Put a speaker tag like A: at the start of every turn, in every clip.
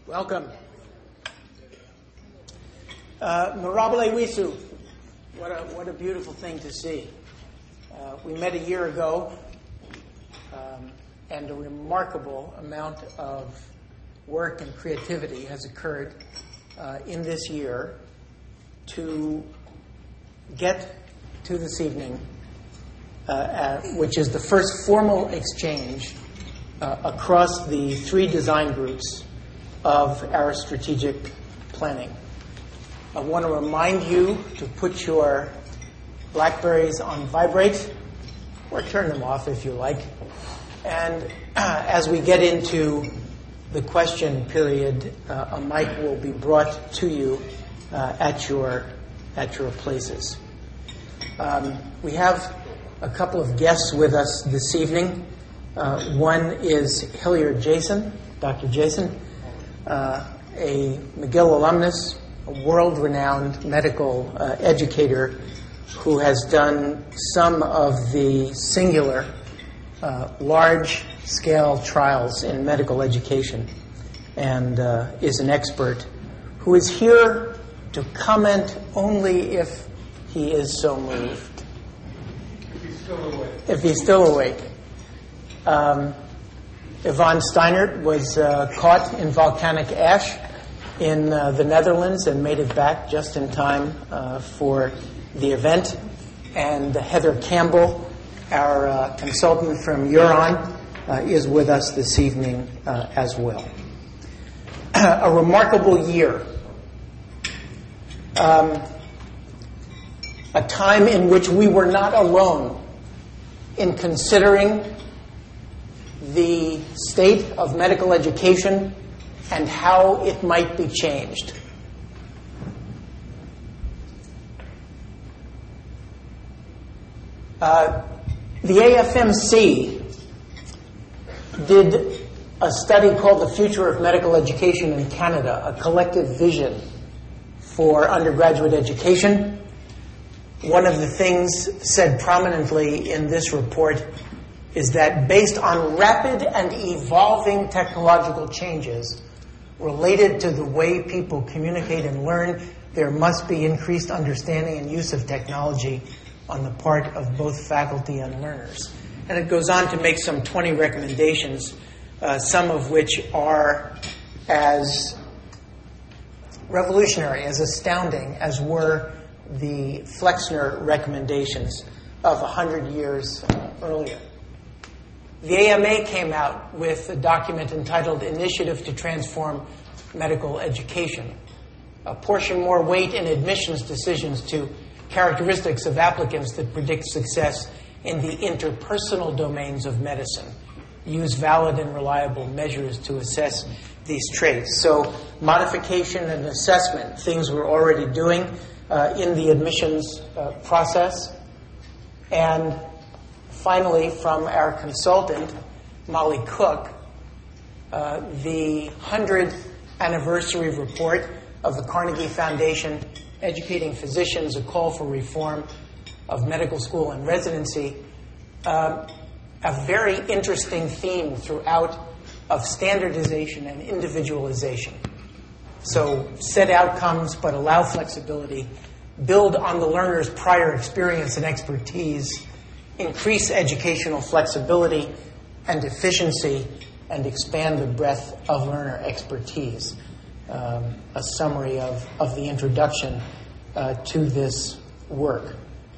A: Welcome. Mirabile Wisu. What a beautiful thing to see. We met a year ago, and a remarkable amount of work and creativity has occurred in this year to get to this evening, which is the first formal exchange across the three design groups of our strategic planning. I want to remind you to put your BlackBerries on vibrate, or turn them off if you like. And as we get into the question period, a mic will be brought to you at your places. We have a couple of guests with us this evening. One is Hilliard Jason, Dr. Jason, a McGill alumnus, a world-renowned medical educator who has done some of the singular large-scale trials in medical education and is an expert who is here to comment only if he is so moved. If he's still awake. Yvonne Steinert was caught in volcanic ash in the Netherlands and made it back just in time for the event. And Heather Campbell, our consultant from Huron, is with us this evening as well. A remarkable year. A time in which we were not alone in considering the state of medical education and how it might be changed. The AFMC did a study called The Future of Medical Education in Canada, a collective vision for undergraduate education. One of the things said prominently in this report is that based on rapid and evolving technological changes related to the way people communicate and learn, there must be increased understanding and use of technology on the part of both faculty and learners. And it goes on to make some 20 recommendations, some of which are as revolutionary, as astounding as were the Flexner recommendations of 100 years earlier. The AMA came out with a document entitled Initiative to Transform Medical Education. Apportion more weight in admissions decisions to characteristics of applicants that predict success in the interpersonal domains of medicine. Use valid and reliable measures to assess these traits. So modification and assessment, things we're already doing in the admissions process. And finally, from our consultant, Molly Cook, the 100th anniversary report of the Carnegie Foundation, Educating Physicians, A Call for Reform of Medical School and Residency, a very interesting theme throughout of standardization and individualization. So set outcomes, but allow flexibility, build on the learner's prior experience and expertise, increase educational flexibility and efficiency, and expand the breadth of learner expertise. A summary of the introduction to this work.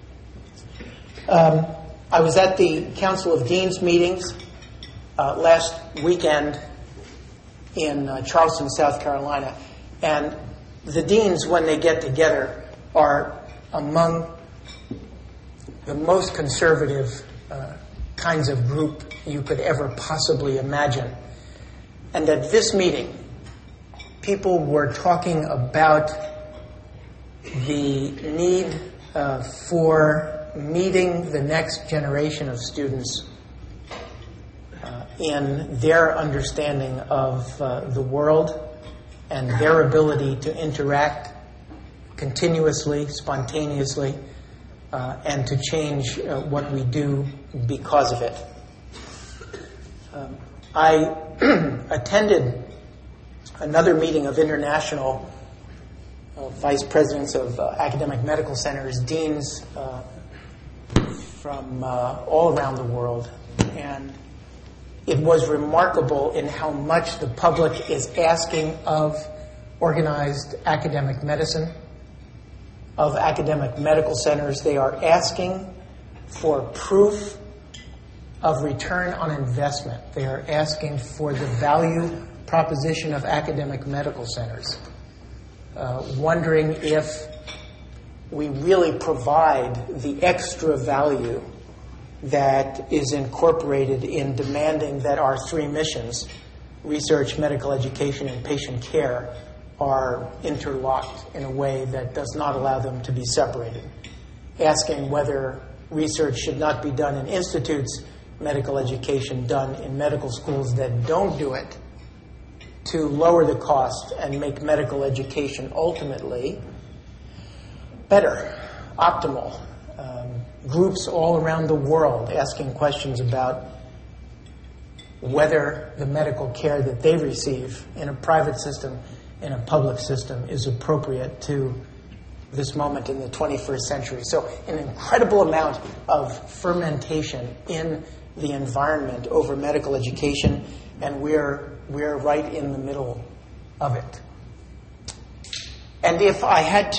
A: I was at the Council of Deans meetings last weekend in Charleston, South Carolina, and the deans, when they get together, are among the most conservative kinds of group you could ever possibly imagine. And at this meeting, people were talking about the need for meeting the next generation of students in their understanding of the world and their ability to interact continuously, spontaneously, and to change what we do because of it. I attended another meeting of international vice presidents of academic medical centers, deans from all around the world. And it was remarkable in how much the public is asking of organized academic medicine, of academic medical centers. They are asking for proof of return on investment. They are asking for the value proposition of academic medical centers, wondering if we really provide the extra value that is incorporated in demanding that our three missions, research, medical education, and patient care, are interlocked in a way that does not allow them to be separated. Asking whether research should not be done in institutes, medical education done in medical schools that don't do it, to lower the cost and make medical education ultimately better, optimal. Groups all around the world asking questions about whether the medical care that they receive in a private system, in a public system, is appropriate to this moment in the 21st century. So an incredible amount of fermentation in the environment over medical education, and we're right in the middle of it. And if I had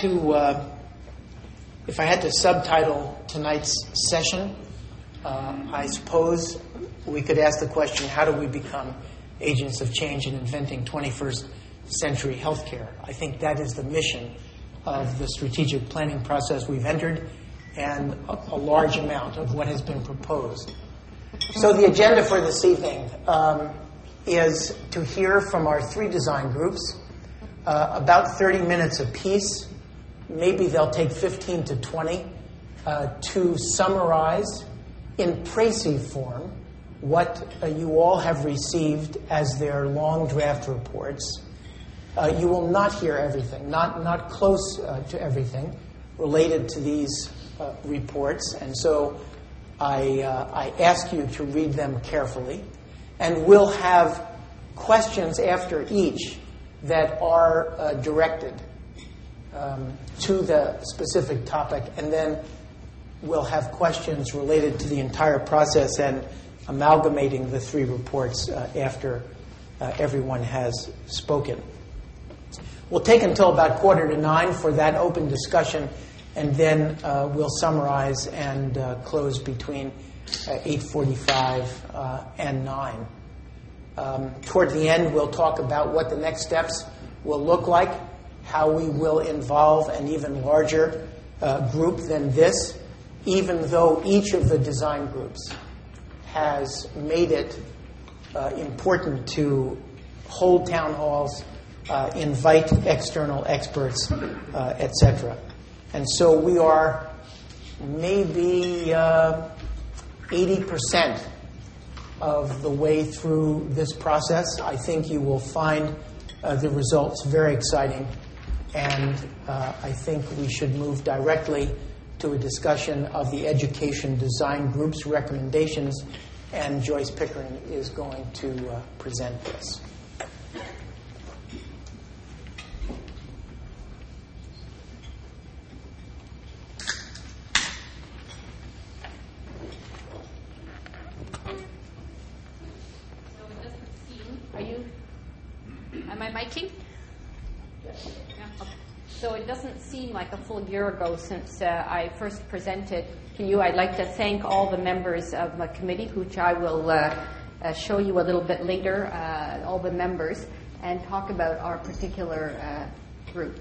A: to subtitle tonight's session, I suppose we could ask the question, how do we become agents of change in inventing 21st century healthcare? I think that is the mission of the strategic planning process we've entered and a large amount of what has been proposed. So the agenda for this evening is to hear from our three design groups, about 30 minutes apiece. Maybe they'll take 15 to 20 to summarize in précis form what you all have received as their long draft reports. You will not hear everything, not close to everything related to these reports, and so I ask you to read them carefully, and we'll have questions after each that are directed to the specific topic, and then we'll have questions related to the entire process and amalgamating the three reports after everyone has spoken. We'll take until about 8:45 for that open discussion, and then we'll summarize and close between 8:45 and 9. Toward the end, we'll talk about what the next steps will look like, how we will involve an even larger group than this, even though each of the design groups has made it important to hold town halls, invite external experts, etc. And so we are maybe 80% of the way through this process. I think you will find the results very exciting, and I think we should move directly to a discussion of the education design group's recommendations, and Joyce Pickering is going to present this.
B: Am I miking? Yes. Yeah, okay. So it doesn't seem like a full year ago since I first presented to you. I'd like to thank all the members of the committee, which I will show you a little bit later, all the members, and talk about our particular group.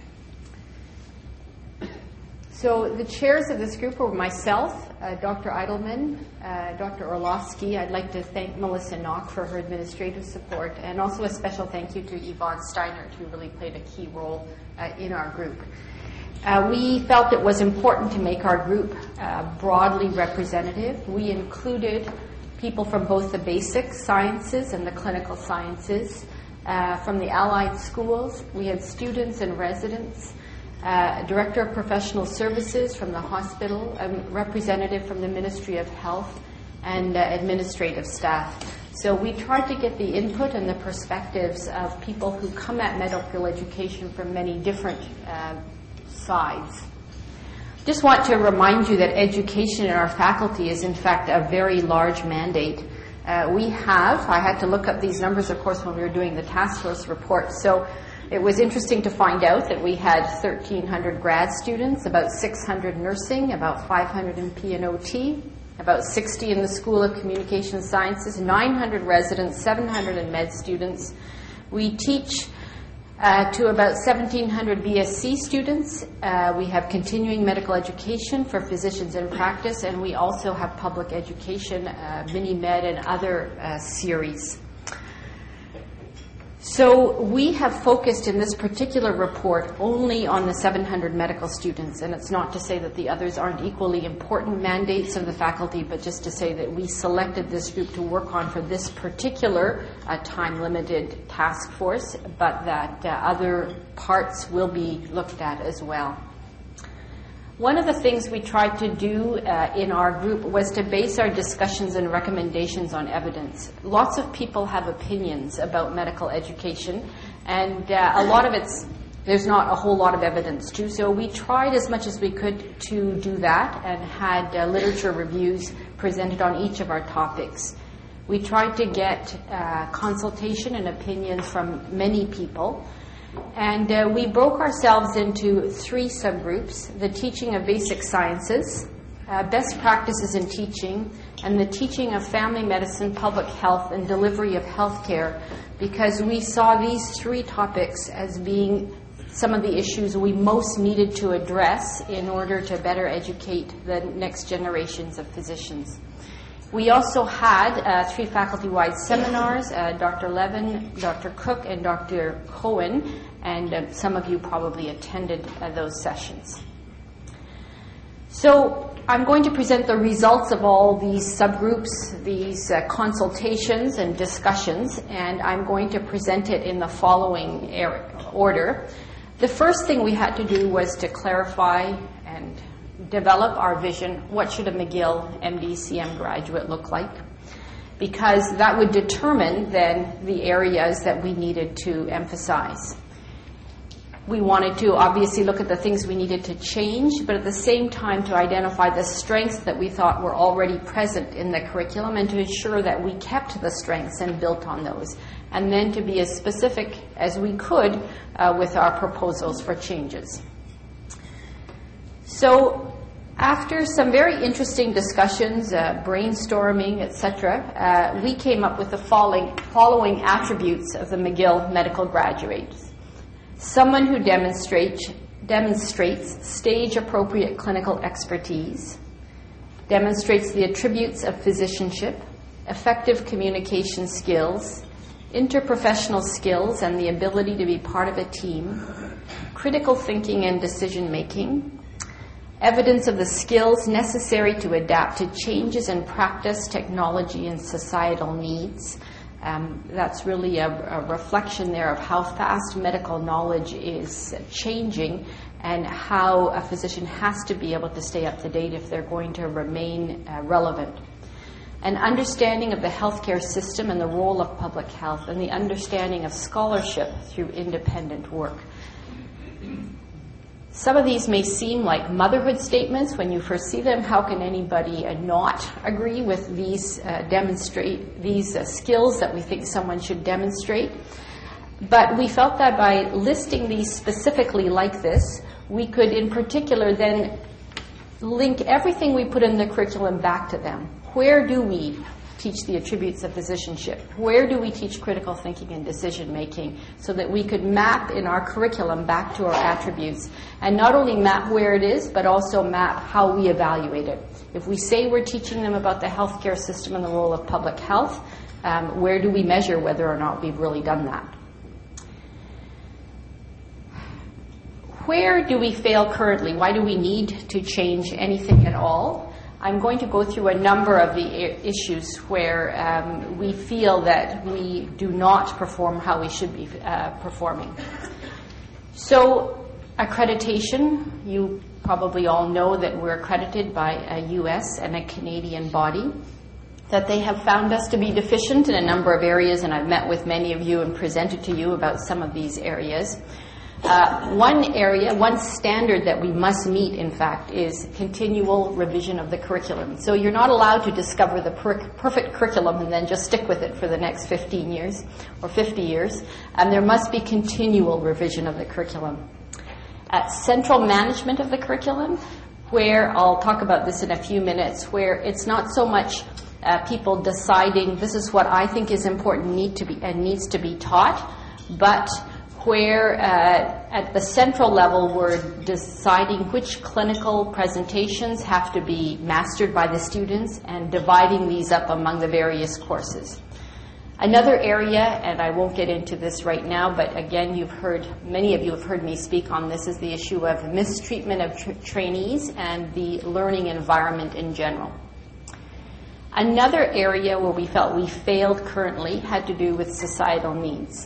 B: So the chairs of this group were myself, Dr. Eidelman, Dr. Orlovsky. I'd like to thank Melissa Knock for her administrative support, and also a special thank you to Yvonne Steinert, who really played a key role in our group. We felt it was important to make our group broadly representative. We included people from both the basic sciences and the clinical sciences, from the allied schools. We had students and residents, Director of Professional Services from the hospital, a representative from the Ministry of Health, and administrative staff. So we tried to get the input and the perspectives of people who come at medical education from many different sides. Just want to remind you that education in our faculty is in fact a very large mandate. I had to look up these numbers, of course, when we were doing the task force report. So it was interesting to find out that we had 1,300 grad students, about 600 nursing, about 500 in P&OT, about 60 in the School of Communication Sciences, 900 residents, 700 in med students. We teach to about 1,700 BSc students. We have continuing medical education for physicians in practice, and we also have public education, mini-med and other series. So we have focused in this particular report only on the 700 medical students, and it's not to say that the others aren't equally important mandates of the faculty, but just to say that we selected this group to work on for this particular time-limited task force, but that other parts will be looked at as well. One of the things we tried to do in our group was to base our discussions and recommendations on evidence. Lots of people have opinions about medical education, and a lot of there's not a whole lot of evidence too. So we tried as much as we could to do that and had literature reviews presented on each of our topics. We tried to get consultation and opinions from many people. And we broke ourselves into 3 subgroups: the teaching of basic sciences, best practices in teaching, and the teaching of family medicine, public health, and delivery of healthcare, because we saw these 3 topics as being some of the issues we most needed to address in order to better educate the next generations of physicians. We also had 3 faculty-wide seminars, Dr. Levin, Dr. Cook, and Dr. Cohen, and some of you probably attended those sessions. So I'm going to present the results of all these subgroups, these consultations and discussions, and I'm going to present it in the following order. The first thing we had to do was to clarify and develop our vision. What should a McGill MD-CM graduate look like? Because that would determine then the areas that we needed to emphasize. We wanted to obviously look at the things we needed to change, but at the same time to identify the strengths that we thought were already present in the curriculum and to ensure that we kept the strengths and built on those. And then to be as specific as we could with our proposals for changes. So after some very interesting discussions, brainstorming, etc., we came up with the following attributes of the McGill medical graduates. Someone who demonstrates stage-appropriate clinical expertise, demonstrates the attributes of physicianship, effective communication skills, interprofessional skills and the ability to be part of a team, critical thinking and decision-making, evidence of the skills necessary to adapt to changes in practice, technology, and societal needs. That's really a reflection there of how fast medical knowledge is changing and how a physician has to be able to stay up to date if they're going to remain relevant. An understanding of the healthcare system and the role of public health, and the understanding of scholarship through independent work. Some of these may seem like motherhood statements when you first see them. How can anybody not agree with these skills that we think someone should demonstrate? But we felt that by listing these specifically like this, we could in particular then link everything we put in the curriculum back to them. Where do we teach the attributes of physicianship? Where do we teach critical thinking and decision-making so that we could map in our curriculum back to our attributes and not only map where it is, but also map how we evaluate it. If we say we're teaching them about the healthcare system and the role of public health, where do we measure whether or not we've really done that? Where do we fail currently? Why do we need to change anything at all? I'm going to go through a number of the issues where we feel that we do not perform how we should be performing. So, accreditation, you probably all know that we're accredited by a US and a Canadian body. that they have found us to be deficient in a number of areas, and I've met with many of you and presented to you about some of these areas. One standard that we must meet, in fact, is continual revision of the curriculum. So you're not allowed to discover the perfect curriculum and then just stick with it for the next 15 years or 50 years. And there must be continual revision of the curriculum. Central management of the curriculum, where I'll talk about this in a few minutes, where it's not so much people deciding this is what I think is important needs to be taught, but where at the central level we're deciding which clinical presentations have to be mastered by the students and dividing these up among the various courses. Another area, and I won't get into this right now, but again, many of you have heard me speak on this, is the issue of mistreatment of trainees and the learning environment in general. Another area where we felt we failed currently had to do with societal needs.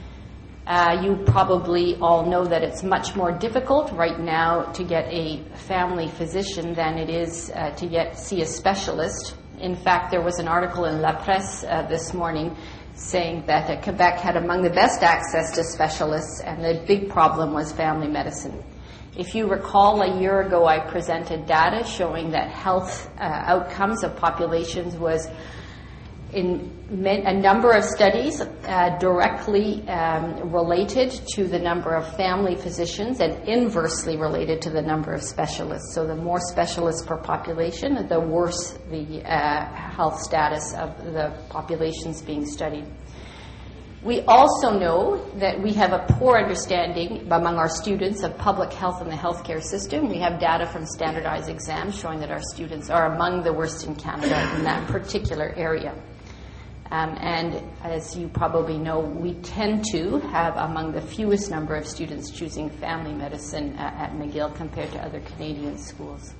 B: You probably all know that it's much more difficult right now to get a family physician than it is to see a specialist. In fact, there was an article in La Presse this morning saying that Quebec had among the best access to specialists, and the big problem was family medicine. If you recall, a year ago I presented data showing that health outcomes of populations was in a number of studies directly related to the number of family physicians and inversely related to the number of specialists. So the more specialists per population, the worse the health status of the populations being studied. We also know that we have a poor understanding among our students of public health and the healthcare system. We have data from standardized exams showing that our students are among the worst in Canada in that particular area. And as you probably know, we tend to have among the fewest number of students choosing family medicine at McGill compared to other Canadian schools.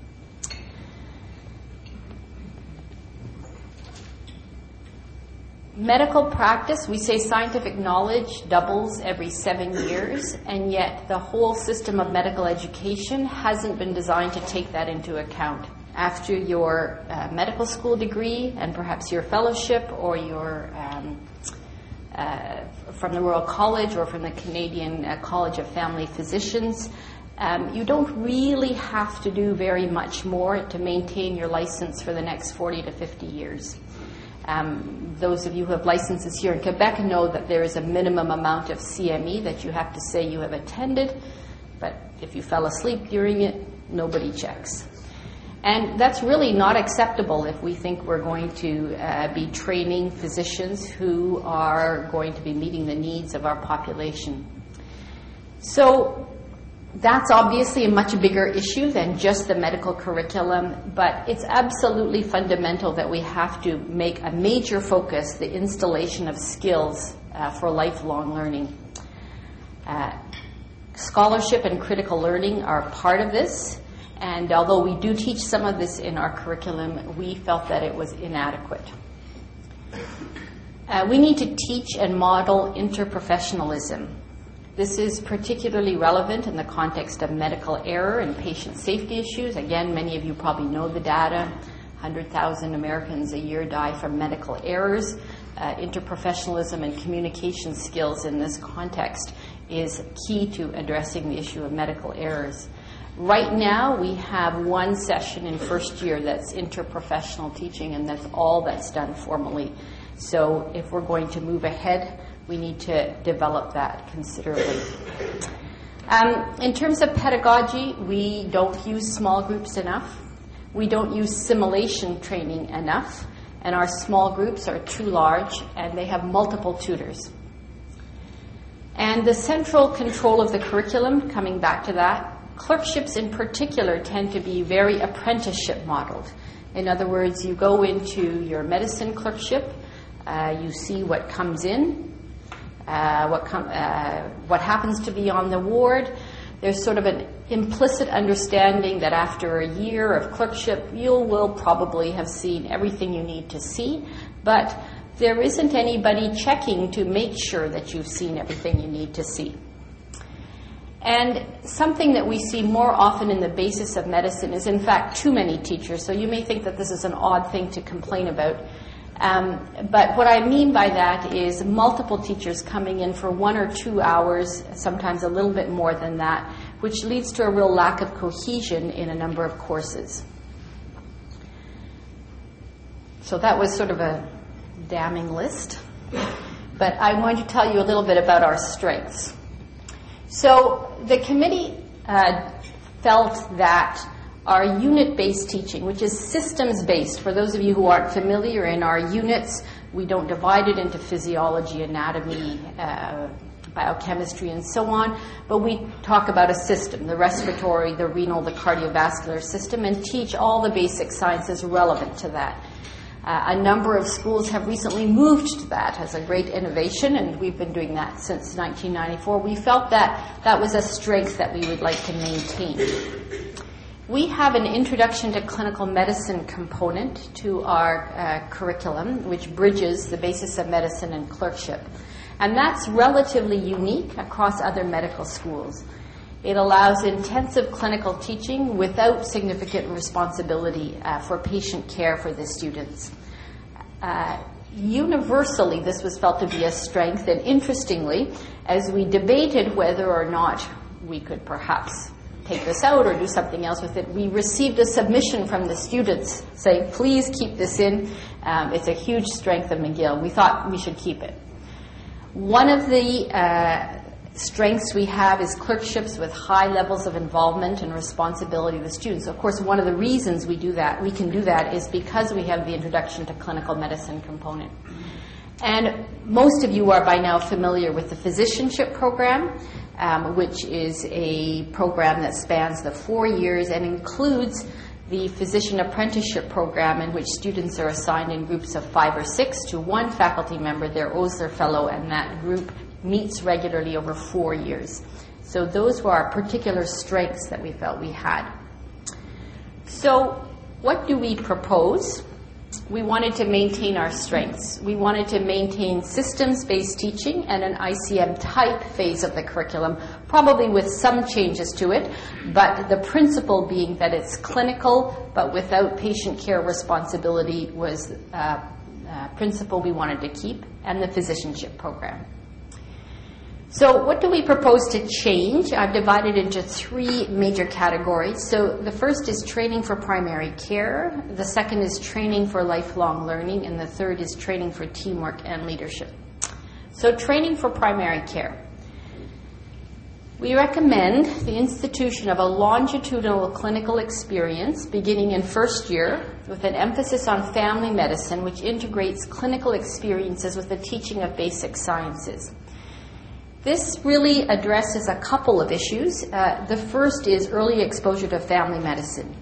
B: Medical practice, we say scientific knowledge doubles every 7 years, and yet the whole system of medical education hasn't been designed to take that into account. After your medical school degree and perhaps your fellowship or your from the Royal College or from the Canadian College of Family Physicians, you don't really have to do very much more to maintain your license for the next 40 to 50 years. Those of you who have licenses here in Quebec know that there is a minimum amount of CME that you have to say you have attended, but if you fell asleep during it, nobody checks. And that's really not acceptable if we think we're going to be training physicians who are going to be meeting the needs of our population. So that's obviously a much bigger issue than just the medical curriculum, but it's absolutely fundamental that we have to make a major focus the installation of skills for lifelong learning. Scholarship and critical learning are part of this. And although we do teach some of this in our curriculum, we felt that it was inadequate. We need to teach and model interprofessionalism. This is particularly relevant in the context of medical error and patient safety issues. Again, many of you probably know the data. 100,000 Americans a year die from medical errors. Interprofessionalism and communication skills in this context is key to addressing the issue of medical errors. Right now, we have one session in first year that's interprofessional teaching, and that's all that's done formally. So if we're going to move ahead, we need to develop that considerably. In terms of pedagogy, we don't use small groups enough. We don't use simulation training enough, and our small groups are too large, and they have multiple tutors. And the central control of the curriculum, coming back to that, clerkships in particular tend to be very apprenticeship modeled. In other words, you go into your medicine clerkship, you see what comes in, what happens to be on the ward. There's sort of an implicit understanding that after a year of clerkship, you will probably have seen everything you need to see, but there isn't anybody checking to make sure that you've seen everything you need to see. And something that we see more often in the basis of medicine is, in fact, too many teachers. So you may think that this is an odd thing to complain about. But what I mean by that is multiple teachers coming in for 1 or 2 hours, sometimes a little bit more than that, which leads to a real lack of cohesion in a number of courses. So that was sort of a damning list. But I want to tell you a little bit about our strengths. So the committee felt that our unit-based teaching, which is systems-based, for those of you who aren't familiar, in our units, we don't divide it into physiology, anatomy, biochemistry, and so on, but we talk about a system, the respiratory, the renal, the cardiovascular system, and teach all the basic sciences relevant to that. A number of schools have recently moved to that as a great innovation, and we've been doing that since 1994. We felt that that was a strength that we would like to maintain. We have an introduction to clinical medicine component to our curriculum, which bridges the basis of medicine and clerkship. And that's relatively unique across other medical schools. It allows intensive clinical teaching without significant responsibility for patient care for the students. Universally, this was felt to be a strength, and interestingly, as we debated whether or not we could perhaps take this out or do something else with it, we received a submission from the students saying, please keep this in. It's a huge strength of McGill. We thought we should keep it. One of the strengths we have is clerkships with high levels of involvement and responsibility of the students. Of course, one of the reasons we can do that is because we have the introduction to clinical medicine component. And most of you are by now familiar with the physicianship program, which is a program that spans the 4 years and includes the physician apprenticeship program, in which students are assigned in groups of 5 or 6 to one faculty member, their Osler Fellow, and that group meets regularly over 4 years. So those were our particular strengths that we felt we had. So what do we propose? We wanted to maintain our strengths. We wanted to maintain systems-based teaching and an ICM-type phase of the curriculum, probably with some changes to it, but the principle being that it's clinical, but without patient care responsibility was a principle we wanted to keep, and the physicianship program. So what do we propose to change? I've divided into 3 major categories. So the first is training for primary care. The second is training for lifelong learning. And the third is training for teamwork and leadership. So training for primary care. We recommend the institution of a longitudinal clinical experience beginning in first year with an emphasis on family medicine, which integrates clinical experiences with the teaching of basic sciences. This really addresses a couple of issues. The first is early exposure to family medicine.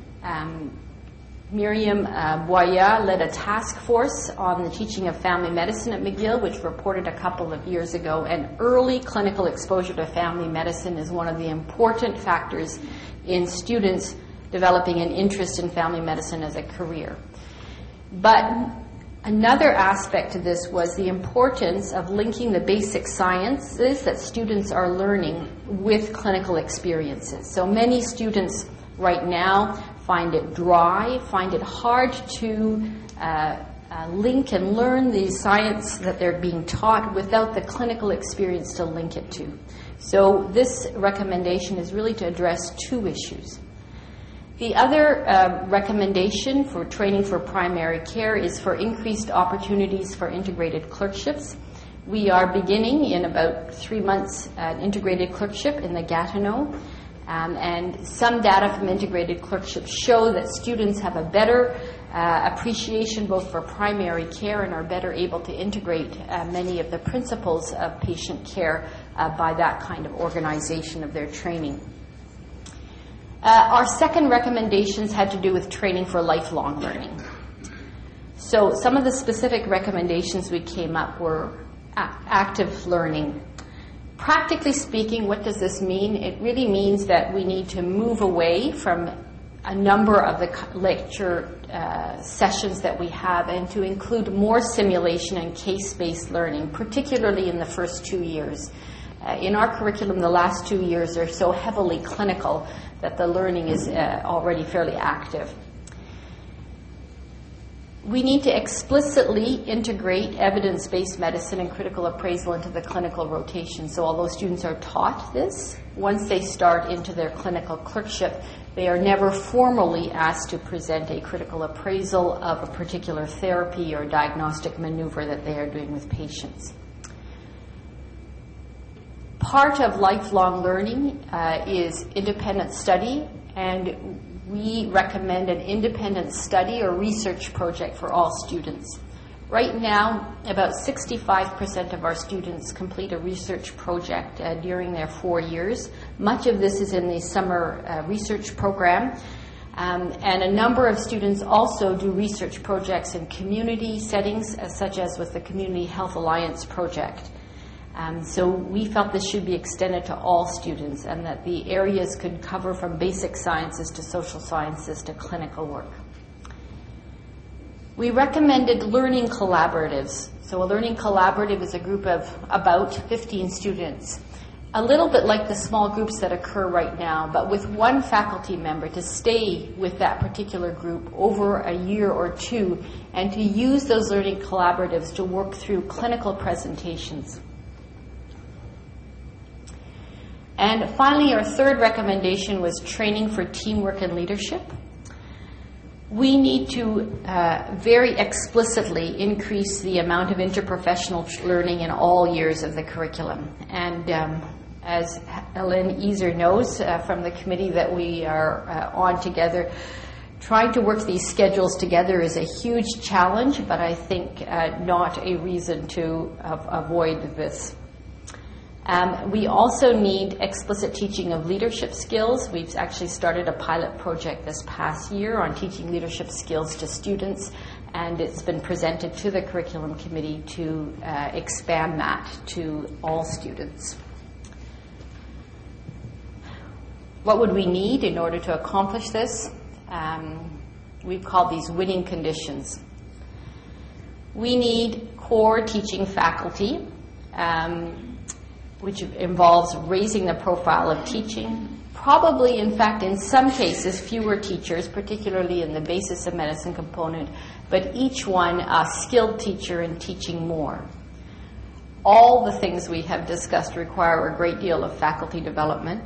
B: Miriam Boya led a task force on the teaching of family medicine at McGill, which reported a couple of years ago, and early clinical exposure to family medicine is one of the important factors in students developing an interest in family medicine as a career. But another aspect to this was the importance of linking the basic sciences that students are learning with clinical experiences. So many students right now find it dry, find it hard to link and learn the science that they're being taught without the clinical experience to link it to. So this recommendation is really to address 2 issues. The other recommendation for training for primary care is for increased opportunities for integrated clerkships. We are beginning in about 3 months an integrated clerkship in the Gatineau. And some data from integrated clerkships show that students have a better appreciation both for primary care and are better able to integrate many of the principles of patient care by that kind of organization of their training. Our second recommendations had to do with training for lifelong learning. So some of the specific recommendations we came up were active learning. Practically speaking, what does this mean? It really means that we need to move away from a number of the lecture sessions that we have and to include more simulation and case-based learning, particularly in the first 2 years. In our curriculum, the last 2 years are so heavily clinical that the learning is already fairly active. We need to explicitly integrate evidence-based medicine and critical appraisal into the clinical rotation. So although students are taught this, once they start into their clinical clerkship, they are never formally asked to present a critical appraisal of a particular therapy or diagnostic maneuver that they are doing with patients. Part of lifelong learning is independent study, and we recommend an independent study or research project for all students. Right now, about 65% of our students complete a research project during their 4 years. Much of this is in the summer research program. And a number of students also do research projects in community settings, such as with the Community Health Alliance project. So we felt this should be extended to all students and that the areas could cover from basic sciences to social sciences to clinical work. We recommended learning collaboratives. So a learning collaborative is a group of about 15 students, a little bit like the small groups that occur right now, but with one faculty member to stay with that particular group over a year or two and to use those learning collaboratives to work through clinical presentations. And finally, our third recommendation was training for teamwork and leadership. We need to very explicitly increase the amount of interprofessional learning in all years of the curriculum. And as Ellen Easer knows from the committee that we are on together, trying to work these schedules together is a huge challenge, but I think not a reason to avoid this. We also need explicit teaching of leadership skills. We've actually started a pilot project this past year on teaching leadership skills to students, and it's been presented to the curriculum committee to expand that to all students. What would we need in order to accomplish this? We've called these winning conditions. We need core teaching faculty, which involves raising the profile of teaching. Probably, in fact, in some cases, fewer teachers, particularly in the basis of medicine component, but each one a skilled teacher in teaching more. All the things we have discussed require a great deal of faculty development.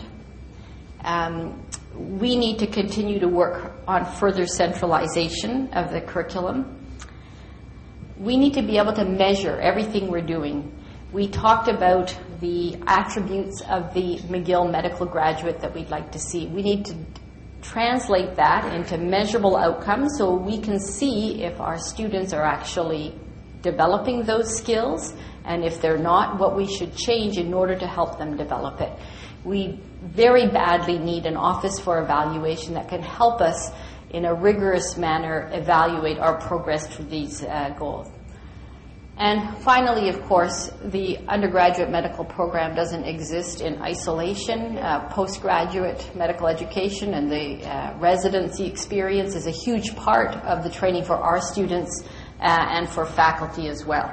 B: We need to continue to work on further centralization of the curriculum. We need to be able to measure everything we're doing. We talked about the attributes of the McGill medical graduate that we'd like to see. We need to translate that into measurable outcomes so we can see if our students are actually developing those skills, and if they're not, what we should change in order to help them develop it. We very badly need an office for evaluation that can help us in a rigorous manner evaluate our progress to these goals. And finally, of course, the undergraduate medical program doesn't exist in isolation. Postgraduate medical education and the residency experience is a huge part of the training for our students and for faculty as well.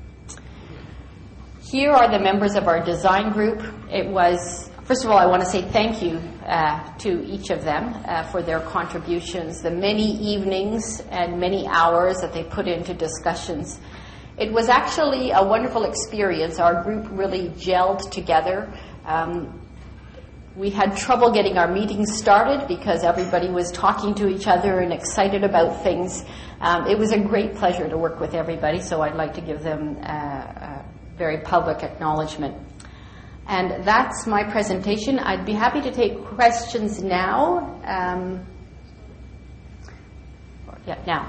B: Here are the members of our design group. It was, first of all, I want to say thank you to each of them for their contributions, the many evenings and many hours that they put into discussions. It was actually a wonderful experience. Our group really gelled together. We had trouble getting our meetings started because everybody was talking to each other and excited about things. It was a great pleasure to work with everybody, so I'd like to give them a very public acknowledgement. And that's my presentation. I'd be happy to take questions now. Now.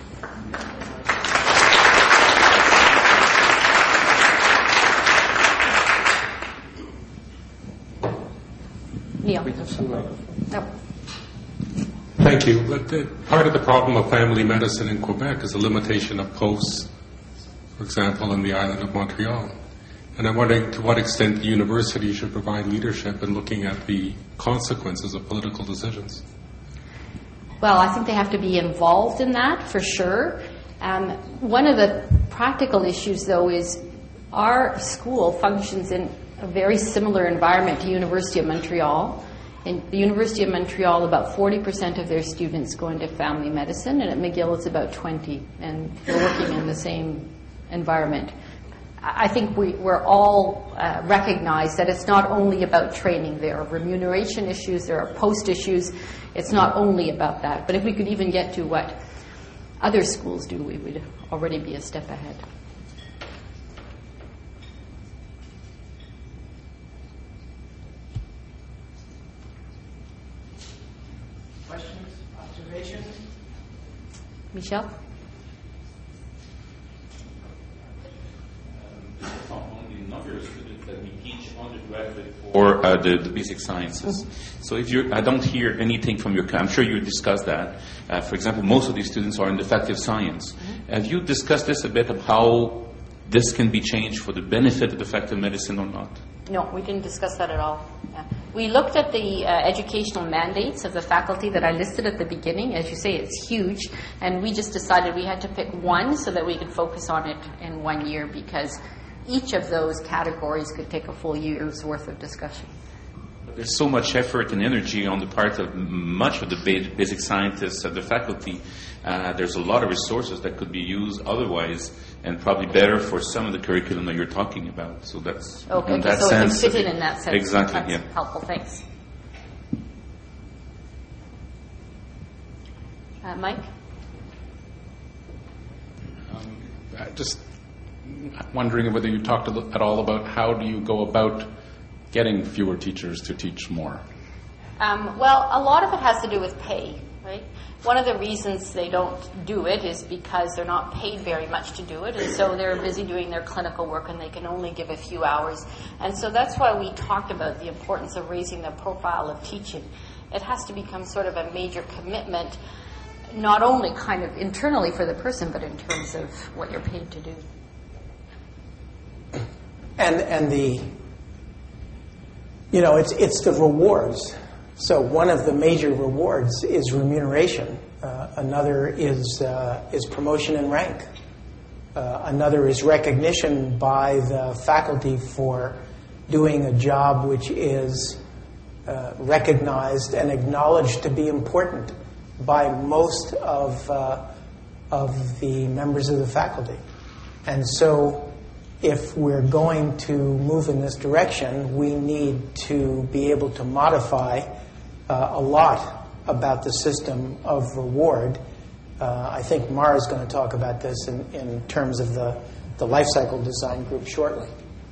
B: Neil. No.
C: Thank you. But part of the problem of family medicine in Quebec is a limitation of posts, for example, in the island of Montreal. And I'm wondering to what extent the university should provide leadership in looking at the consequences of political decisions.
B: Well, I think they have to be involved in that, for sure. One of the practical issues, though, is our school functions in a very similar environment to University of Montreal, In the University of Montreal, about 40% of their students go into family medicine, and at McGill it's about 20%, and we're working in the same environment. I think we're all recognize that it's not only about training. There are remuneration issues, there are post issues. It's not only about that. But if we could even get to what other schools do, we would already be a step ahead.
A: Questions? Observations?
B: Michelle?
D: On the number of students that we teach undergraduate for the basic sciences. So I don't hear anything from your, I'm sure you discussed that. For example, most of these students are in defective science. Have you discussed this a bit of how this can be changed for the benefit of defective medicine or not?
B: No, we didn't discuss that at all. Yeah. We looked at the educational mandates of the faculty that I listed at the beginning. As you say, it's huge, and we just decided we had to pick one so that we could focus on it in 1 year, because each of those categories could take a full year's worth of discussion.
D: There's so much effort and energy on the part of much of the basic scientists at the faculty. There's a lot of resources that could be used otherwise, and probably better for some of the curriculum that you're talking about. So that's
B: okay.
D: In that
B: so
D: sense,
B: it can fit in that sense.
D: Exactly.
B: That's
D: yeah.
B: helpful. Thanks. Mike.
E: Just wondering whether you talked at all about how do you go about getting fewer teachers to teach more?
B: Well, a lot of it has to do with pay, right? One of the reasons they don't do it is because they're not paid very much to do it, and so they're busy doing their clinical work and they can only give a few hours. And so that's why we talked about the importance of raising the profile of teaching. It has to become sort of a major commitment, not only kind of internally for the person, but in terms of what you're paid to do.
A: And the, you know, it's the rewards. So one of the major rewards is remuneration. Another is promotion in rank. Another is recognition by the faculty for doing a job which is recognized and acknowledged to be important by most of the members of the faculty. And so if we're going to move in this direction, we need to be able to modify a lot about the system of reward. I think Mara's going to talk about this in terms of the life cycle design group shortly.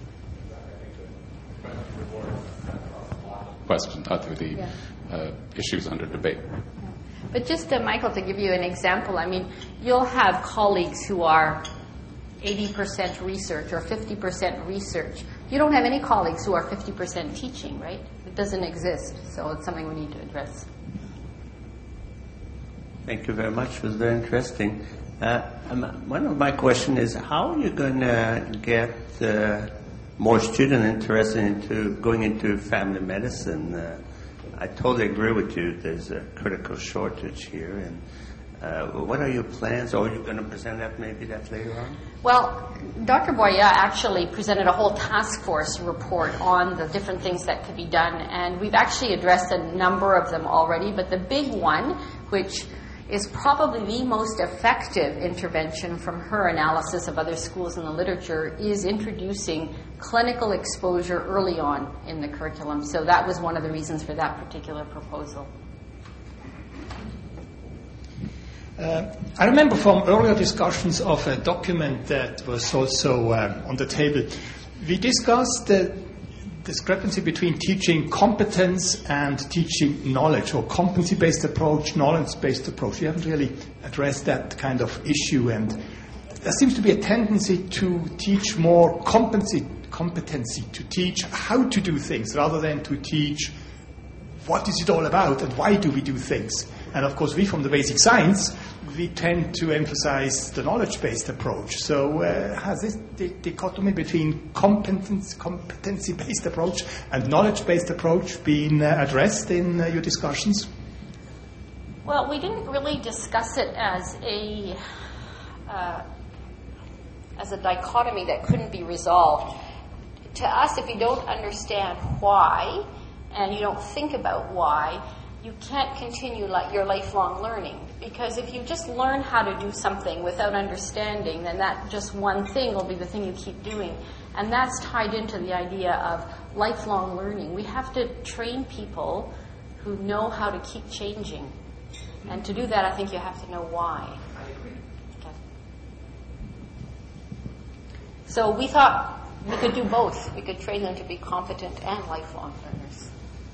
E: Question to the issues under debate.
B: But just, Michael, to give you an example, I mean, you'll have colleagues who are 80% research or 50% research. You don't have any colleagues who are 50% teaching, right? It doesn't exist, so it's something we need to address.
F: Thank you very much. It was very interesting. One of my questions is, how are you going to get more students interested into going into family medicine? I totally agree with you. There's a critical shortage here. And what are your plans? Or are you going to present that later on?
B: Well, Dr. Boya actually presented a whole task force report on the different things that could be done, and we've actually addressed a number of them already, but the big one, which is probably the most effective intervention from her analysis of other schools in the literature, is introducing clinical exposure early on in the curriculum. So that was one of the reasons for that particular proposal.
G: I remember from earlier discussions of a document that was also on the table, we discussed the discrepancy between teaching competence and teaching knowledge, or competency-based approach, knowledge-based approach. We haven't really addressed that kind of issue, and there seems to be a tendency to teach more competency, to teach how to do things rather than to teach what is it all about and why do we do things. And of course, we from the basic science, we tend to emphasize the knowledge-based approach. So has this dichotomy between competency-based approach and knowledge-based approach been addressed in your discussions?
B: Well, we didn't really discuss it as a dichotomy that couldn't be resolved. To us, if you don't understand why,
H: and you don't think about why, you can't continue your lifelong learning. Because if you just learn how to do something without understanding, then that just one thing will be the thing you keep doing. And that's tied into the idea of lifelong learning. We have to train people who know how to keep changing. And to do that, I think you have to know why. Okay. So we thought we could do both. We could train them to be competent and lifelong learners.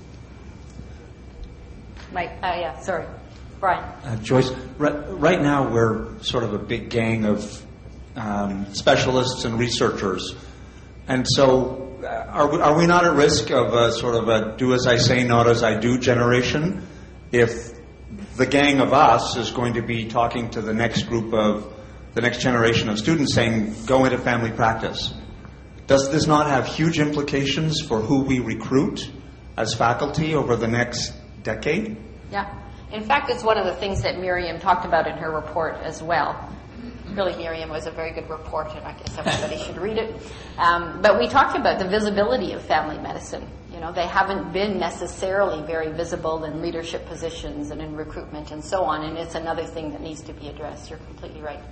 H: Brian.
I: Joyce, right now we're sort of a big gang of specialists and researchers. And so are we not at risk of a sort of a do as I say, not as I do generation if the gang of us is going to be talking to the next generation of students saying, go into family practice? Does this not have huge implications for who we recruit as faculty over the next decade?
H: Yeah. In fact, it's one of the things that Miriam talked about in her report as well. Really, Miriam was a very good report, and I guess everybody should read it. But we talked about the visibility of family medicine. You know, they haven't been necessarily very visible in leadership positions and in recruitment and so on, and it's another thing that needs to be addressed. You're completely right.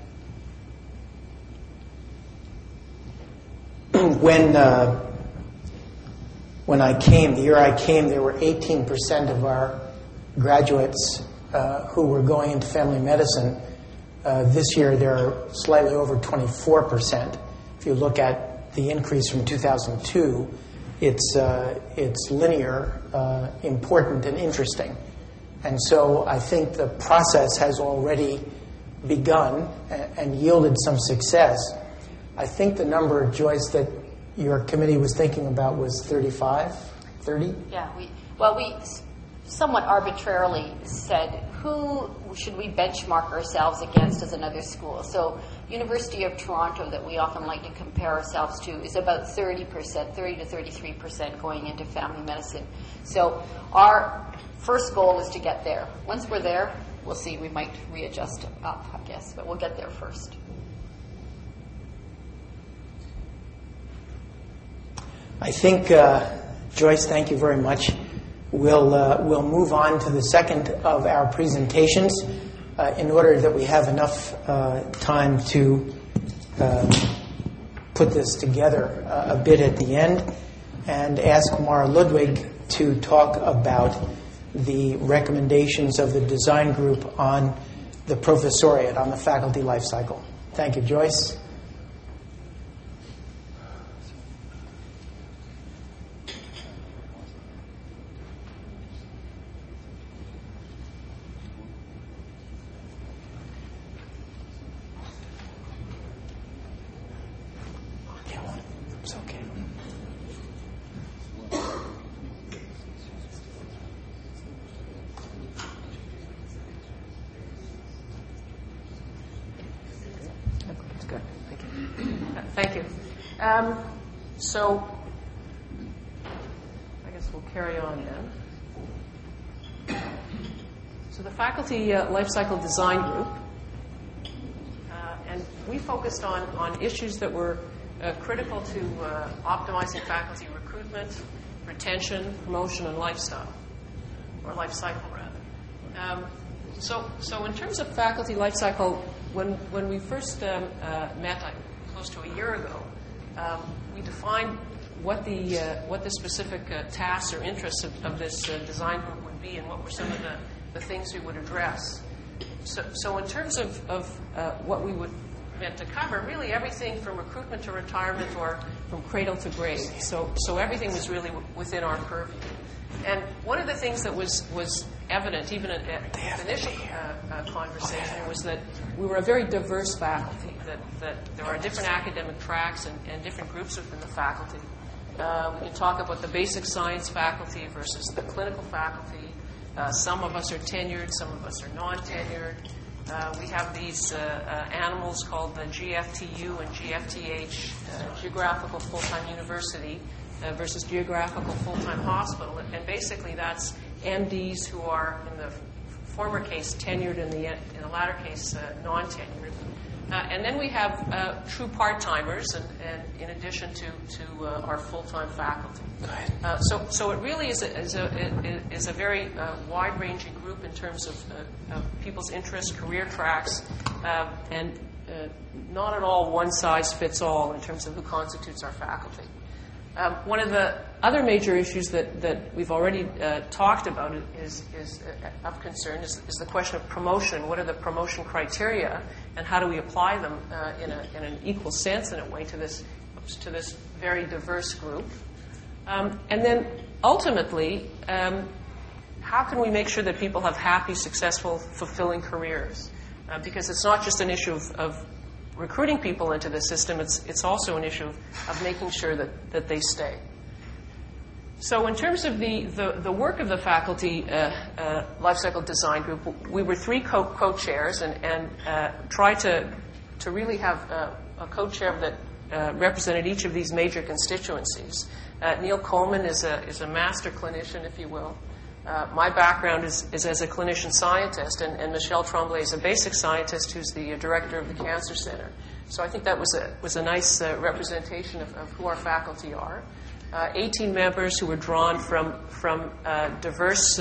A: When I came, the year I came, there were 18% of our graduates who were going into family medicine. This year, there are slightly over 24%. If you look at the increase from 2002, it's linear, important, and interesting. And so I think the process has already begun and yielded some success. I think the number, Joyce, that your committee was thinking about was 35, 30?
H: Yeah, we somewhat arbitrarily said, who should we benchmark ourselves against as another school? So University of Toronto, that we often like to compare ourselves to, is about 30% to 33% going into family medicine. So our first goal is to get there. Once we're there, we'll see. We might readjust up, I guess, but we'll get there first.
A: I think, Joyce, thank you very much. We'll move on to the second of our presentations in order that we have enough time to put this together a bit at the end, and ask Mara Ludwig to talk about the recommendations of the design group on the professoriate, on the faculty life cycle. Thank you, Joyce.
J: Thank you. So I guess we'll carry on then. So the Faculty Lifecycle Design Group, and we focused on issues that were critical to optimizing faculty recruitment, retention, promotion, and lifestyle, or life cycle rather. So in terms of faculty life cycle, when we first met close to a year ago, we defined what the specific tasks or interests of this design group would be, and what were some of the things we would address. So in terms of what we would meant to cover, really everything from recruitment to retirement, or from cradle to grave. So everything was really within our purview. And one of the things that was evident, even at the initial conversation, was that we were a very diverse faculty, that there are different academic tracks and different groups within the faculty. We can talk about the basic science faculty versus the clinical faculty. Some of us are tenured, some of us are non-tenured. We have these animals called the GFTU and GFTH, Geographical Full-Time University versus Geographical Full-Time Hospital. And basically that's MDs who are, in the former case, tenured, and in the latter case, non-tenured. And then we have true part-timers, and in addition to our full-time faculty. So it really is a very wide-ranging group in terms of people's interests, career tracks, and not at all one-size-fits-all in terms of who constitutes our faculty. One of the other major issues that we've already talked about is of concern is the question of promotion. What are the promotion criteria, and how do we apply them in an equal sense, in a way, to this very diverse group? And then ultimately, how can we make sure that people have happy, successful, fulfilling careers? Because it's not just an issue of recruiting people into the system, it's also an issue of making sure that they stay. So in terms of the work of the faculty lifecycle design group, we were 3 co-chairs and tried to really have a co-chair that represented each of these major constituencies. Neil Coleman is a master clinician, if you will. My background is as a clinician scientist, and Michelle Tremblay is a basic scientist who's the director of the Cancer Center. So I think that was a nice representation of who our faculty are. 18 members who were drawn from diverse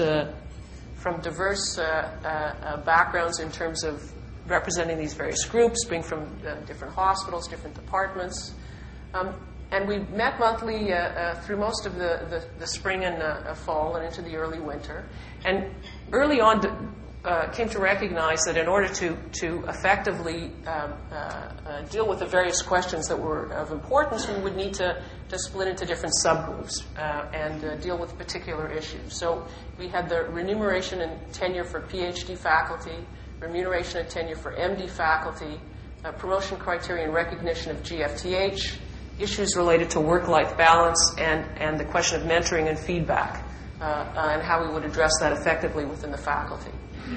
J: backgrounds in terms of representing these various groups, being from different hospitals, different departments. And we met monthly through most of the spring and fall and into the early winter. And early on came to recognize that in order to effectively deal with the various questions that were of importance, we would need to split into different subgroups and deal with particular issues. So we had the remuneration and tenure for PhD faculty, remuneration and tenure for MD faculty, promotion criteria and recognition of GFTH, issues related to work-life balance, and the question of mentoring and feedback, and how we would address that effectively within the faculty.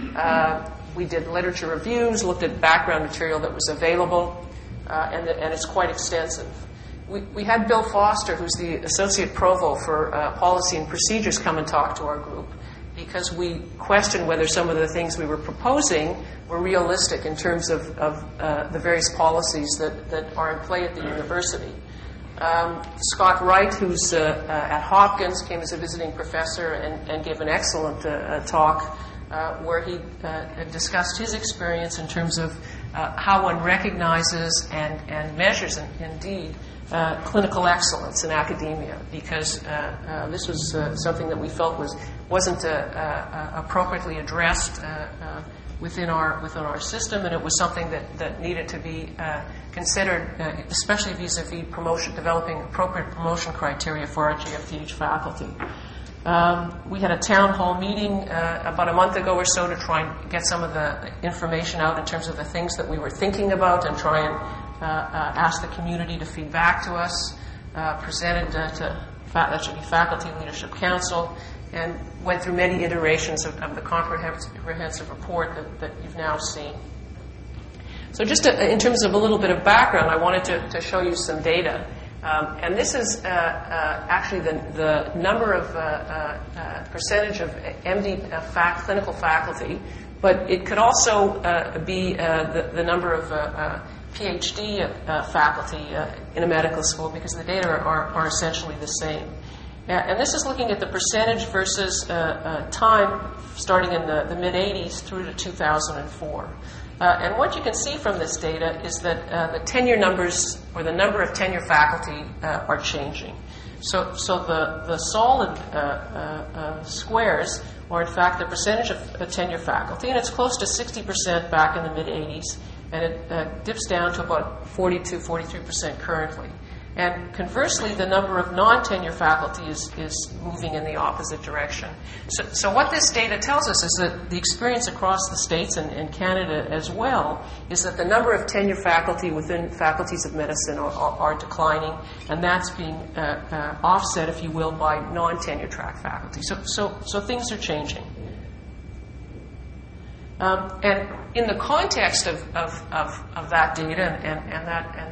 J: We did literature reviews, looked at background material that was available, and it's quite extensive. We had Bill Foster, who's the Associate Provost for Policy and Procedures, come and talk to our group, because we questioned whether some of the things we were proposing were realistic in terms of the various policies that are in play at the university. Scott Wright, who's at Hopkins, came as a visiting professor and gave an excellent talk where he discussed his experience in terms of how one recognizes and measures, indeed, clinical excellence in academia, because this was something that we felt wasn't appropriately addressed within our system, and it was something that needed to be considered, especially vis-a-vis developing appropriate promotion criteria for our GFTH faculty. We had a town hall meeting about a month ago or so to try and get some of the information out in terms of the things that we were thinking about, and try and ask the community to feed back to us, presented to that should be Faculty Leadership Council, and went through many iterations of the comprehensive report that you've now seen. So just in terms of a little bit of background, I wanted to show you some data. And this is actually the number of percentage of MD clinical faculty, but it could also be the number of PhD faculty in a medical school, because the data are essentially the same. And this is looking at the percentage versus time starting in the mid-'80s through to 2004. And what you can see from this data is that the tenure numbers, or the number of tenure faculty, are changing. So the solid squares are, in fact, the percentage of tenure faculty, and it's close to 60% back in the mid-'80s, and it dips down to about 43% currently. And conversely, the number of non-tenure faculty is moving in the opposite direction. So what this data tells us is that the experience across the States and Canada as well is that the number of tenure faculty within faculties of medicine are declining, and that's being offset, if you will, by non-tenure track faculty. So things are changing. And in the context of that data and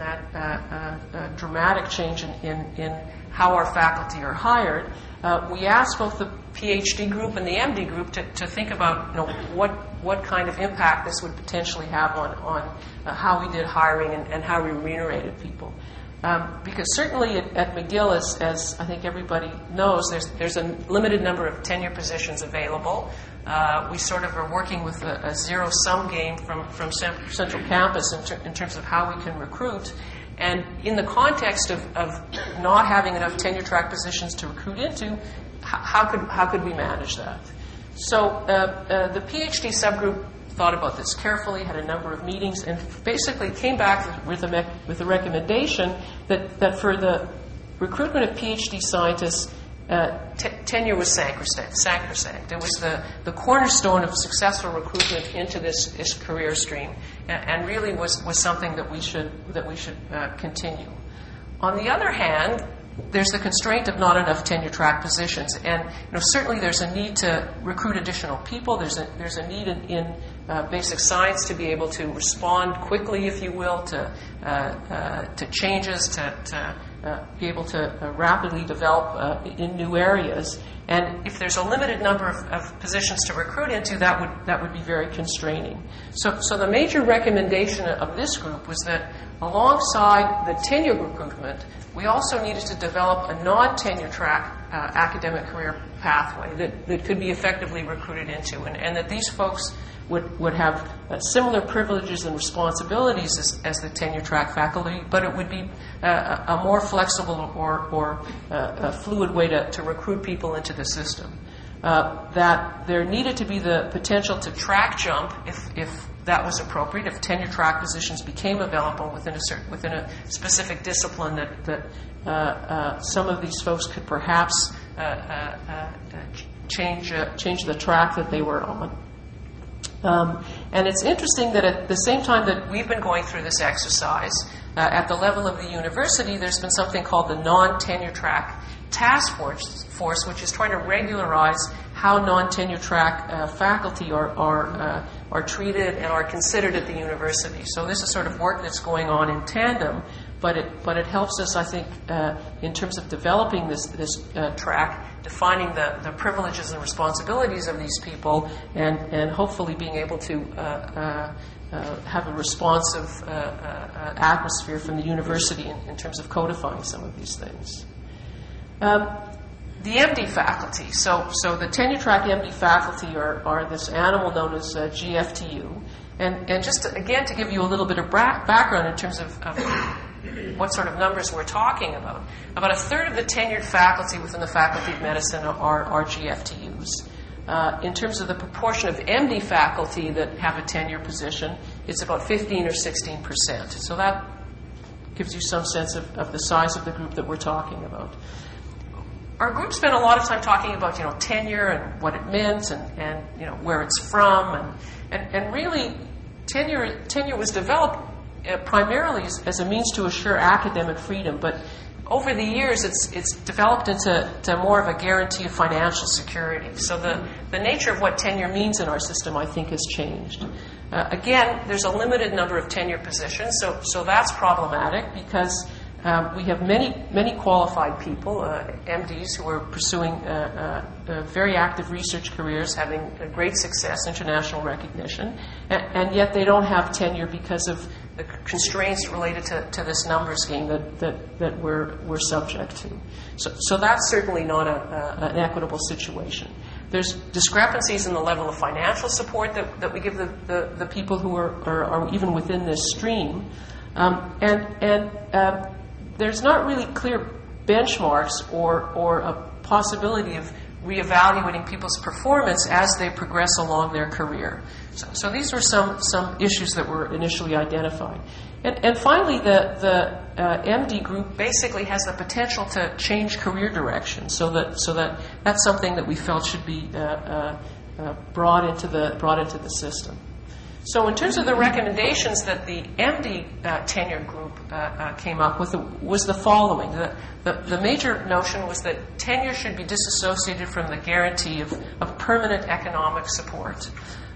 J: that dramatic change in how our faculty are hired, we asked both the PhD group and the MD group to think about what kind of impact this would potentially have on how we did hiring and how we remunerated people. Because certainly at McGill, as I think everybody knows, there's a limited number of tenure positions available. We sort of are working with a zero-sum game from Central Campus in terms of how we can recruit. And in the context of not having enough tenure track positions to recruit into, how could we manage that? So the PhD subgroup thought about this carefully, had a number of meetings, and basically came back with a recommendation that for the recruitment of PhD scientists, tenure was sacrosanct. It was the cornerstone of successful recruitment into this career stream, and really was something that we should continue. On the other hand, there's the constraint of not enough tenure track positions, and certainly there's a need to recruit additional people. There's a need in basic science to be able to respond quickly, if you will, to changes, to be able to rapidly develop in new areas. And if there's a limited number of positions to recruit into, that would be very constraining. So the major recommendation of this group was that alongside the tenure recruitment, we also needed to develop a non-tenure track academic career pathway that could be effectively recruited into, and that these folks would have similar privileges and responsibilities as the tenure track faculty, but it would be a more flexible or a fluid way to recruit people into the system. That there needed to be the potential to track jump if that was appropriate, if tenure track positions became available within a specific discipline that some of these folks could perhaps change the track that they were on. And it's interesting that at the same time that we've been going through this exercise, at the level of the university, there's been something called the non-tenure track task force, which is trying to regularize how non-tenure track faculty are treated and are considered at the university. So this is sort of work that's going on in tandem, but it helps us, I think, in terms of developing this track, defining the privileges and responsibilities of these people, and hopefully being able to have a responsive atmosphere from the university in terms of codifying some of these things. The MD faculty. So the tenure track MD faculty are this animal known as GFTU. And just to give you a little bit of background in terms of what sort of numbers we're talking about. About a third of the tenured faculty within the Faculty of Medicine are GFTUs. In terms of the proportion of MD faculty that have a tenure position, it's about 15 or 16%. So that gives you some sense of the size of the group that we're talking about. Our group spent a lot of time talking about, tenure and what it meant and where it's from. And really, tenure was developed primarily as a means to assure academic freedom. But over the years, it's developed into more of a guarantee of financial security. So the nature of what tenure means in our system, I think, has changed. Again, there's a limited number of tenure positions, so that's problematic because we have many qualified people, MDs, who are pursuing very active research careers, having great success, international recognition, and yet they don't have tenure because of the constraints related to this numbers game that we're subject to. So that's certainly not an equitable situation. There's discrepancies in the level of financial support that we give the people who are even within this stream, and there's not really clear benchmarks or a possibility of reevaluating people's performance as they progress along their career. So these were some issues that were initially identified. And finally, the MD group basically has the potential to change career direction, so that's something that we felt should be brought into the system. So in terms of the recommendations that the MD tenure group came up with, was the following. The major notion was that tenure should be disassociated from the guarantee of permanent economic support.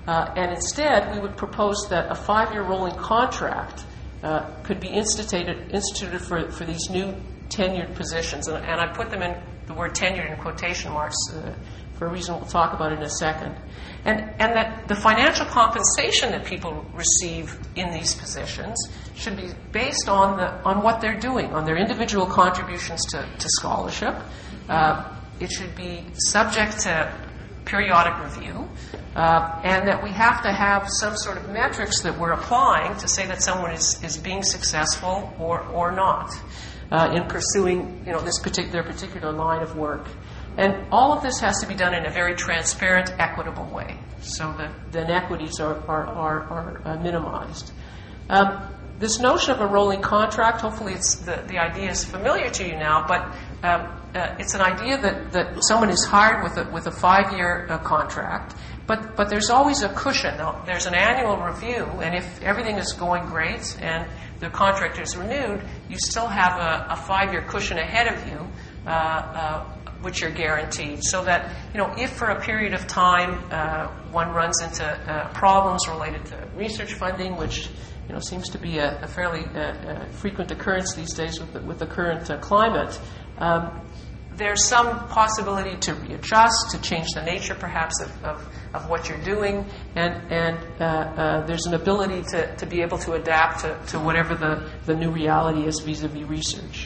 J: And instead, we would propose that a 5-year rolling contract could be instituted for these new tenured positions. And I put them in the word tenured in quotation marks for a reason we'll talk about in a second. And that the financial compensation that people receive in these positions should be based on what they're doing, on their individual contributions to scholarship. It should be subject to periodic review, and that we have to have some sort of metrics that we're applying to say that someone is being successful or not in pursuing their particular line of work. And all of this has to be done in a very transparent, equitable way, so that the inequities are minimized. This notion of a rolling contract, hopefully the idea is familiar to you now, but it's an idea that someone is hired with a 5-year contract, but there's always a cushion. Now, there's an annual review, and if everything is going great and the contract is renewed, you still have a 5-year cushion ahead of you, which you're guaranteed, so that if for a period of time one runs into problems related to research funding, which seems to be a fairly frequent occurrence these days with the current climate, there's some possibility to readjust, to change the nature perhaps of what you're doing, and there's an ability to be able to adapt to whatever the new reality is vis-a-vis research.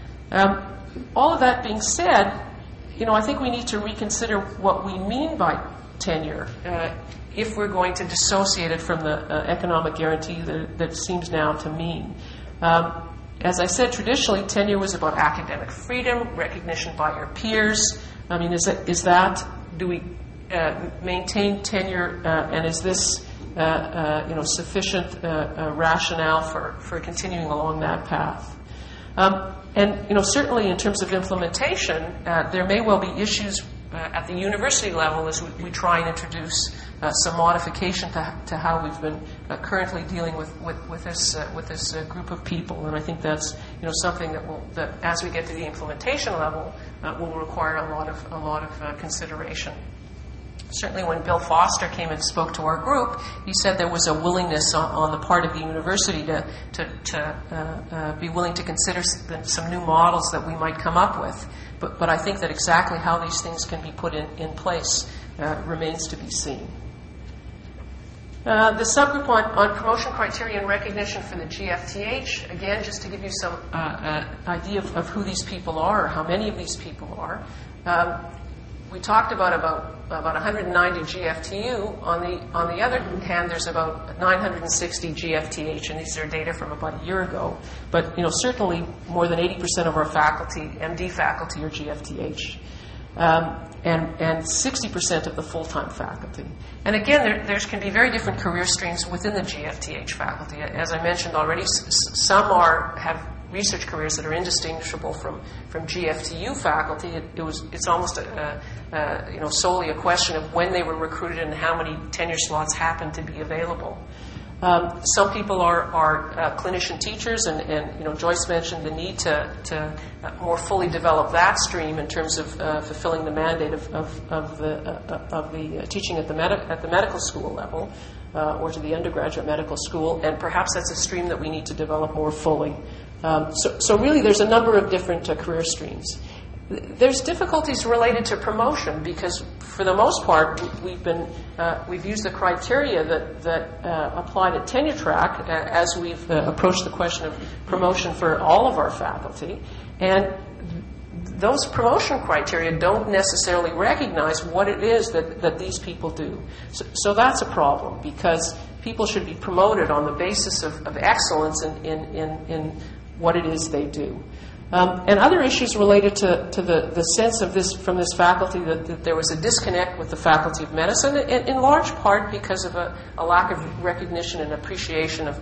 J: All of that being said, I think we need to reconsider what we mean by tenure if we're going to dissociate it from the economic guarantee that seems now to mean. As I said, traditionally, tenure was about academic freedom, recognition by your peers. I mean, do we maintain tenure, and is this sufficient rationale for continuing along that path? And certainly in terms of implementation, there may well be issues at the university level as we try and introduce some modification to how we've been currently dealing with this group of people. And I think that's something that as we get to the implementation level will require a lot of consideration. Certainly when Bill Foster came and spoke to our group, he said there was a willingness on the part of the university to be willing to consider some new models that we might come up with. But I think that exactly how these things can be put in place remains to be seen. The subgroup on promotion criteria and recognition for the GFTH, again, just to give you some idea of who these people are, or how many of these people are. We talked about 190 GFTU. On the other hand, there's about 960 GFTH, and these are data from about a year ago. But certainly more than 80% of our faculty, MD faculty, are GFTH, and 60% of the full-time faculty. And again, there can be very different career streams within the GFTH faculty. As I mentioned already, some have research careers that are indistinguishable from GFTU faculty. It's almost solely a question of when they were recruited and how many tenure slots happen to be available. Some people are clinician teachers, and Joyce mentioned the need to more fully develop that stream in terms of fulfilling the mandate of the teaching at the medical school level or to the undergraduate medical school, and perhaps that's a stream that we need to develop more fully. So really, there's a number of different career streams. There's difficulties related to promotion because, for the most part, we've used the criteria that apply to tenure track as we've approached the question of promotion for all of our faculty, and those promotion criteria don't necessarily recognize what it is that these people do. So that's a problem because people should be promoted on the basis of excellence in what it is they do. And other issues related to the sense of this from this faculty that there was a disconnect with the Faculty of Medicine, in large part because of a lack of recognition and appreciation of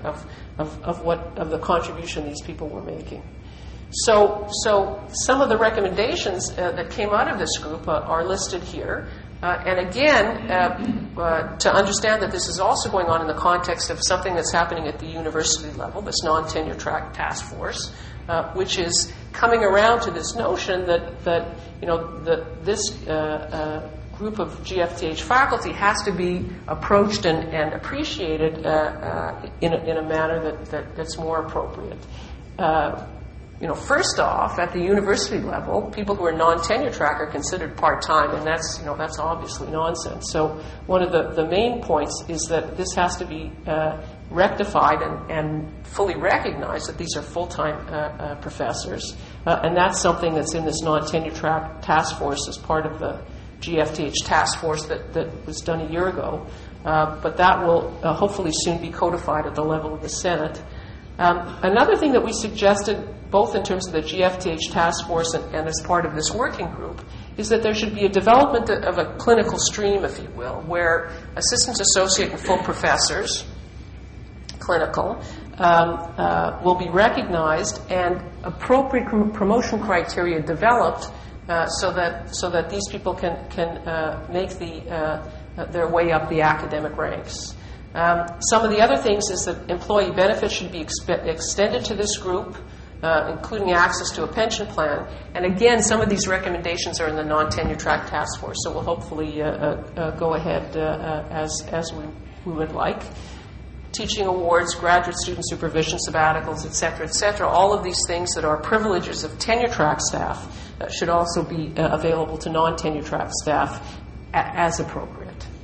J: the contribution these people were making. So some of the recommendations that came out of this group are listed here. And again, to understand that this is also going on in the context of something that's happening at the university level, this non-tenure track task force, which is coming around to this notion that this group of GFTH faculty has to be approached and appreciated in a manner that's more appropriate. First off, at the university level, people who are non-tenure track are considered part-time, and that's obviously nonsense. So one of the main points is that this has to be rectified and fully recognized that these are full-time professors, and that's something that's in this non-tenure track task force as part of the GFTH task force that was done a year ago, but that will hopefully soon be codified at the level of the Senate. Another thing that we suggested, both in terms of the GFTH task force and as part of this working group, is that there should be a development of a clinical stream, if you will, where assistant, associate, and full professors, clinical, will be recognized and appropriate promotion criteria developed so that these people can make their way up the academic ranks. Some of the other things is that employee benefits should be extended to this group, including access to a pension plan. And again, some of these recommendations are in the non-tenure track task force, so we'll hopefully go ahead as we would like. Teaching awards, graduate student supervision, sabbaticals, et cetera, all of these things that are privileges of tenure track staff should also be available to non-tenure track staff as appropriate.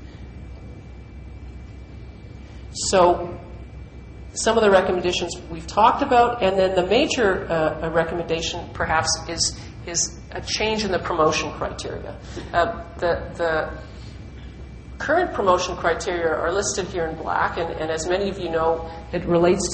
J: So some of the recommendations we've talked about, and then the major recommendation perhaps is a change in the promotion criteria. The current promotion criteria are listed here in black, and as many of you know, it relates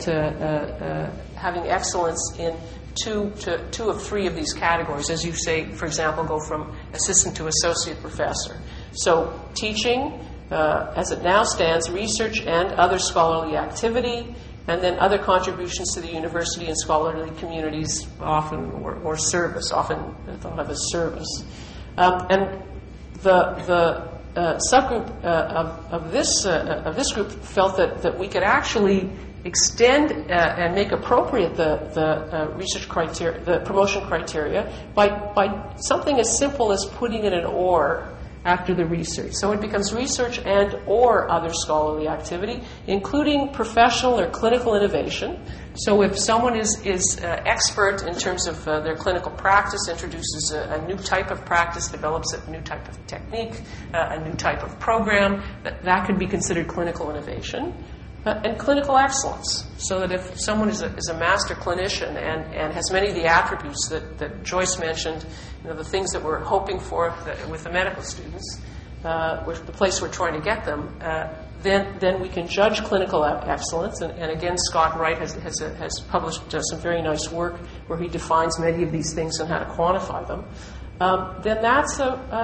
J: to having excellence in two of three of these categories. As you say, for example, go from assistant to associate professor. So teaching, as it now stands, research and other scholarly activity, and then other contributions to the university and scholarly communities, often or service, often thought of as service. And the subgroup of this group felt that we could actually extend and make appropriate the research criteria, the promotion criteria, by something as simple as putting in an "or" after the research. So it becomes research and or other scholarly activity, including professional or clinical innovation. So if someone is expert in terms of their clinical practice, introduces a new type of practice, develops a new type of technique, a new type of program, that could be considered clinical innovation. And clinical excellence, so that if someone is a master clinician and has many of the attributes that Joyce mentioned, the things that we're hoping for with the medical students, the place we're trying to get them, then we can judge clinical excellence. And again, Scott Wright has published some very nice work where he defines many of these things and how to quantify them. Then that's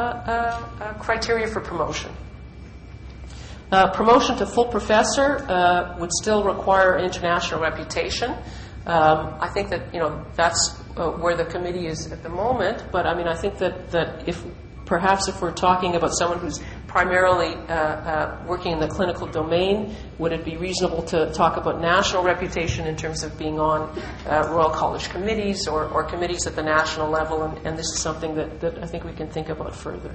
J: a criteria for promotion. Promotion to full professor would still require international reputation. I think that that's where the committee is at the moment. But I mean, I think that if we're talking about someone who's primarily working in the clinical domain, would it be reasonable to talk about national reputation in terms of being on Royal College committees or committees at the national level? And this is something that I think we can think about further.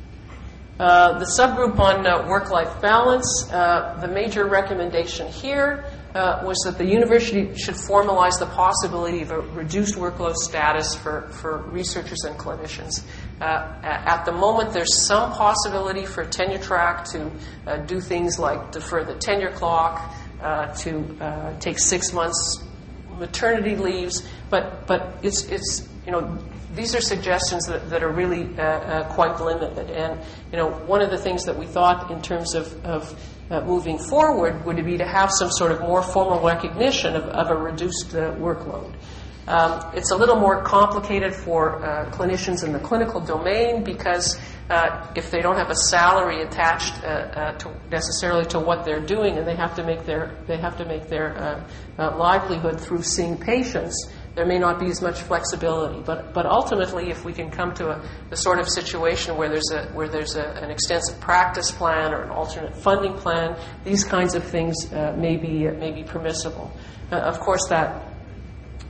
J: The subgroup on work-life balance, the major recommendation here was that the university should formalize the possibility of a reduced workload status for researchers and clinicians. At the moment, there's some possibility for tenure track to do things like defer the tenure clock, to take 6 months maternity leaves, but it's these are suggestions that are really quite limited. And one of the things that we thought in terms of moving forward would be to have some sort of more formal recognition of a reduced workload. It's a little more complicated for clinicians in the clinical domain because if they don't have a salary attached necessarily to what they're doing, and they have to make their livelihood through seeing patients, there may not be as much flexibility. But ultimately, if we can come to the sort of situation where there's an extensive practice plan or an alternate funding plan, these kinds of things may be permissible. Of course, that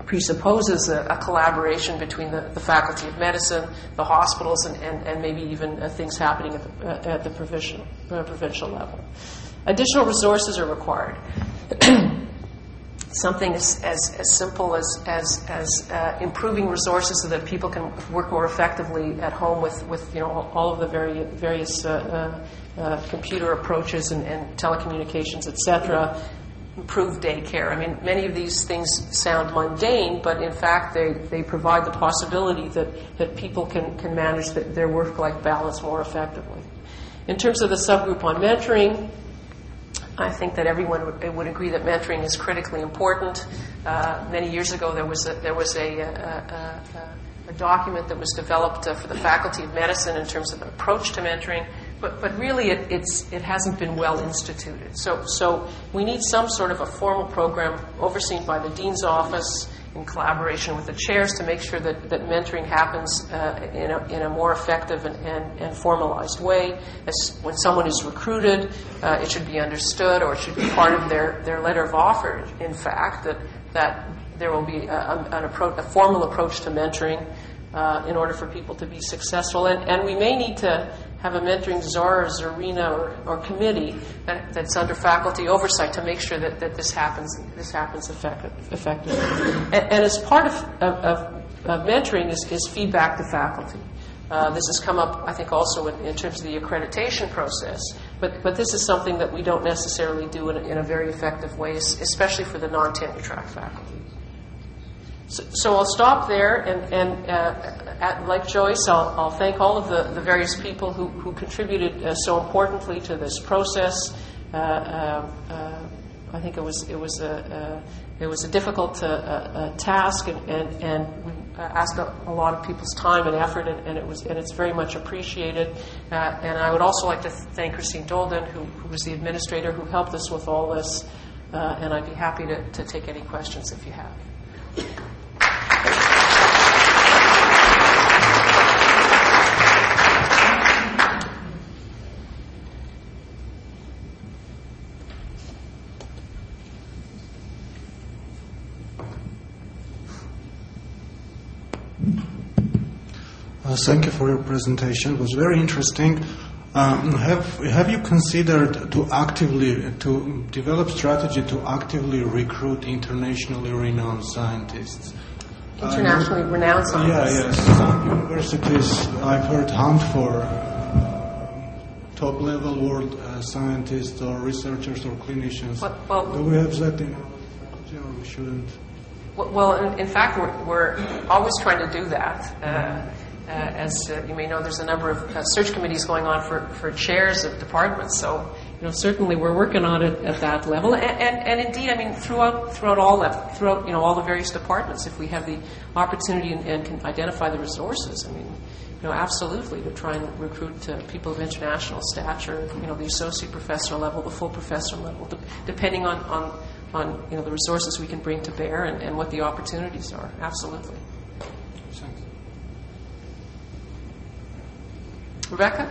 J: presupposes a collaboration between the Faculty of Medicine, the hospitals, and maybe even things happening at the provincial level. Additional resources are required. Something as simple as improving resources so that people can work more effectively at home with all of the various computer approaches and telecommunications, etc. Improve daycare. I mean, many of these things sound mundane, but in fact they provide the possibility that people can manage their work-life balance more effectively. In terms of the subgroup on mentoring, I think that everyone would agree that mentoring is critically important. Many years ago, there was a document that was developed for the Faculty of Medicine in terms of an approach to mentoring, but really it hasn't been well instituted. So we need some sort of a formal program overseen by the Dean's Office in collaboration with the chairs to make sure that mentoring happens in a more effective and formalized way. When someone is recruited, it should be understood, or it should be part of their letter of offer, in fact, that there will be a formal approach to mentoring in order for people to be successful. And we may need to have a mentoring czar or czarina or committee that's under faculty oversight to make sure that this happens effectively. And as part of mentoring is feedback to faculty. This has come up, I think, also in terms of the accreditation process. But this is something that we don't necessarily do in a very effective way, especially for the non-tenure track faculty. So I'll stop there, and like Joyce, I'll thank all of the various people who contributed so importantly to this process. I think it was a difficult task, and we asked a lot of people's time and effort, and it's very much appreciated. And I would also like to thank Christine Dolden, who was the administrator who helped us with all this. And I'd be happy to take any questions if you have.
K: Thank you for your presentation. It was very interesting. Have you considered to develop strategy to actively recruit internationally renowned scientists?
J: Internationally renowned scientists?
K: Yes. Some universities, I've heard, hunt for top-level world scientists or researchers or clinicians. Do we have that in our strategy, or we shouldn't?
J: Well, in fact, we're always trying to do that. As you may know, there's a number of search committees going on for chairs of departments. So, certainly we're working on it at that level. And indeed, I mean, throughout all the various departments, if we have the opportunity and can identify the resources, I mean, absolutely to try and recruit people of international stature, the associate professor level, the full professor level, depending on the resources we can bring to bear and what the opportunities are. Absolutely. Rebecca?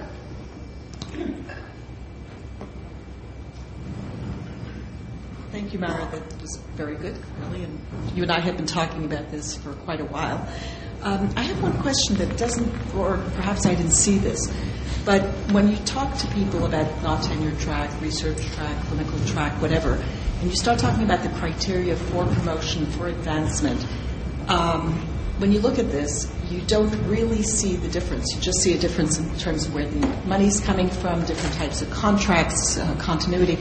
L: Thank you, Mara. That was very good, really. And you and I have been talking about this for quite a while. I have one question that doesn't, or perhaps I didn't see this, but when you talk to people about non-tenure track, research track, clinical track, whatever, and you start talking about the criteria for promotion, for advancement, when you look at this, you don't really see the difference. You just see a difference in terms of where the money's coming from, different types of contracts, continuity.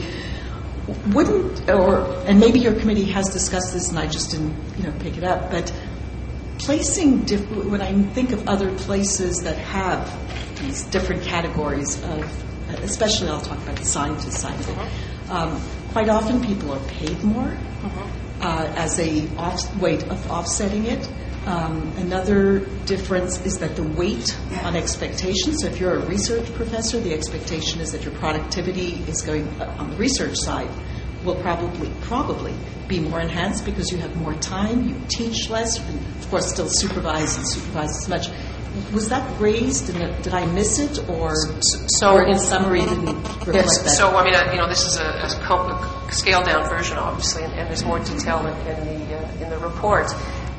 L: And maybe your committee has discussed this and I just didn't, pick it up, but when I think of other places that have these different categories of, especially I'll talk about the scientist side of it, quite often people are paid more as a way of offsetting it. Another difference is that the weight on expectations. So if you're a research professor, the expectation is that your productivity is going on the research side will probably be more enhanced because you have more time, you teach less, and of course still supervise as much. Was that raised? Did I miss it, or in summary didn't reflect that?
J: So I mean, this is a scaled down version, obviously, and there's more detail in the report.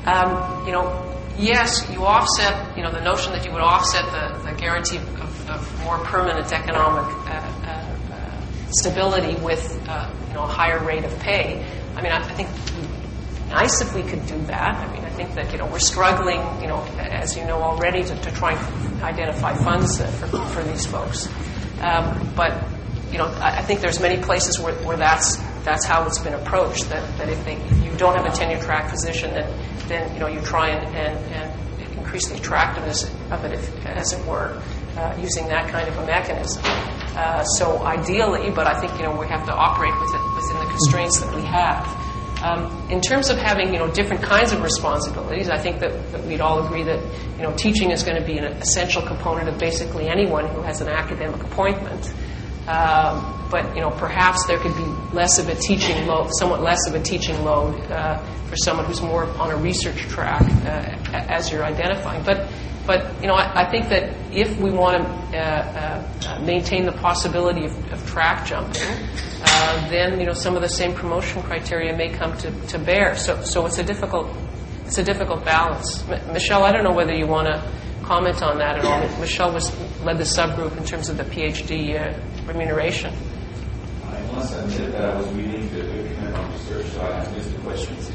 J: Yes, you offset, the notion that you would offset the guarantee of more permanent economic stability with, a higher rate of pay. I mean, I think it would be nice if we could do that. I mean, I think that, we're struggling, as you know already, to try and identify funds for these folks. But, I think there's many places where that's how it's been approached, that if you don't have a tenure track position, then you try and increase the attractiveness of it, as it were, using that kind of a mechanism. So ideally, but I think we have to operate within the constraints that we have. In terms of having different kinds of responsibilities, I think that we'd all agree that teaching is going to be an essential component of basically anyone who has an academic appointment. But perhaps there could be less of a teaching load, somewhat less of a teaching load for someone who's more on a research track, as you're identifying. But I think that if we want to maintain the possibility of track jumping, then some of the same promotion criteria may come to bear. So it's a difficult balance. Michelle, I don't know whether you want to comment on that at all. Michelle led the subgroup in terms of the PhD remuneration.
D: I must admit that I was reading the document on research, so I missed the questions.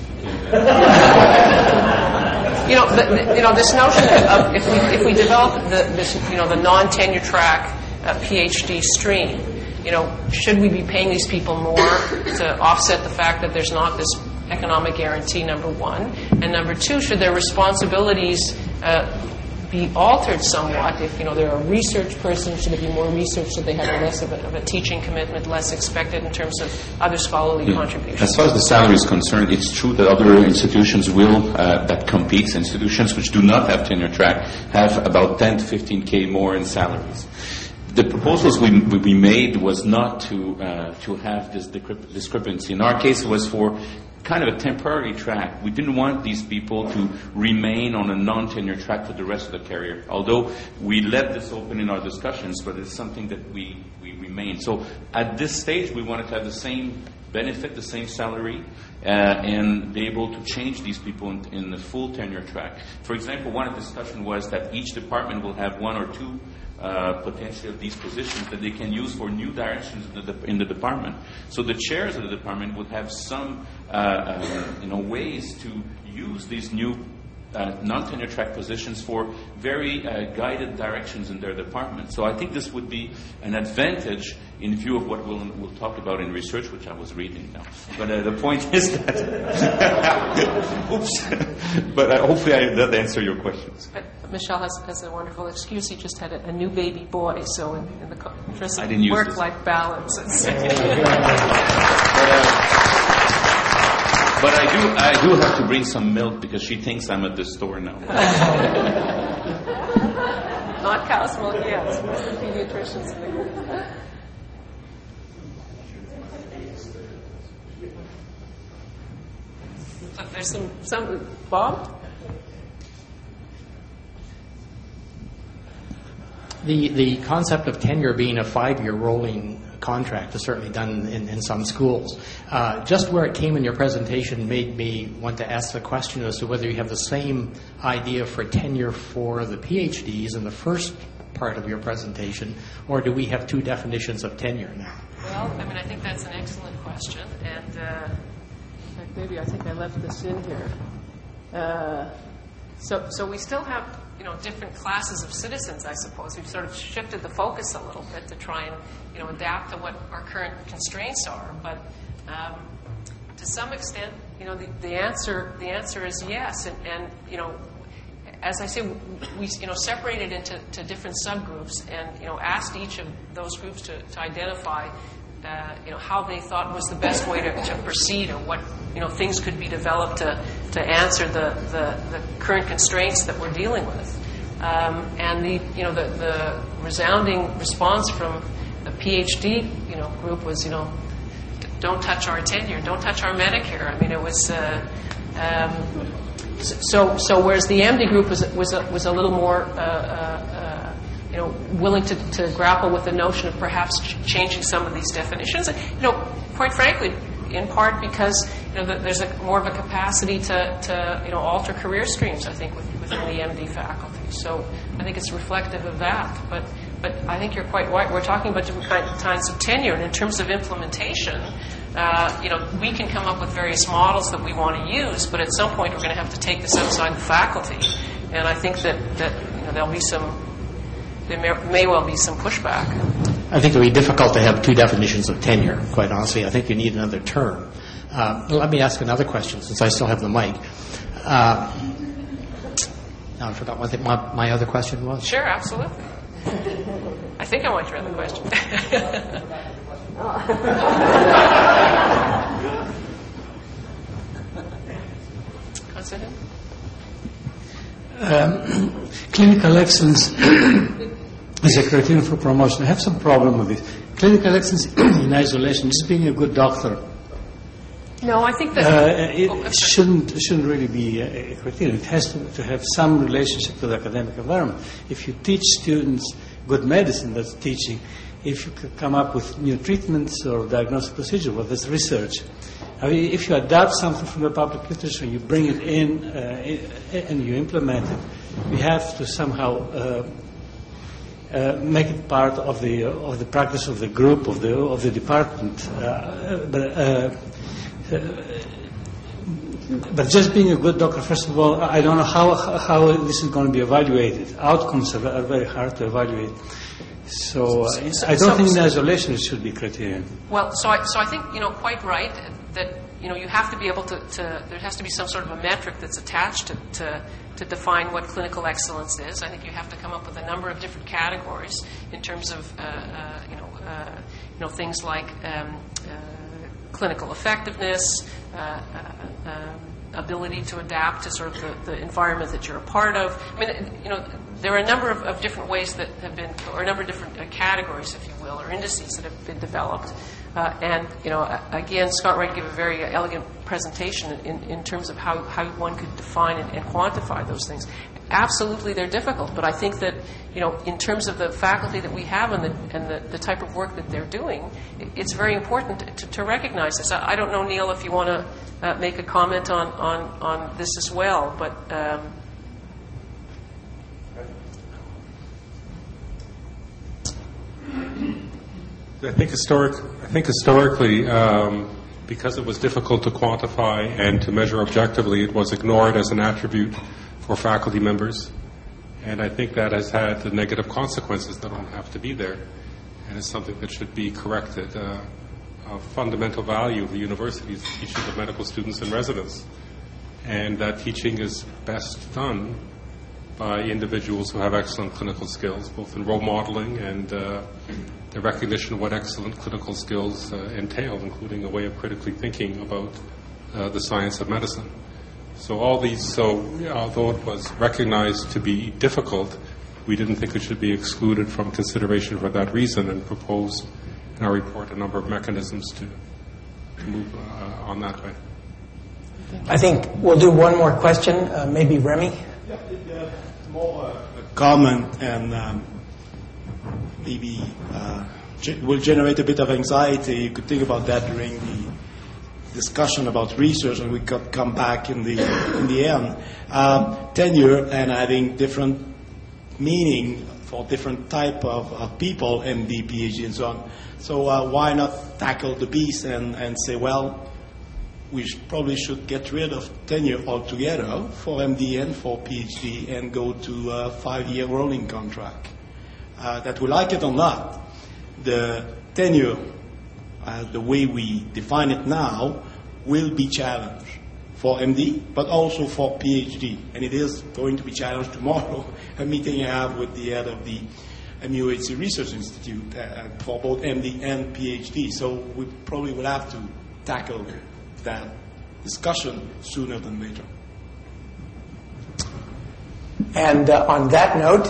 J: This notion of if we develop the non-tenure track PhD stream, should we be paying these people more to offset the fact that there's not this economic guarantee, number one, and number two, should their responsibilities be altered somewhat? If they're a research person, should it be more research so they have less of a teaching commitment, less expected in terms of other scholarly contributions?
D: As far as the salary is concerned, it's true that other institutions that compete, institutions which do not have tenure track, have about 10 to 15K more in salaries. The proposals we made was not to have this discrepancy. In our case, it was for kind of a temporary track. We didn't want these people to remain on a non-tenure track for the rest of the career, although we let this open in our discussions, but it's something that we remain. So at this stage, we wanted to have the same benefit, the same salary, and be able to change these people in the full tenure track. For example, one discussion was that each department will have one or two potentially of these positions that they can use for new directions in the department. So the chairs of the department would have some ways to use these new non-tenure track positions for very guided directions in their department. So I think this would be an advantage in view of what we'll talk about in research, which I was reading now. But the point is that... Oops. But hopefully that answered your questions.
J: But Michelle has a wonderful excuse. He just had a new baby boy, so in the interest of work-life balance.
D: But I do have to bring some milk because she thinks I'm at the store now.
J: Not cow's milk yet. The pediatricians. There's some Bob?
M: The concept of tenure being a 5-year rolling contract is certainly done in some schools. Just where it came in your presentation made me want to ask the question as to whether you have the same idea for tenure for the PhDs in the first part of your presentation, or do we have two definitions of tenure now?
J: Well, I think that's an excellent question, and maybe I think I left this in here. So we still have different classes of citizens, I suppose. We've sort of shifted the focus a little bit to try and adapt to what our current constraints are. But to some extent, the answer is yes. And as I say, we separated into different subgroups and asked each of those groups to identify how they thought was the best way to proceed, or what things could be developed to answer the current constraints that we're dealing with. And the resounding response from the PhD group was don't touch our tenure, don't touch our Medicare. It was so whereas the MD group was a little more willing to grapple with the notion of perhaps changing some of these definitions. Quite frankly, in part because there's more of a capacity to alter career streams, I think, within the MD faculty. So I think it's reflective of that. But I think you're quite right. We're talking about different kinds of tenure, and in terms of implementation, we can come up with various models that we want to use, but at some point we're going to have to take this outside the faculty. And I think that there may well be some pushback.
M: I think it would be difficult to have two definitions of tenure, quite honestly. I think you need another term. Let me ask another question, since I still have the mic. Now I forgot what my other question was.
J: Sure, absolutely. I think I want your other question.
N: Clinical excellence is a criterion for promotion. I have some problem with this. Clinical excellence in isolation, just being a good doctor.
J: No, I think that
N: it shouldn't really be a criterion. It has to have some relationship to the academic environment. If you teach students good medicine, that's teaching. If you could come up with new treatments or diagnostic procedure, well, that's research. I mean, if you adapt something from the public literature, you bring it in and you implement it, you have to somehow make it part of the practice of the group, of the department. But just being a good doctor, first of all, I don't know how this is going to be evaluated. Outcomes are very hard to evaluate. So I don't think in isolation it should be criterion.
J: Well, so I think quite right that you have to be able to there has to be some sort of a metric that's attached to define what clinical excellence is. I think you have to come up with a number of different categories in terms of things like clinical effectiveness, ability to adapt to sort of the environment that you're a part of. I mean, there are a number of different ways that have been, or a number of different categories, if you will, or indices that have been developed. And again, Scott Wright gave a very elegant presentation in terms of how one could define and quantify those things. Absolutely, they're difficult, but I think that in terms of the faculty that we have and the type of work that they're doing, it's very important to recognize this. I don't know, Neil, if you want to make a comment on this as well, but.
C: I think historically, because it was difficult to quantify and to measure objectively, it was ignored as an attribute for faculty members. And I think that has had the negative consequences that don't have to be there. And it's something that should be corrected. A fundamental value of the university is teaching the medical students and residents. And that teaching is best done by individuals who have excellent clinical skills, both in role modeling and the recognition of what excellent clinical skills entail, including a way of critically thinking about the science of medicine. So although it was recognized to be difficult, we didn't think it should be excluded from consideration for that reason, and proposed in our report a number of mechanisms to move on that way.
A: I think we'll do one more question, maybe Remy.
O: Yeah, more a comment and maybe will generate a bit of anxiety. You could think about that during the discussion about research, and we could come back in the end. Tenure and having different meaning for different type of people, MD, PhD, and so on. So why not tackle the beast and say, well, we probably should get rid of tenure altogether for MD and for PhD and go to a 5-year rolling contract. That we like it or not, the tenure, the way we define it now, will be challenged for MD, but also for PhD. And it is going to be challenged tomorrow, a meeting I have with the head of the MUHC Research Institute for both MD and PhD. So we probably will have to tackle that discussion sooner than later.
A: And on that note,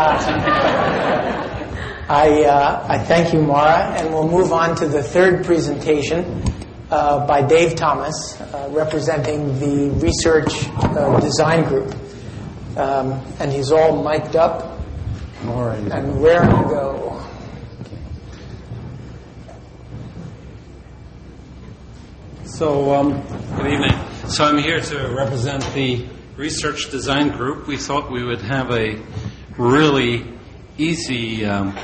A: I thank you, Mara, and we'll move on to the third presentation by Dave Thomas, representing the Research Design Group. And he's all mic'd up and raring to go.
P: Good evening. So I'm here to represent the Research Design Group. We thought we would have a really easy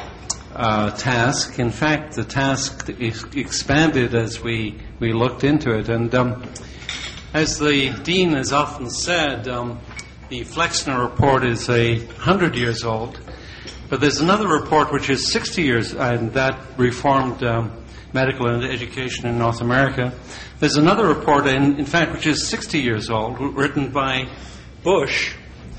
P: task. In fact, the task expanded as we looked into it. And as the Dean has often said, the Flexner Report is 100 years old. But there's another report which is 60 years, and that reformed medical and education in North America. There's another report, in fact, which is 60 years old, written by Bush,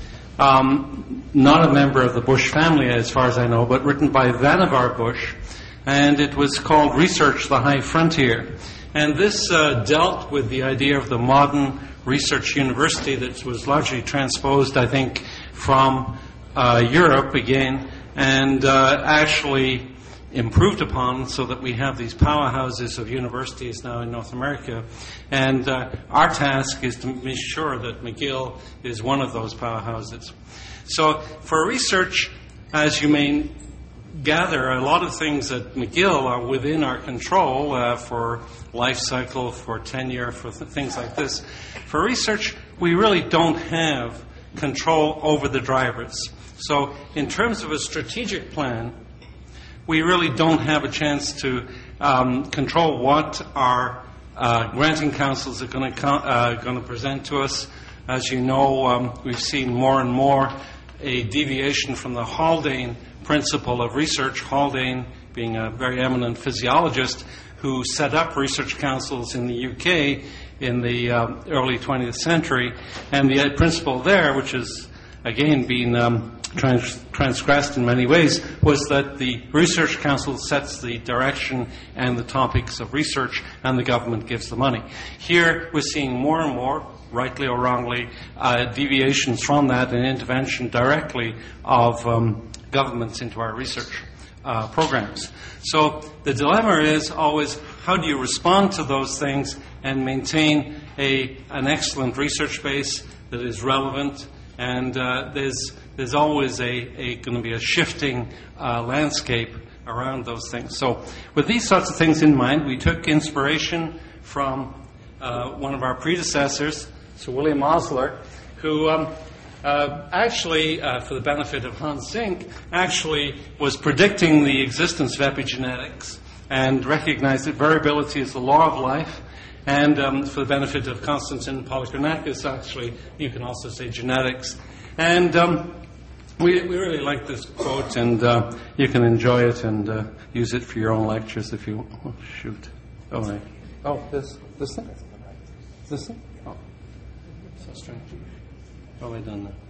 P: not a member of the Bush family as far as I know, but written by Vannevar Bush, and it was called Research, the High Frontier. And this dealt with the idea of the modern research university that was largely transposed, I think, from Europe again, and actually improved upon so that we have these powerhouses of universities now in North America. And our task is to make sure that McGill is one of those powerhouses. So for research, as you may gather, a lot of things at McGill are within our control for life cycle, for tenure, for things like this. For research, we really don't have control over the drivers. So in terms of a strategic plan, we really don't have a chance to control what our granting councils are going to present to us. As you know, we've seen more and more a deviation from the Haldane principle of research, Haldane being a very eminent physiologist who set up research councils in the UK in the early 20th century. And the principle there, which has again been transgressed in many ways, was that the Research Council sets the direction and the topics of research, and the government gives the money. Here, we're seeing more and more, rightly or wrongly, deviations from that and intervention directly of governments into our research programs. So the dilemma is always, how do you respond to those things and maintain an excellent research base that is relevant? And there's always going to be a shifting landscape around those things. So with these sorts of things in mind, we took inspiration from one of our predecessors, Sir William Osler, who actually, for the benefit of Hans Zink, actually was predicting the existence of epigenetics and recognized that variability is the law of life. And for the benefit of Konstantin Polychronakis, actually, you can also say genetics. And we really like this quote, and you can enjoy it and use it for your own lectures if you want. Oh, shoot. Oh, right. Oh, this thing? This thing? Oh, so strange. Oh, I done that.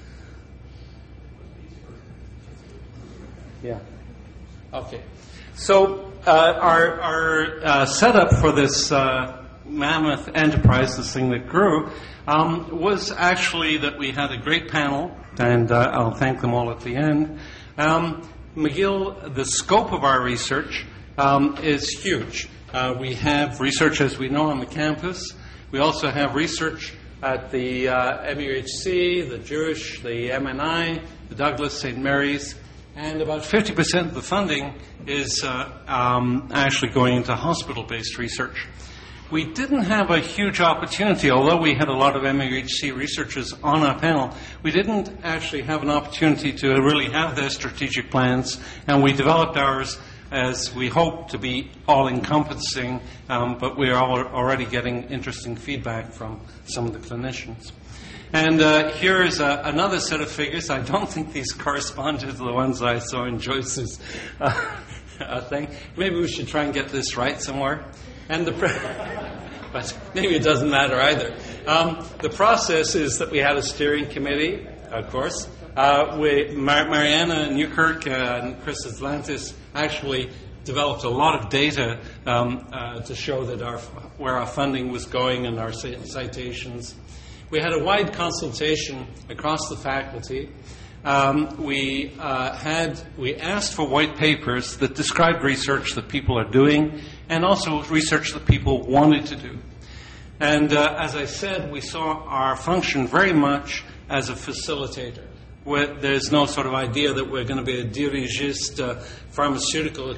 P: Yeah. Okay. So our setup for this mammoth enterprise, this thing that grew, was actually that we had a great panel, and I'll thank them all at the end. McGill, the scope of our research is huge. We have research, as we know, on the campus. We also have research at the MUHC, the Jewish, the MNI, the Douglas, St. Mary's, and about 50% of the funding is actually going into hospital-based research. We didn't have a huge opportunity, although we had a lot of MUHC researchers on our panel, we didn't actually have an opportunity to really have their strategic plans, and we developed ours as we hope to be all-encompassing, but we're already getting interesting feedback from some of the clinicians. And here is another set of figures. I don't think these correspond to the ones I saw in Joyce's thing. Maybe we should try and get this right somewhere. And but maybe it doesn't matter either. The process is that we had a steering committee, of course. Mariana Newkirk and Chris Atlantis actually developed a lot of data to show that where our funding was going and our citations. We had a wide consultation across the faculty. We asked for white papers that described research that people are doing and also research that people wanted to do. And as I said, we saw our function very much as a facilitator. There's no sort of idea that we're going to be a dirigist, pharmaceutical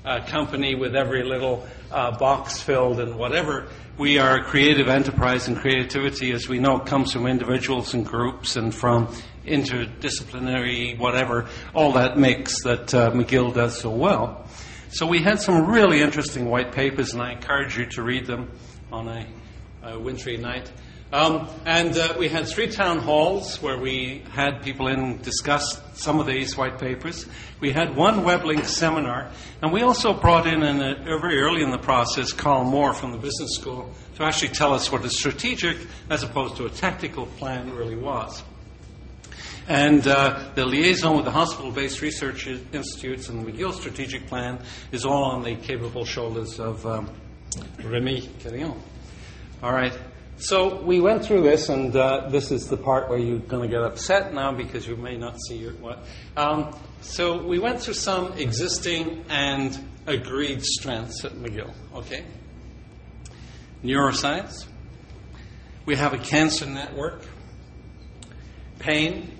P: company with every little box filled and whatever. We are a creative enterprise, and creativity, as we know, comes from individuals and groups and from interdisciplinary whatever, all that mix that McGill does so well. So we had some really interesting white papers, and I encourage you to read them on a wintry night. We had 3 town halls where we had people in discuss some of these white papers. We had 1 WebLink seminar, and we also brought in, very early in the process, Carl Moore from the business school to actually tell us what a strategic as opposed to a tactical plan really was. And the liaison with the hospital-based research institutes and the McGill strategic plan is all on the capable shoulders of Rémi Carillon. All right. So we went through this, and this is the part where you're going to get upset now because you may not see what. So we went through some existing and agreed strengths at McGill. Okay. Neuroscience. We have a cancer network. Pain.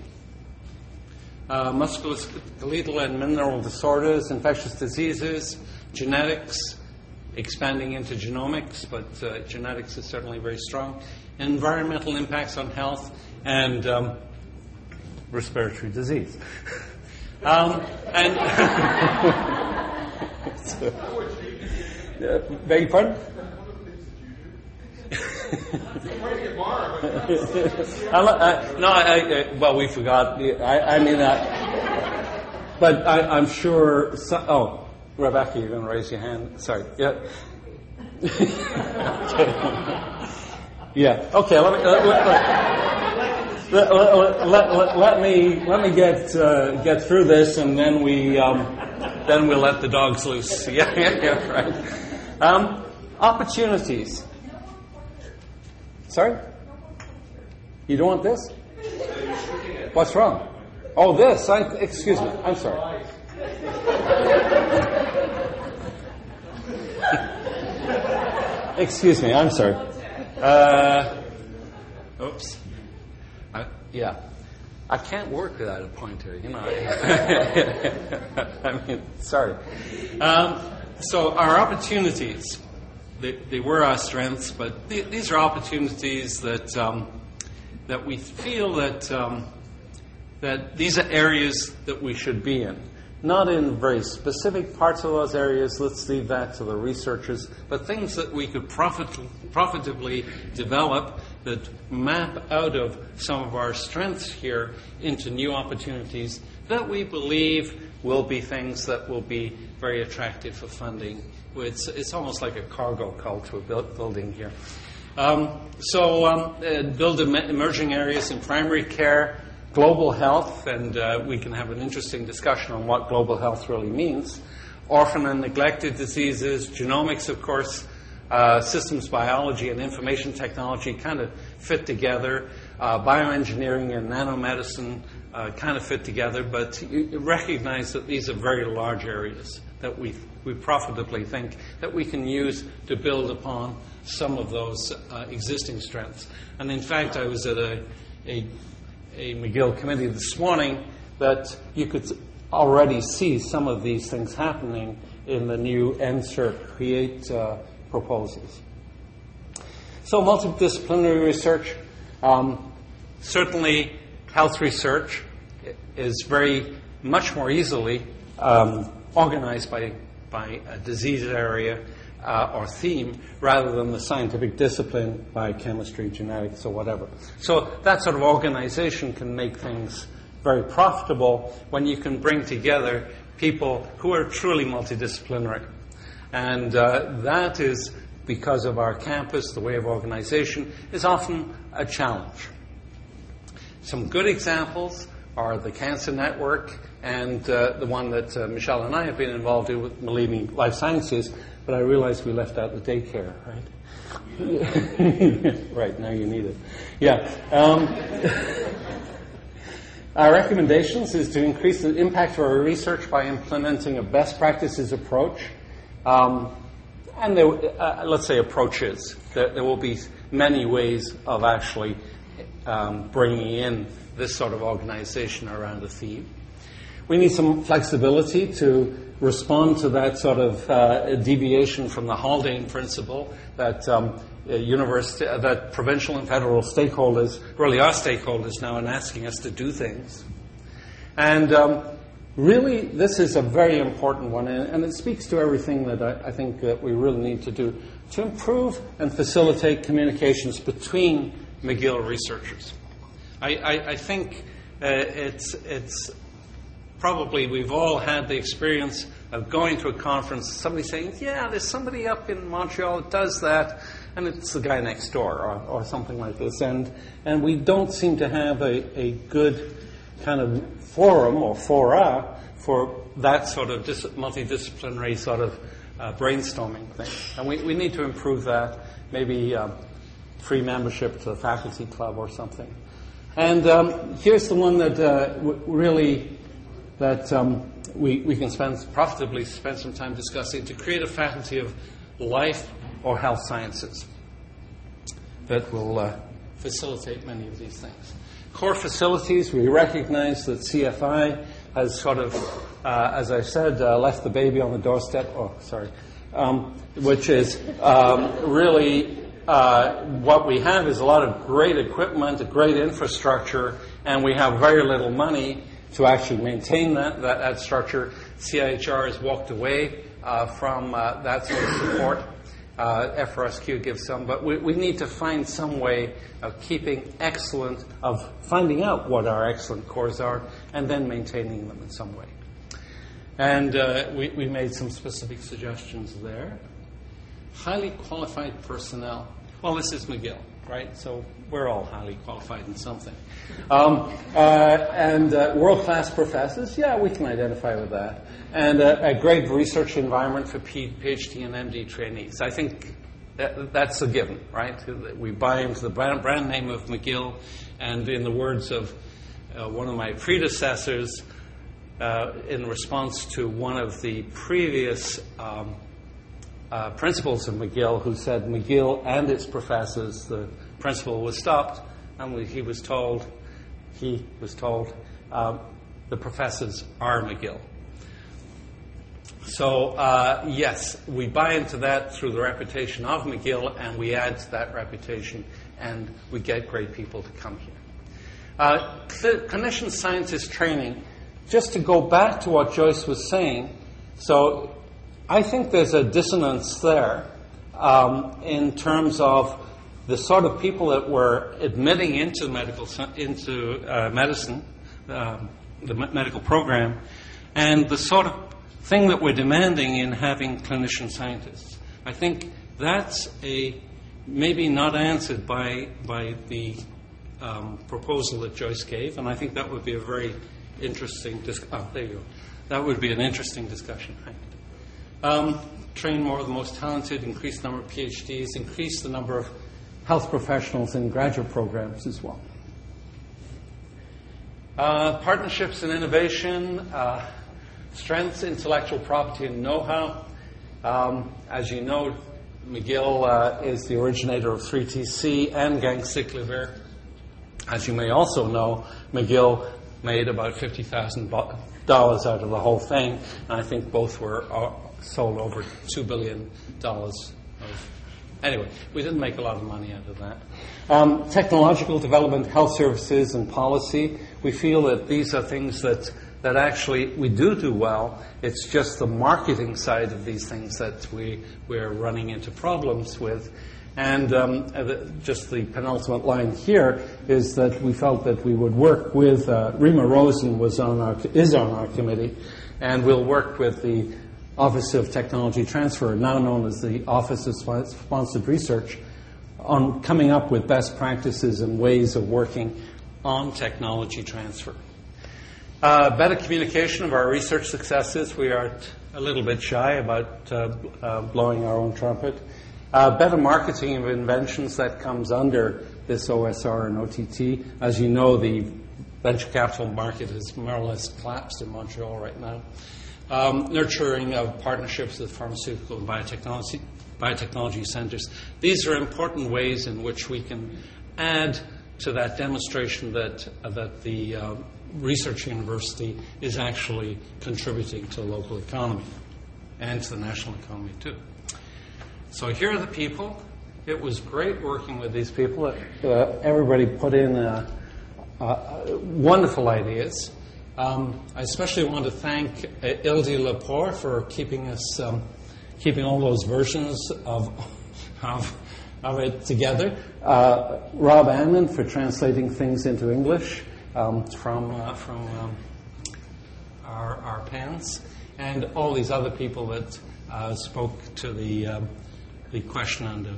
P: Musculoskeletal and mineral disorders, infectious diseases, genetics, expanding into genomics, but genetics is certainly very strong, environmental impacts on health, and respiratory disease. Beg your pardon? Well, we forgot. But I'm sure. Rebecca, you're going to raise your hand. Sorry. Yeah. Yeah. Okay. Let me get through this, and then we'll let the dogs loose. Yeah. Right. Opportunities. Sorry? You don't want this? What's wrong? Oh, this. Excuse me. I'm sorry. Excuse me. I'm sorry. Oops. Yeah. I can't work without a pointer, you know. I mean, sorry. So our opportunities. They were our strengths, but these are opportunities that we feel that these are areas that we should be in. Not in very specific parts of those areas, let's leave that to the researchers, but things that we could profitably develop that map out of some of our strengths here into new opportunities that we believe will be things that will be very attractive for funding. It's almost like a cargo cult we're building here. Build emerging areas in primary care, global health, and we can have an interesting discussion on what global health really means. Orphan and neglected diseases, genomics, of course, systems biology and information technology kind of fit together. Bioengineering and nanomedicine kind of fit together, but you recognize that these are very large areas that we profitably think that we can use to build upon some of those existing strengths. And in fact, I was at a McGill committee this morning that you could already see some of these things happening in the new NSERC Create proposals. So multidisciplinary research, certainly health research is very much more easily organized by a disease area or theme rather than the scientific discipline by chemistry, genetics, or whatever. So that sort of organization can make things very profitable when you can bring together people who are truly multidisciplinary. And that is because of our campus, the way of organization is often a challenge. Some good examples are the Cancer Network and the one that Michelle and I have been involved in with Malimi Life Sciences, but I realized we left out the daycare, right? Right, now you need it. Yeah. Our recommendations is to increase the impact of our research by implementing a best practices approach. And there, let's say approaches. There will be many ways of actually bringing in this sort of organization around a theme. We need some flexibility to respond to that sort of deviation from the Haldane principle that that provincial and federal stakeholders really are stakeholders now in asking us to do things. And really, this is a very important one, and it speaks to everything that I think that we really need to do to improve and facilitate communications between McGill researchers. I think it's probably we've all had the experience of going to a conference, somebody saying, yeah, there's somebody up in Montreal that does that, and it's the guy next door or something like this. And we don't seem to have a good kind of forum or fora for that sort of multidisciplinary sort of brainstorming thing. And we need to improve that, maybe free membership to the faculty club or something. And here's the one that we can profitably spend some time discussing, to create a faculty of life or health sciences that will facilitate many of these things. Core facilities, we recognize that CFI has sort of, as I said, left the baby on the doorstep, which is really what we have is a lot of great equipment, a great infrastructure, and we have very little money to actually maintain that structure. CIHR has walked away from that sort of support. FRSQ gives some, but we need to find some way of finding out what our excellent cores are and then maintaining them in some way. And we made some specific suggestions there. Highly qualified personnel. Well, this is McGill, right? So we're all highly qualified in something. And world-class professors, yeah, we can identify with that. And a great research environment for PhD and MD trainees. I think that's a given, right? We buy into the brand name of McGill, and in the words of one of my predecessors, in response to one of the previous principals of McGill, who said McGill and its professors, the principal was stopped, and he was told, the professors are McGill. So, yes, we buy into that through the reputation of McGill, and we add to that reputation, and we get great people to come here. Clinician scientist training, just to go back to what Joyce was saying, so I think there's a dissonance there in terms of the sort of people that we're admitting into medicine, the medical program, and the sort of thing that we're demanding in having clinician scientists. I think that's maybe not answered by the proposal that Joyce gave, and I think that would be a very interesting there you go. That would be an interesting discussion. Train more of the most talented, increase the number of PhDs, increase the number of health professionals in graduate programs as well. Partnerships and innovation, strengths, intellectual property, and know-how. As you know, McGill is the originator of 3TC and ganciclovir. As you may also know, McGill made about $50,000 out of the whole thing, and I think both were sold over $2 billion. Anyway, we didn't make a lot of money out of that. Technological development, health services, and policy. We feel that these are things that actually we do well. It's just the marketing side of these things that we're running into problems with. And just the penultimate line here is that we felt that we would work with Rima Rosen is on our committee, and we'll work with the Office of Technology Transfer, now known as the Office of Sponsored Research, on coming up with best practices and ways of working on technology transfer. Better communication of our research successes. We are a little bit shy about blowing our own trumpet. Better marketing of inventions, that comes under this OSR and OTT. As you know, the venture capital market has more or less collapsed in Montreal right now. Nurturing of partnerships with pharmaceutical and biotechnology centers. These are important ways in which we can add to that demonstration that the research university is actually contributing to the local economy and to the national economy too. So here are the people. It was great working with these people. Everybody put in wonderful ideas. I especially want to thank Ildi Lepore for keeping all those versions of it together. Rob Annan for translating things into English from our pens, and all these other people that spoke to the question under.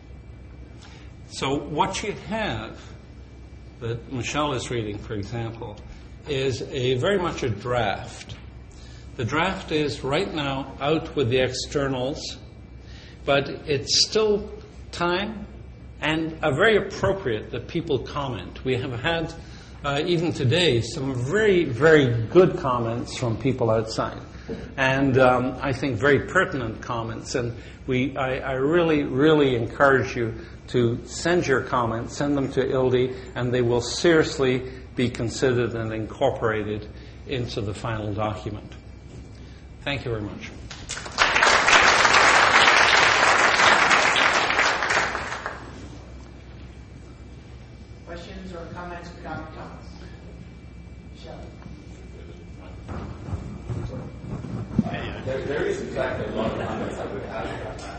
P: So what you have that Michelle is reading, for example, is very much a draft. The draft is right now out with the externals, but it's still time and very appropriate that people comment. We have had, even today, some very, very good comments from people outside. And I think very pertinent comments. And I really, really encourage you to send your comments, send them to Ildi, and they will seriously be considered and incorporated into the final document. Thank you very much.
A: Questions or comments for Dr. Thomas? Michelle.
D: There is, in fact, a lot of comments I would have.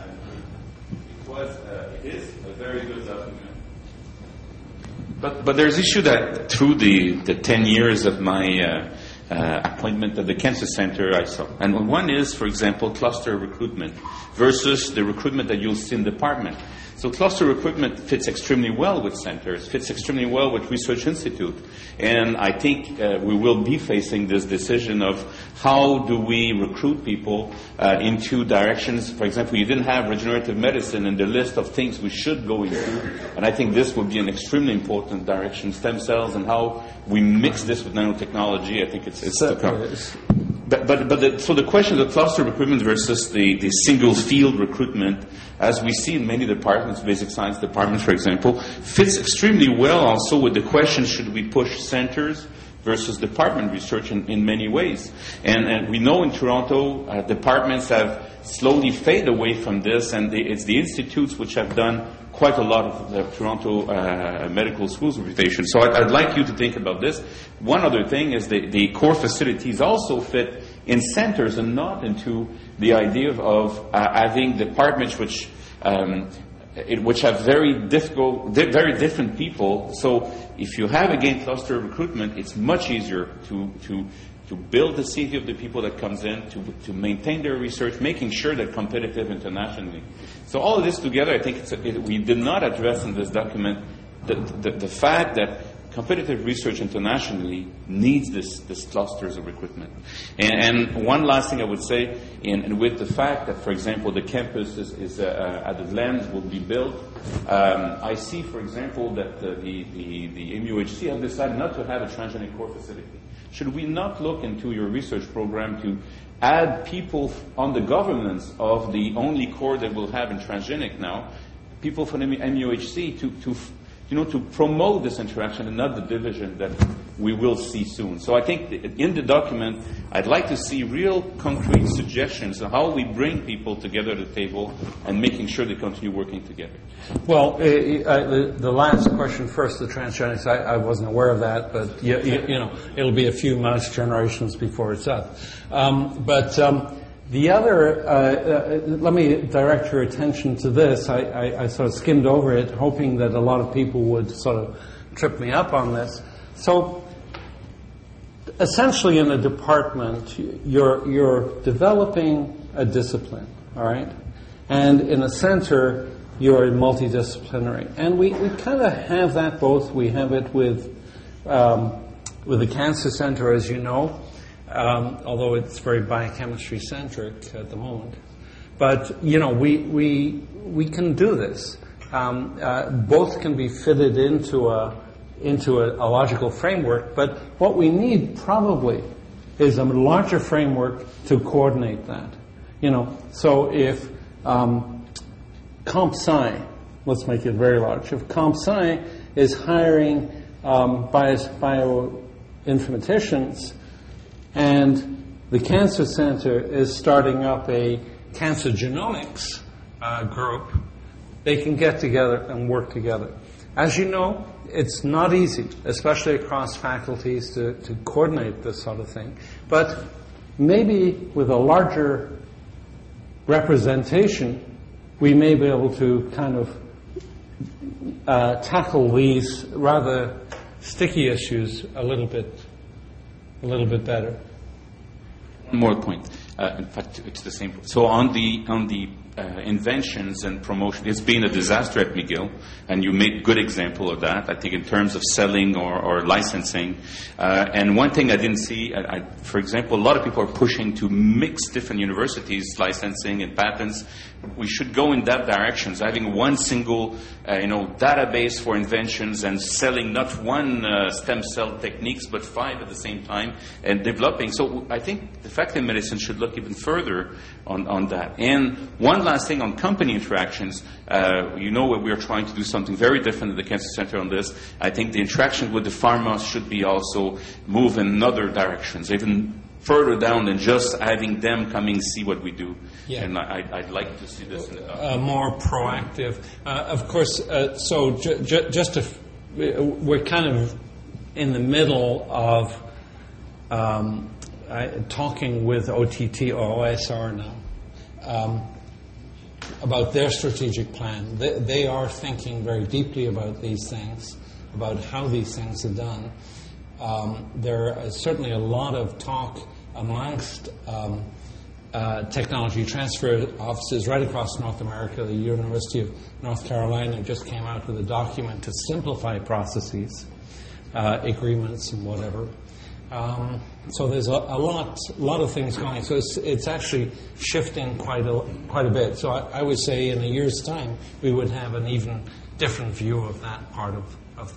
D: It is a very good document. But there's issue that through the 10 years of my appointment at the Cancer Center I saw. And one is, for example, cluster recruitment versus the recruitment that you'll see in the department. So cluster recruitment fits extremely well with centers, fits extremely well with research institute. And I think we will be facing this decision of how do we recruit people into directions. For example, you didn't have regenerative medicine in the list of things we should go into. And I think this will be an extremely important direction. Stem cells and how we mix this with nanotechnology, I think it's to come. So the question of the cluster recruitment versus the single field recruitment, as we see in many departments, basic science departments, for example, fits extremely well also with the question, should we push centers versus department research in many ways? And we know in Toronto, departments have slowly faded away from this, and it's the institutes which have done quite a lot of the Toronto Medical School's reputation. So I'd like you to think about this. One other thing is the core facilities also fit in centers and not into the idea of having departments which have very different people. So if you have, again, cluster recruitment, it's much easier to build the CV of the people that comes in, to maintain their research, making sure they're competitive internationally. So all of this together, I think we did not address in this document the fact that competitive research internationally needs this clusters of recruitment. And one last thing I would say, and with the fact that, for example, the campus is at the Lens will be built, I see, for example, that the MUHC have decided not to have a transgenic core facility. Should we not look into your research program to add people on the governance of the only core that we'll have in transgenic now, people from MUHC to promote this interaction and not the division that we will see soon. So I think in the document, I'd like to see real concrete suggestions on how we bring people together at the table and making sure they continue working together.
P: Well, the last question first, the transgenics, I wasn't aware of that, but it'll be a few mouse generations before it's up. The other, let me direct your attention to this. I sort of skimmed over it, hoping that a lot of people would sort of trip me up on this. So, essentially in a department, you're developing a discipline, all right? And in a center, you're multidisciplinary. And we kind of have that both. We have it with the Cancer Center, as you know. Although it's very biochemistry centric at the moment, but we can do this. Both can be fitted into a logical framework. But what we need probably is a larger framework to coordinate that. So if CompSci, let's make it very large. If CompSci is hiring informaticians, and the Cancer Center is starting up a cancer genomics group, they can get together and work together. As you know, it's not easy, especially across faculties, to coordinate this sort of thing. But maybe with a larger representation, we may be able to kind of tackle these rather sticky issues a little bit better.
D: One more point. In fact, it's the same. So on the inventions and promotion, it's been a disaster at McGill, and you made good example of that, I think, in terms of selling or licensing. And one thing I didn't see, for example, a lot of people are pushing to mix different universities, licensing and patents. We should go in that direction, so having one single database for inventions and selling not one stem cell techniques, but 5 at the same time, and developing. So I think the faculty of medicine should look even further on that. And one last thing on company interactions, we are trying to do something very different at the Cancer Center on this. I think the interaction with the pharma should be also move in other directions, even further down than just having them coming see what we do.
P: Yeah.
D: And I'd like to see this in the
P: more proactive. Of course, we're kind of in the middle of talking with OTT or OSR now about their strategic plan. They are thinking very deeply about these things, about how these things are done. There is certainly a lot of talk amongst technology transfer offices right across North America. The University of North Carolina just came out with a document to simplify processes, agreements and whatever. So there's a lot of things going. So it's actually shifting quite a bit. So I would say in a year's time we would have an even different view of that part of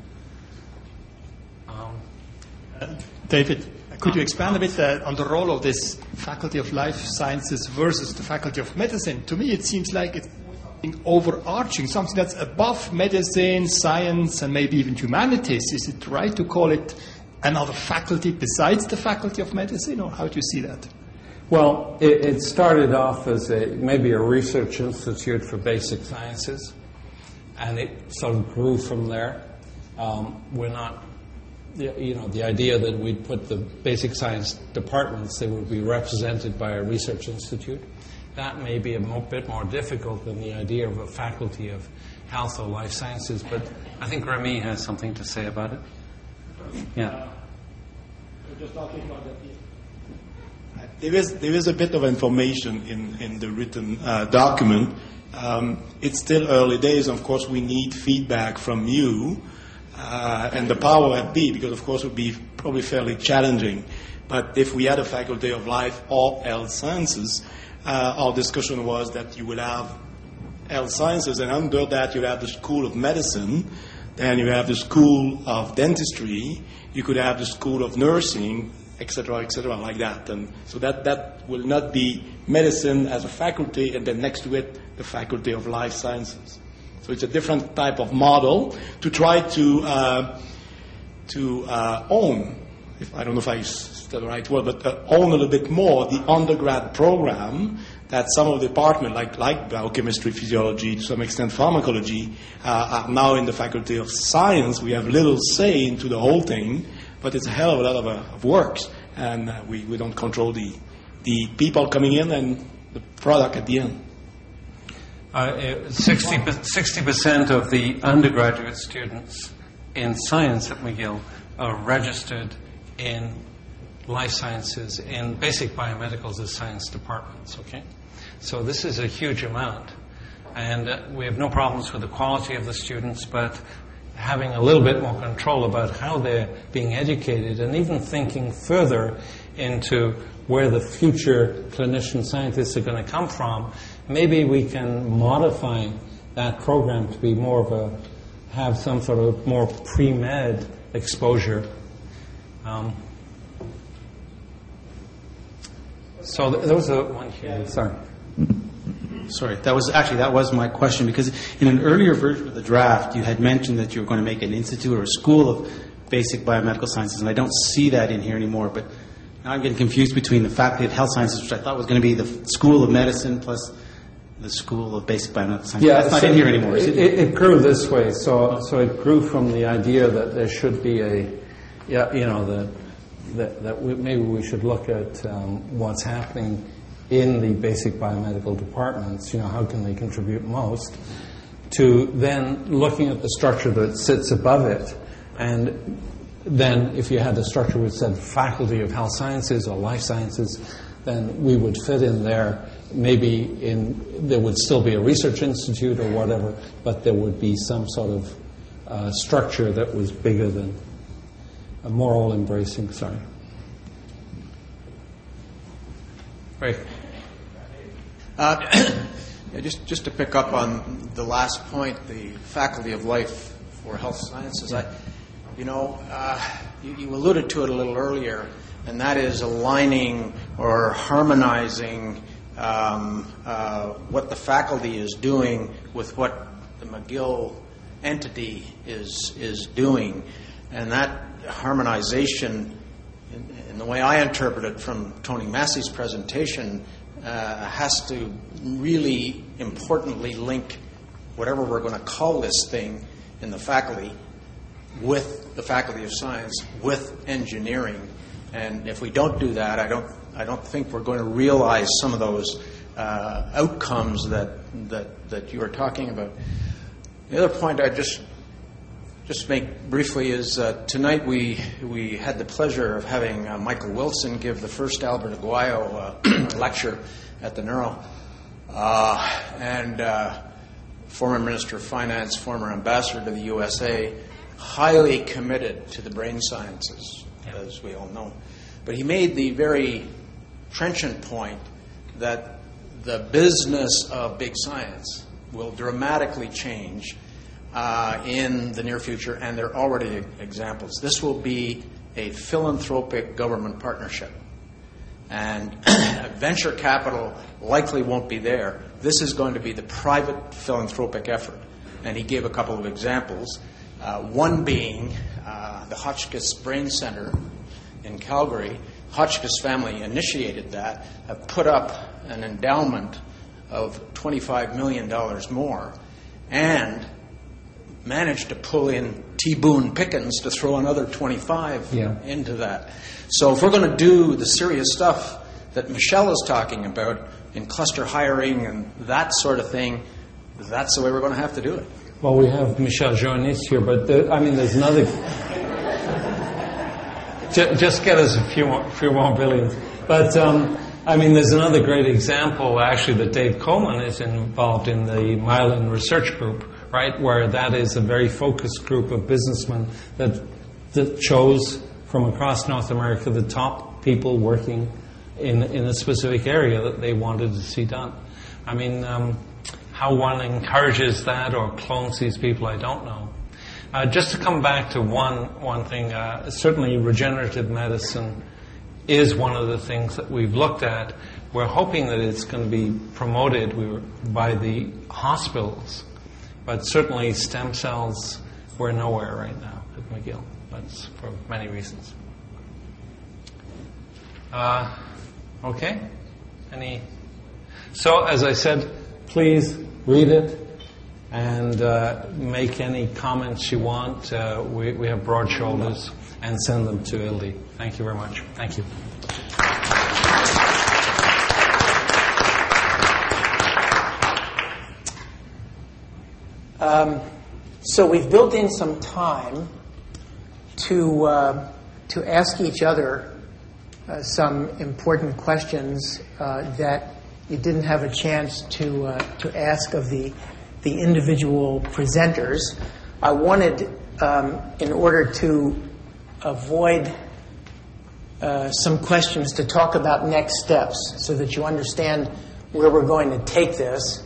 P: that.
G: David, could you expand a bit on the role of this Faculty of Life Sciences versus the Faculty of Medicine? To me, it seems like it's something overarching, something that's above medicine, science, and maybe even humanities. Is it right to call it another faculty besides the Faculty of Medicine, or how do you see that?
P: Well, it started off as maybe a research institute for basic sciences, and it sort of grew from there. We're not... the idea that we'd put the basic science departments, they would be represented by a research institute, that may be a bit more difficult than the idea of a faculty of health or life sciences, but I think Remy has something to say about it. Yeah.
O: Just talking about that. There is a bit of information in the written document. It's still early days. Of course, we need feedback from you. And the power at B, because of course it would be probably fairly challenging. But if we had a Faculty of Life or Health Sciences, our discussion was that you would have Health Sciences, and under that you have the School of Medicine, then you have the School of Dentistry, you could have the School of Nursing, etc., like that. And so that will not be medicine as a faculty, and then next to it, the Faculty of Life Sciences. So it's a different type of model to try to own, I don't know if I used the right word, but own a little bit more the undergrad program that some of the departments, like biochemistry, physiology, to some extent pharmacology, are now in the Faculty of Science. We have little say into the whole thing, but it's a hell of a lot of work, and we don't control the people coming in and the product at the end.
P: 60% of the undergraduate students in science at McGill are registered in life sciences, in basic biomedicals as science departments, okay? So this is a huge amount. And we have no problems with the quality of the students, but having a little bit more control about how they're being educated, and even thinking further into where the future clinician scientists are going to come from, maybe we can modify that program to be more of have some sort of more pre-med exposure. So there was one here.
Q: Sorry, that was my question, because in an earlier version of the draft, you had mentioned that you were going to make an institute or a school of basic biomedical sciences, and I don't see that in here anymore. But now I'm getting confused between the Faculty of Health Sciences, which I thought was going to be the School of Medicine, plus the School of Basic Biomedical Sciences.
R: Yeah,
Q: that's not in here anymore. Is it?
R: It grew this way. So it grew from the idea that there should be maybe we should look at what's happening in the basic biomedical departments. How can they contribute most? To then looking at the structure that sits above it, and then if you had a structure which said Faculty of Health Sciences or Life Sciences, then we would fit in there. Maybe there would still be a research institute or whatever, but there would be some sort of structure that was bigger than more all-embracing. Sorry.
Q: Right.
S: Just to pick up on the last point, the Faculty of Life for Health Sciences. You alluded to it a little earlier, and that is aligning or harmonizing what the faculty is doing with what the McGill entity is doing, and that harmonization, in the way I interpret it from Tony Massey's presentation, has to really importantly link whatever we're going to call this thing in the faculty with the Faculty of Science, with engineering. And if we don't do that, I don't think we're going to realize some of those outcomes that you were talking about. The other point I just make briefly is tonight we had the pleasure of having Michael Wilson give the first Albert Aguayo lecture at the Neuro, and former Minister of Finance, former ambassador to the USA, highly committed to the brain sciences, as we all know. But he made the very trenchant point that the business of big science will dramatically change in the near future, and there are already examples. This will be a philanthropic government partnership, and venture capital likely won't be there. This is going to be the private philanthropic effort, and he gave a couple of examples. One being the Hotchkiss Brain Center in Calgary. Hotchkiss family initiated that, have put up an endowment of $25 million more, and managed to pull in T. Boone Pickens to throw another 25 into that. So if we're going to do the serious stuff that Michelle is talking about in cluster hiring and that sort of thing, that's the way we're going to have to do it.
R: Well, we have Michel Journis here, but there's another. Just get us a few more billions. But there's another great example actually that Dave Coleman is involved in, the Myelin Research Group, right, where that is a very focused group of businessmen that chose from across North America the top people working in a specific area that they wanted to see done. How one encourages that or clones these people, I don't know. Just to come back to one thing, certainly regenerative medicine is one of the things that we've looked at. We're hoping that it's going to be promoted by the hospitals, but certainly stem cells, we're nowhere right now at McGill. That's for many reasons. Okay? So, as I said, please read it and make any comments you want. We have broad shoulders, and send them to Ildi. Thank you very much. Thank you.
A: So we've built in some time to ask each other some important questions that you didn't have a chance to ask of the individual presenters. I wanted, in order to avoid some questions, to talk about next steps so that you understand where we're going to take this.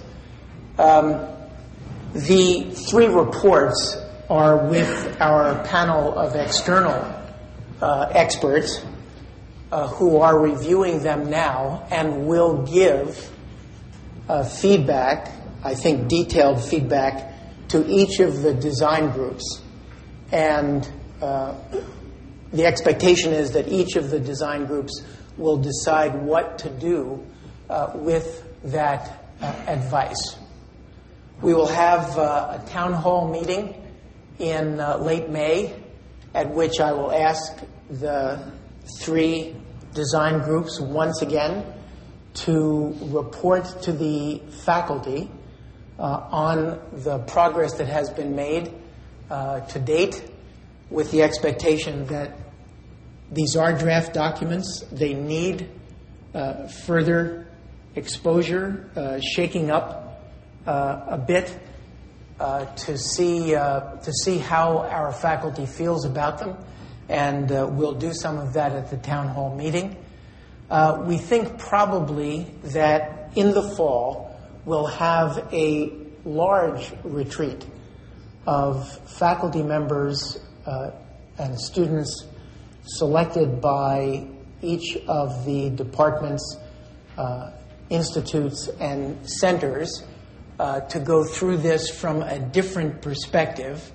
A: The three reports are with our panel of external experts who are reviewing them now and will give feedback, I think detailed feedback, to each of the design groups. And the expectation is that each of the design groups will decide what to do with that advice. We will have a town hall meeting in late May, at which I will ask the 3 design groups once again to report to the faculty on the progress that has been made to date, with the expectation that these are draft documents. They need further exposure, shaking up a bit to see how our faculty feels about them, and we'll do some of that at the town hall meeting. We think probably that in the fall we'll have a large retreat of faculty members and students selected by each of the departments, institutes, and centers to go through this from a different perspective.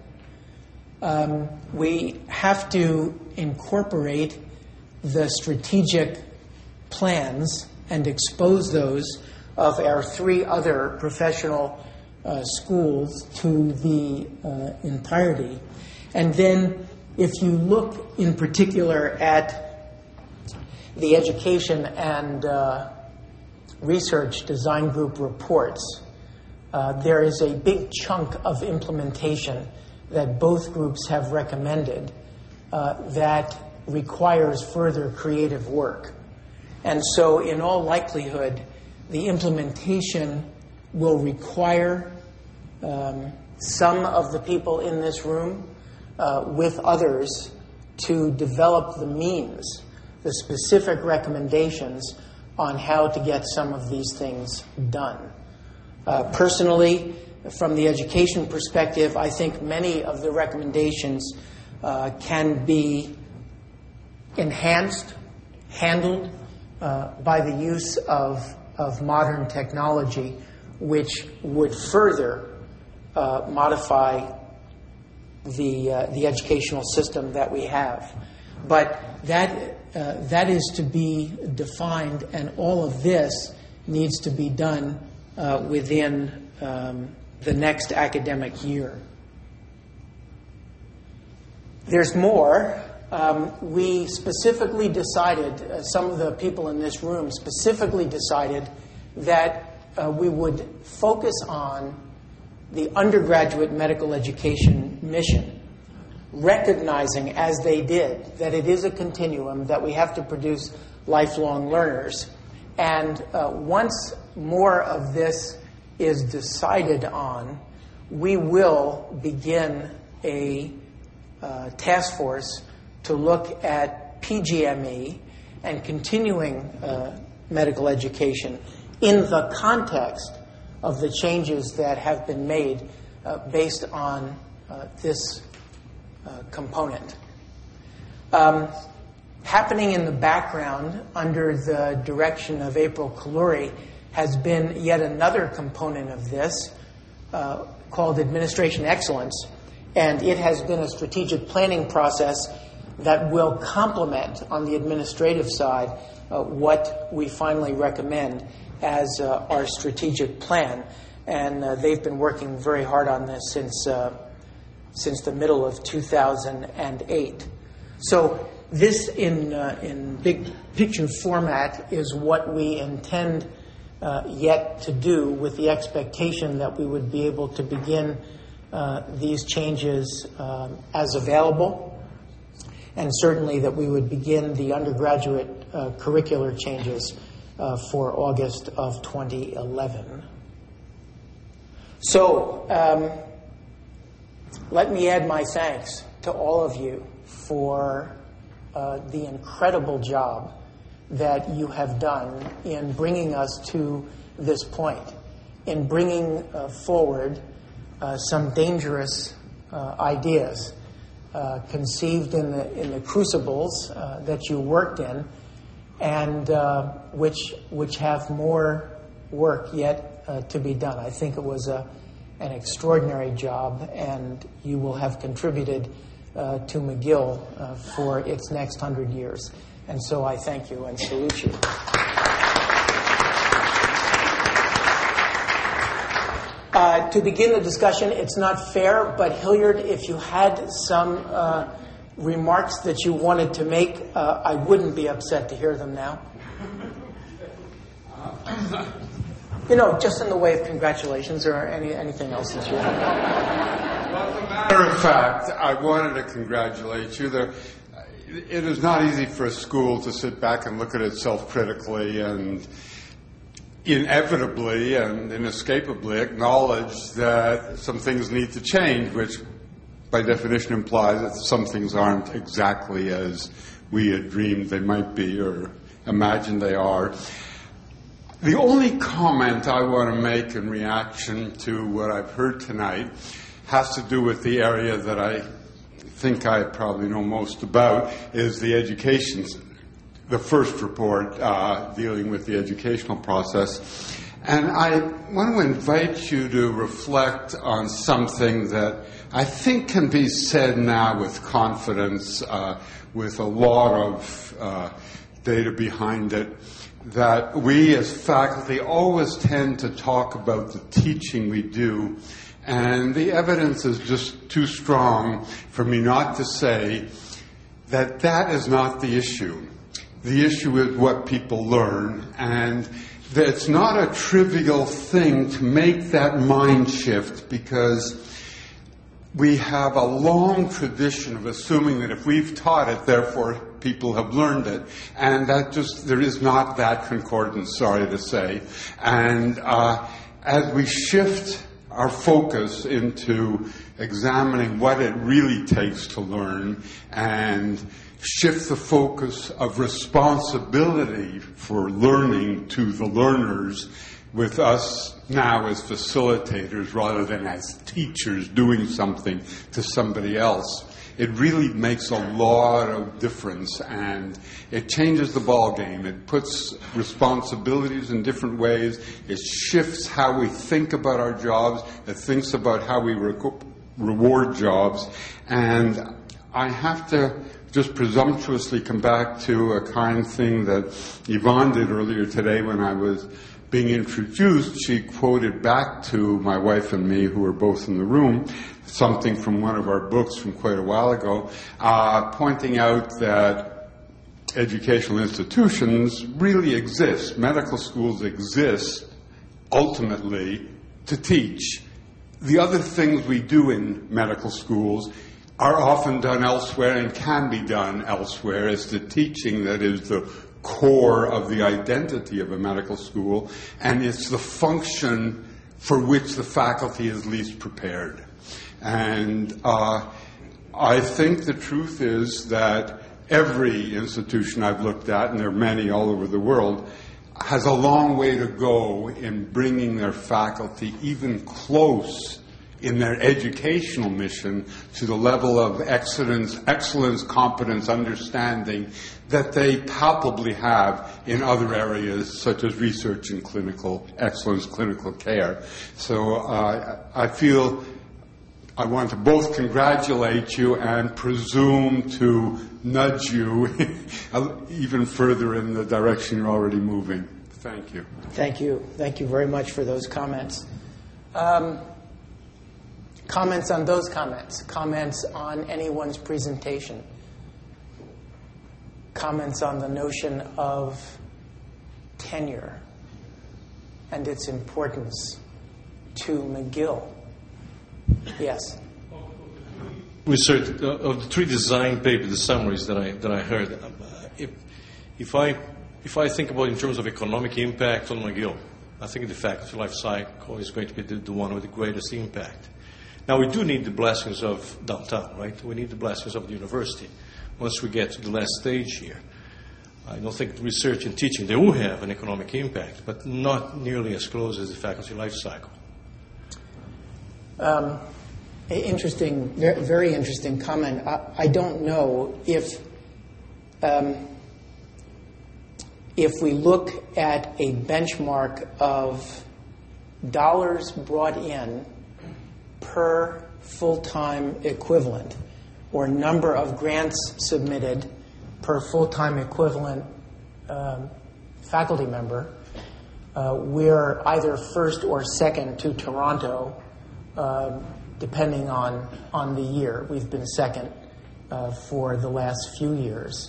A: We have to incorporate the strategic plans and expose those of our 3 other professional schools to the entirety. And then if you look in particular at the education and research design group reports, there is a big chunk of implementation that both groups have recommended that requires further creative work. And so in all likelihood, the implementation will require some of the people in this room with others to develop the means, the specific recommendations on how to get some of these things done. Personally, from the education perspective, I think many of the recommendations can be enhanced, handled by the use of modern technology, which would further modify the educational system that we have. But that is to be defined, and all of this needs to be done within the next academic year. There's more. We specifically decided, some of the people in this room specifically decided that we would focus on the undergraduate medical education mission, recognizing, as they did, that it is a continuum, that we have to produce lifelong learners. And once more of this is decided on, we will begin a task force to look at PGME and continuing medical education in the context of the changes that have been made based on this component. Happening in the background under the direction of April Kaluri has been yet another component of this called Administration Excellence, and it has been a strategic planning process that will complement on the administrative side what we finally recommend as our strategic plan. And they've been working very hard on this since the middle of 2008. So this, in big picture format, is what we intend yet to do, with the expectation that we would be able to begin these changes as available, and certainly that we would begin the undergraduate curricular changes for August of 2011. So let me add my thanks to all of you for the incredible job that you have done in bringing us to this point, in bringing forward some dangerous ideas conceived in the crucibles that you worked in, and which have more work yet to be done. I think it was an extraordinary job, and you will have contributed to McGill for its next 100 years. And so I thank you and salute you. To begin the discussion, it's not fair, but Hilliard, if you had some remarks that you wanted to make, I wouldn't be upset to hear them now. Just in the way of congratulations or anything else that you have.
T: Well, as a matter of fact, I wanted to congratulate you. It is not easy for a school to sit back and look at itself critically and inevitably and inescapably acknowledge that some things need to change, which by definition implies that some things aren't exactly as we had dreamed they might be or imagined they are. The only comment I want to make in reaction to what I've heard tonight has to do with the area that I think I probably know most about, is the education, the first report dealing with the educational process. And I want to invite you to reflect on something that I think can be said now with confidence, with a lot of data behind it, that we as faculty always tend to talk about the teaching we do, and the evidence is just too strong for me not to say that that is not the issue. The issue is what people learn, and that it's not a trivial thing to make that mind shift, because we have a long tradition of assuming that if we've taught it, therefore people have learned it. And there is not that concordance, sorry to say. And as we shift our focus into examining what it really takes to learn and shift the focus of responsibility for learning to the learners, with us now as facilitators rather than as teachers doing something to somebody else, it really makes a lot of difference, and it changes the ball game. It puts responsibilities in different ways. It shifts how we think about our jobs. It thinks about how we reward jobs. And I have to just presumptuously come back to a kind thing that Yvonne did earlier today when I was being introduced. She quoted back to my wife and me, who were both in the room, something from one of our books from quite a while ago, pointing out that educational institutions really exist. Medical schools exist ultimately to teach. The other things we do in medical schools are often done elsewhere and can be done elsewhere. It's the teaching that is the core of the identity of a medical school, and it's the function for which the faculty is least prepared. And I think the truth is that every institution I've looked at, and there are many all over the world, has a long way to go in bringing their faculty even close in their educational mission to the level of excellence, competence, understanding that they palpably have in other areas such as research and clinical excellence, clinical care. So I feel I want to both congratulate you and presume to nudge you even further in the direction you're already moving. Thank you.
A: Thank you. Thank you very much for those comments. Comments on those comments. Comments on anyone's presentation. Comments on the notion of tenure and its importance to McGill. Yes.
U: Research of the three design papers, the summaries that I heard. If I think about in terms of economic impact on McGill, I think the faculty life cycle is going to be the one with the greatest impact. Now, we do need the blessings of downtown, right? We need the blessings of the university once we get to the last stage here. I don't think research and teaching, they will have an economic impact, but not nearly as close as the faculty life cycle.
A: Interesting, very interesting comment. I don't know if we look at a benchmark of dollars brought in per full-time equivalent, or number of grants submitted per full-time equivalent faculty member, we're either first or second to Toronto, depending on the year. We've been second for the last few years.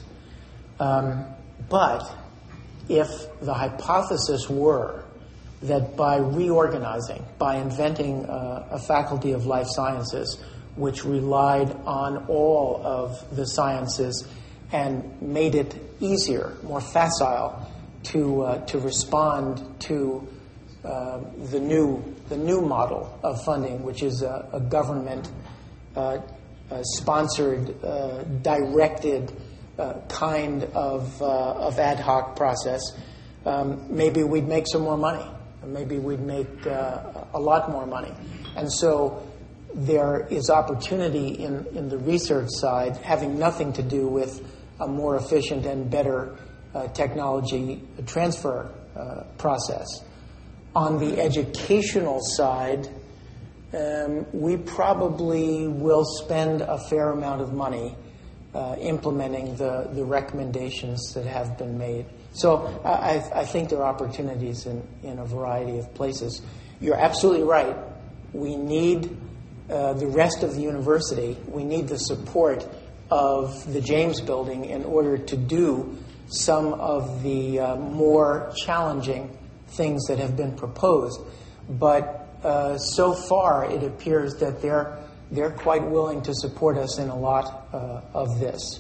A: But if the hypothesis were that by reorganizing, by inventing a faculty of life sciences which relied on all of the sciences and made it easier, more facile to respond to the new model of funding, which is a government sponsored, directed kind of ad hoc process, maybe we'd make some more money. Maybe we'd make a lot more money. And so there is opportunity in the research side having nothing to do with a more efficient and better technology transfer process. On the educational side, we probably will spend a fair amount of money implementing the recommendations that have been made. So I think there are opportunities in a variety of places. You're absolutely right. We need the rest of the university. We need the support of the James Building in order to do some of the more challenging things that have been proposed. But so far, it appears that they're quite willing to support us in a lot of this.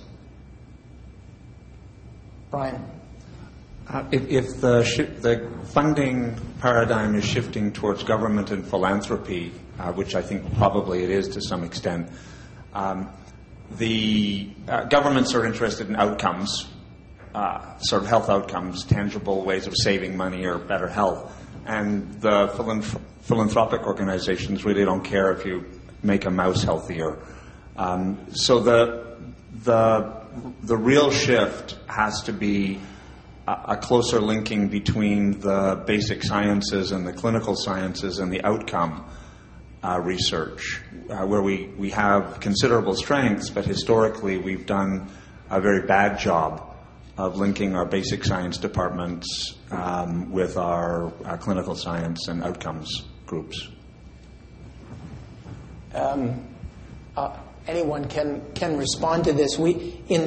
A: Brian?
I: If the funding paradigm is shifting towards government and philanthropy, which I think probably it is to some extent, the governments are interested in outcomes, sort of health outcomes, tangible ways of saving money or better health. And the philanthropic organizations really don't care if you make a mouse healthier. So the real shift has to be a closer linking between the basic sciences and the clinical sciences and the outcome research, where we have considerable strengths, but historically we've done a very bad job of linking our basic science departments with our clinical science and outcomes groups.
A: Anyone can respond to this. We in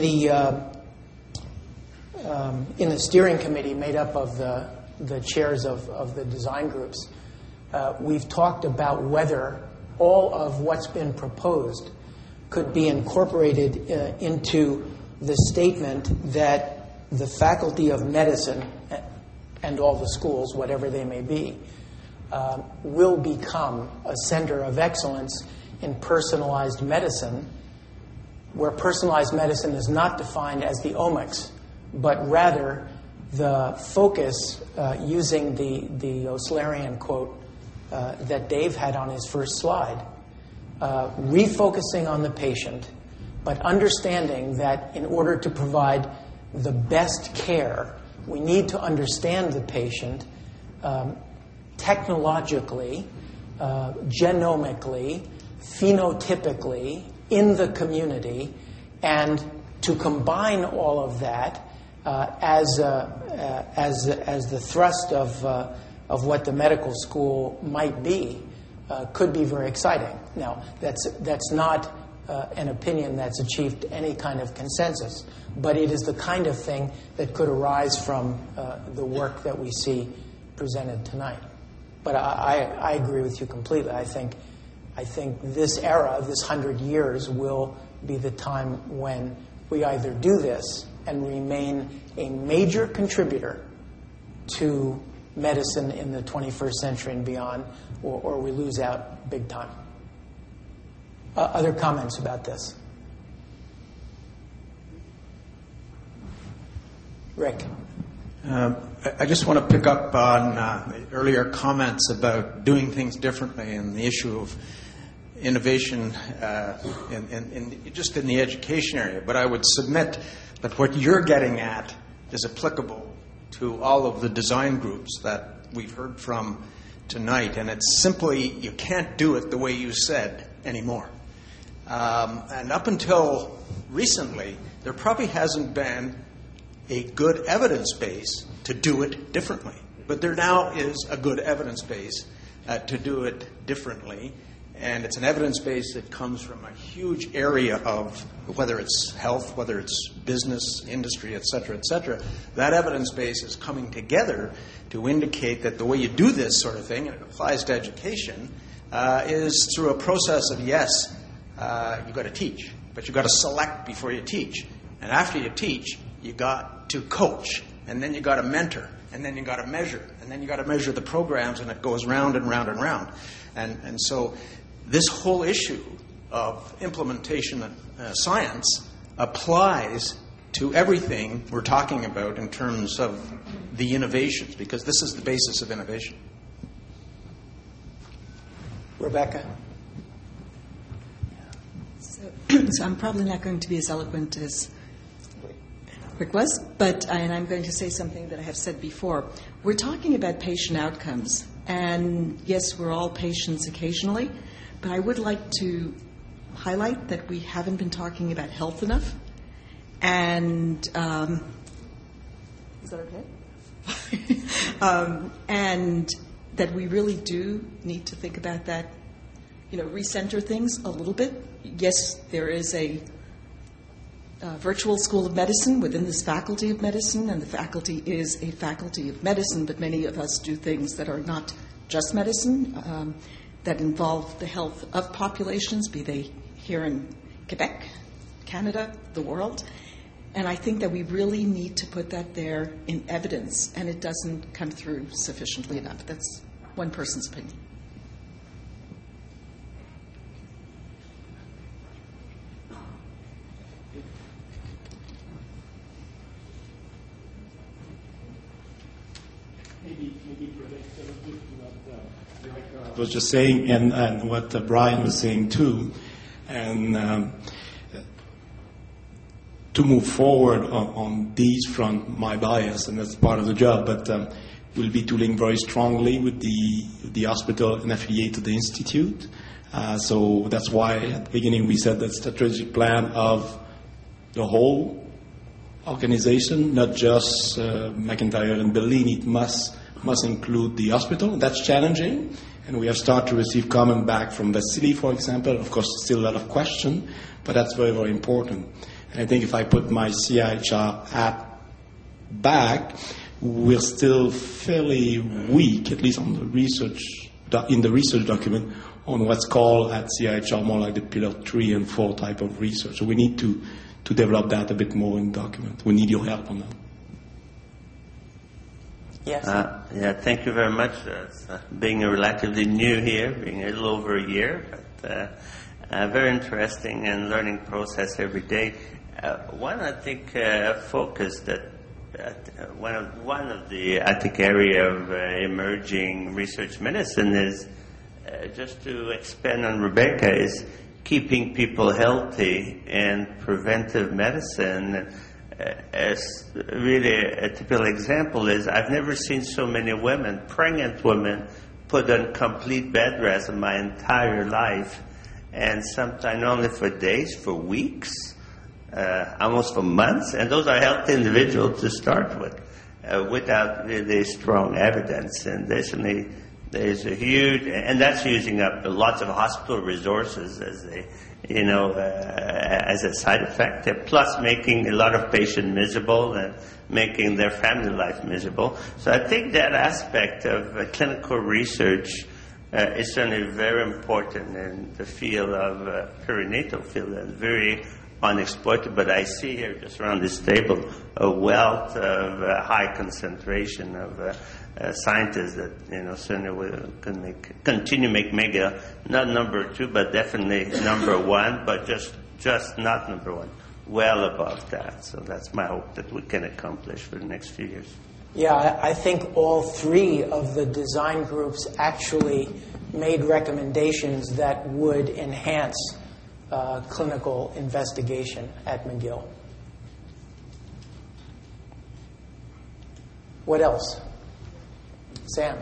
A: the steering committee made up of the chairs of the design groups, we've talked about whether all of what's been proposed could be incorporated into the statement that the Faculty of Medicine and all the schools, whatever they may be, will become a center of excellence in personalized medicine, where personalized medicine is not defined as the omics, but rather the focus, using the Oslarian quote that Dave had on his first slide, refocusing on the patient, but understanding that in order to provide the best care, we need to understand the patient technologically, genomically, phenotypically, in the community, and to combine all of that as the thrust of what the medical school might be could be very exciting. Now, that's not an opinion that's achieved any kind of consensus, but it is the kind of thing that could arise from the work that we see presented tonight. But I agree with you completely. I think this era, this 100 years, will be the time when we either do this and remain a major contributor to medicine in the 21st century and beyond, or we lose out big time. Other comments about this? Rick?
S: I just want to pick up on earlier comments about doing things differently and the issue of innovation just in the education area. But I would submit that what you're getting at is applicable to all of the design groups that we've heard from tonight. And it's simply, you can't do it the way you said anymore. And up until recently, there probably hasn't been a good evidence base to do it differently. But there now is a good evidence base to do it differently. And it's an evidence base that comes from a huge area of whether it's health, whether it's business, industry, et cetera, et cetera. That evidence base is coming together to indicate that the way you do this sort of thing, and it applies to education, is through a process of, yes, you've got to teach, but you've got to select before you teach. And after you teach, you got to coach, and then you got to mentor, and then you got to measure, and then you got to measure the programs, and it goes round and round and round. And so this whole issue of implementation of science applies to everything we're talking about in terms of the innovations, because this is the basis of innovation.
A: Rebecca?
L: So I'm probably not going to be as eloquent as Rick was, and I'm going to say something that I have said before. We're talking about patient outcomes, and yes, we're all patients occasionally, but I would like to highlight that we haven't been talking about health enough, and is that okay? And that we really do need to think about that, recenter things a little bit. Yes, there is a virtual school of medicine within this faculty of medicine, and the faculty is a faculty of medicine, but many of us do things that are not just medicine, that involve the health of populations, be they here in Quebec, Canada, the world. And I think that we really need to put that there in evidence, and it doesn't come through sufficiently enough. That's one person's opinion.
O: I was just saying, and what Brian was saying too, and to move forward on these front, my bias, and that's part of the job, but we'll be tooling very strongly with the hospital and affiliated institute. So that's why at the beginning we said that strategic plan of the whole organization, not just McIntyre and Bellini. It must include the hospital. That's challenging. And we have started to receive comment back from Vasily, for example. Of course, still a lot of questions, but that's very, very important. And I think if I put my CIHR app back, we're still fairly weak, at least on the research, in the research document, on what's called at CIHR more like the pillar 3 and 4 type of research. So we need to develop that a bit more in the document. We need your help on that.
A: Yes.
F: Thank you very much. Being relatively new here, being a little over a year, but very interesting and learning process every day. One, I think, focus that one of the area of emerging research medicine is just to expand on Rebecca is keeping people healthy and preventive medicine. As really a typical example is I've never seen so many women, pregnant women, put on complete bed rest in my entire life, and sometimes only for days, for weeks, almost for months, and those are healthy individuals to start with, without really strong evidence. And definitely there's a huge, and that's using up lots of hospital resources as as a side effect, plus making a lot of patients miserable and making their family life miserable. So I think that aspect of clinical research is certainly very important in the field of perinatal field and very unexploited. But I see here just around this table a wealth of high concentration of scientists that certainly can continue make mega not number 2 but definitely number 1, but just not number 1, well above that. So that's my hope that we can accomplish for the next few years.
A: Yeah, I think all 3 of the design groups actually made recommendations that would enhance clinical investigation at McGill. What else? Sam.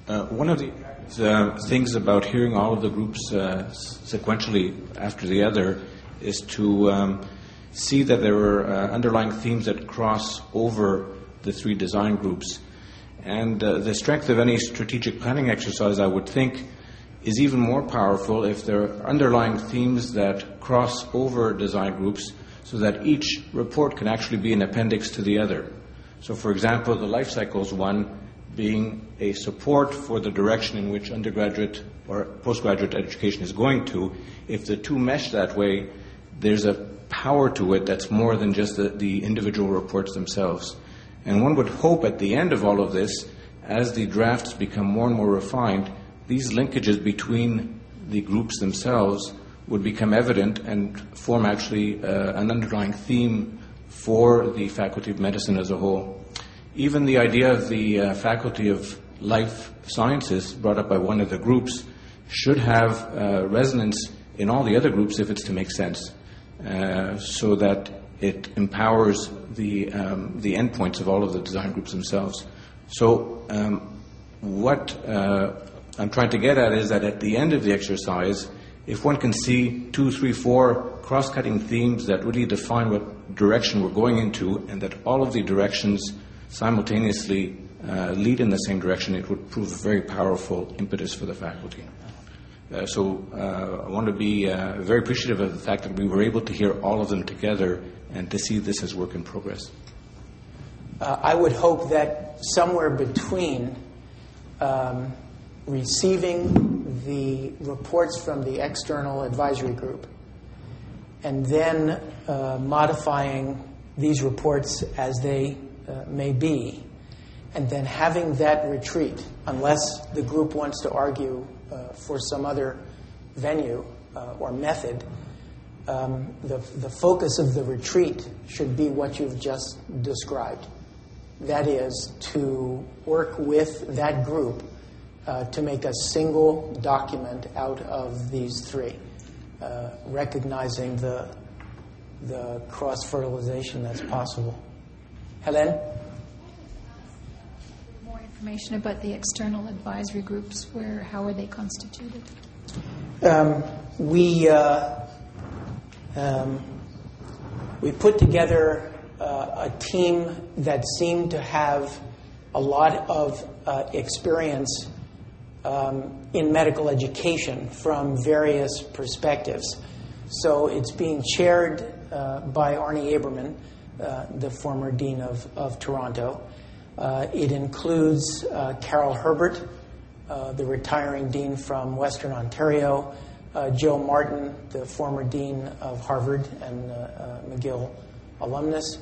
E: One of the things about hearing all of the groups sequentially after the other is to see that there are underlying themes that cross over the three design groups. And the strength of any strategic planning exercise, I would think, is even more powerful if there are underlying themes that cross over design groups so that each report can actually be an appendix to the other. So, for example, the life cycles one being a support for the direction in which undergraduate or postgraduate education is going to. If the two mesh that way, there's a power to it that's more than just the individual reports themselves. And one would hope at the end of all of this, as the drafts become more and more refined, these linkages between the groups themselves would become evident and form actually an underlying theme for the Faculty of Medicine as a whole. Even the idea of the Faculty of Life Sciences, brought up by one of the groups, should have resonance in all the other groups if it's to make sense, so that it empowers the endpoints of all of the design groups themselves. So what I'm trying to get at is that at the end of the exercise, if one can see 2, 3, 4 cross-cutting themes that really define what direction we're going into, and that all of the directions simultaneously lead in the same direction, it would prove a very powerful impetus for the faculty. So I want to be very appreciative of the fact that we were able to hear all of them together and to see this as work in progress.
A: I would hope that somewhere between receiving the reports from the external advisory group and then modifying these reports as they may be, and then having that retreat, unless the group wants to argue for some other venue or method, the focus of the retreat should be what you've just described. That is, to work with that group to make a single document out of these three, recognizing the cross-fertilization that's possible. Helen?
V: More information about the external advisory groups. How are they constituted?
A: We put together a team that seemed to have a lot of experience in medical education from various perspectives. So it's being chaired by Arnie Aberman, the former dean of Toronto. It includes Carol Herbert, the retiring dean from Western Ontario, Joe Martin, the former dean of Harvard and McGill alumnus,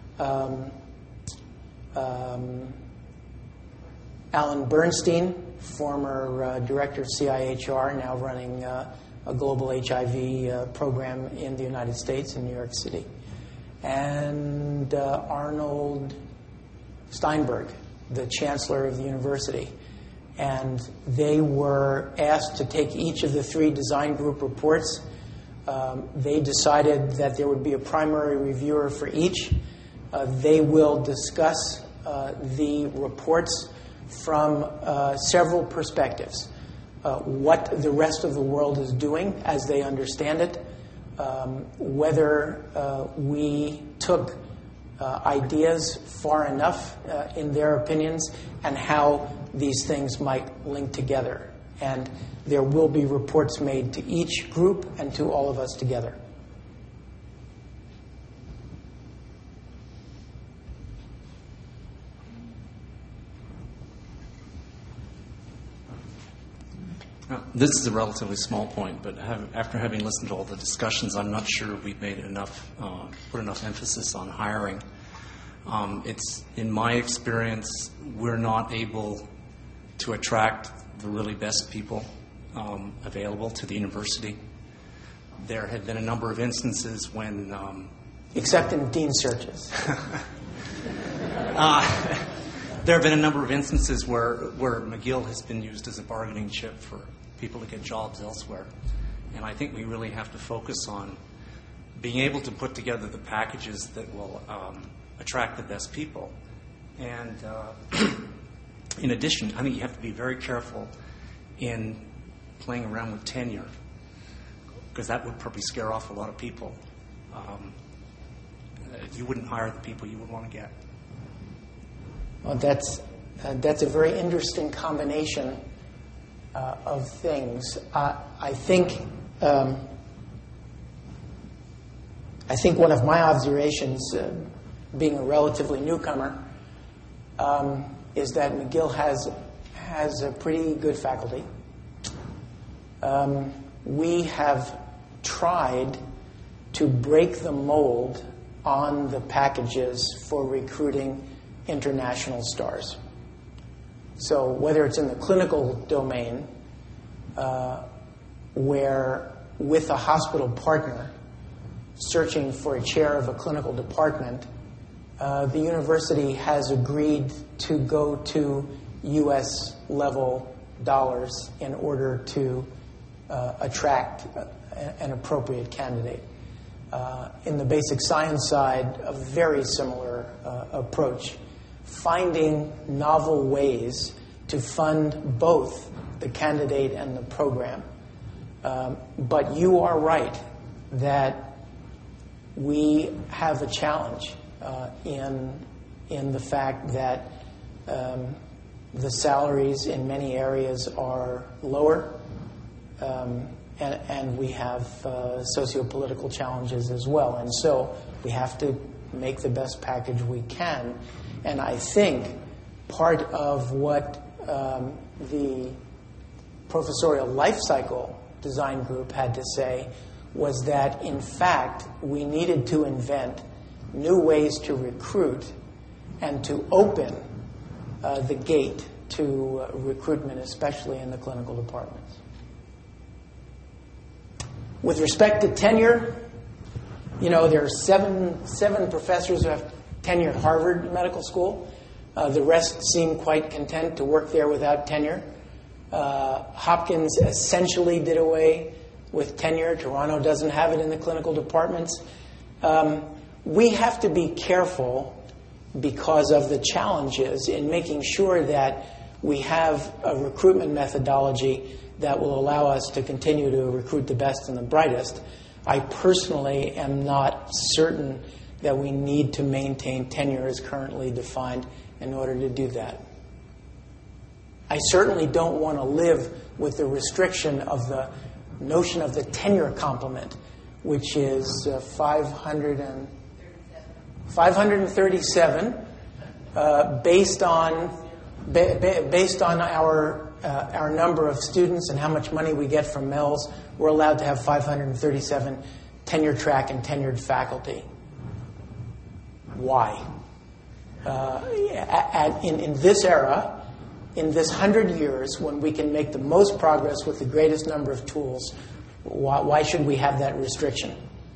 A: Alan Bernstein, former director of CIHR, now running a global HIV program in the United States in New York City, and Arnold Steinberg, the chancellor of the university. And they were asked to take each of the three design group reports. They decided that there would be a primary reviewer for each. They will discuss the reports from several perspectives. What the rest of the world is doing as they understand it, whether we took ideas far enough in their opinions, and how these things might link together. And there will be reports made to each group and to all of us together.
W: This is a relatively small point, but after having listened to all the discussions, I'm not sure we've made enough, put enough emphasis on hiring. It's, in my experience, we're not able to attract the really best people available to the university. There have been a number of instances when...
A: except in dean searches.
W: There have been a number of instances where McGill has been used as a bargaining chip for people to get jobs elsewhere. And I think we really have to focus on being able to put together the packages that will attract the best people. And In addition, I think you have to be very careful in playing around with tenure, because that would probably scare off a lot of people. You wouldn't hire the people you would want to get.
A: Well, that's a very interesting combination of things. I think one of my observations, being a relatively newcomer, is that McGill has a pretty good faculty. We have tried to break the mold on the packages for recruiting international stars. So whether it's in the clinical domain, where with a hospital partner searching for a chair of a clinical department, the university has agreed to go to U.S. level dollars in order to attract an appropriate candidate. In the basic science side, a very similar approach, finding novel ways to fund both the candidate and the program. But you are right that we have a challenge in the fact that the salaries in many areas are lower, and we have socio-political challenges as well. And so we have to make the best package we can. And I think part of what the professorial life cycle design group had to say was that, in fact, we needed to invent new ways to recruit and to open the gate to recruitment, especially in the clinical departments. With respect to tenure, there are seven professors who have tenure at Harvard Medical School. The rest seem quite content to work there without tenure. Hopkins essentially did away with tenure. Toronto doesn't have it in the clinical departments. We have to be careful because of the challenges in making sure that we have a recruitment methodology that will allow us to continue to recruit the best and the brightest. I personally am not certain that we need to maintain tenure as currently defined in order to do that. I certainly don't want to live with the restriction of the notion of the tenure complement, which is 537 based on our number of students and how much money we get from Mel's. We're allowed to have 537 tenure track and tenured faculty. Why? In this era, in this 100 years, when we can make the most progress with the greatest number of tools, why should we have that restriction?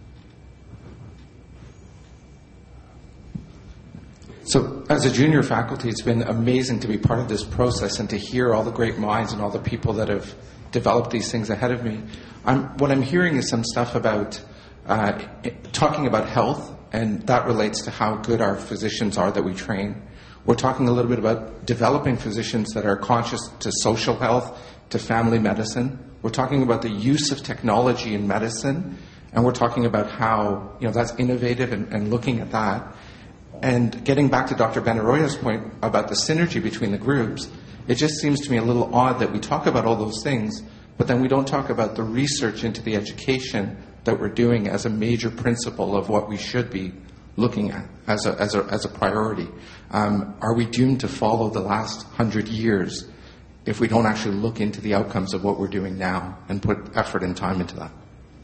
B: So as a junior faculty, it's been amazing to be part of this process and to hear all the great minds and all the people that have developed these things ahead of me. What I'm hearing is some stuff about talking about health, and that relates to how good our physicians are that we train. We're talking a little bit about developing physicians that are conscious to social health, to family medicine. We're talking about the use of technology in medicine, and we're talking about how that's innovative and looking at that. And getting back to Dr. Benaroya's point about the synergy between the groups, it just seems to me a little odd that we talk about all those things, but then we don't talk about the research into the education that we're doing as a major principle of what we should be looking at as a priority. Are we doomed to follow the last 100 years if we don't actually look into the outcomes of what we're doing now and put effort and time into that?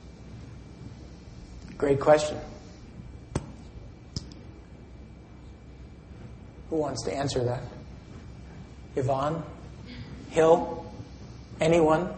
A: Great question. Who wants to answer that? Yvonne? Hill? Anyone?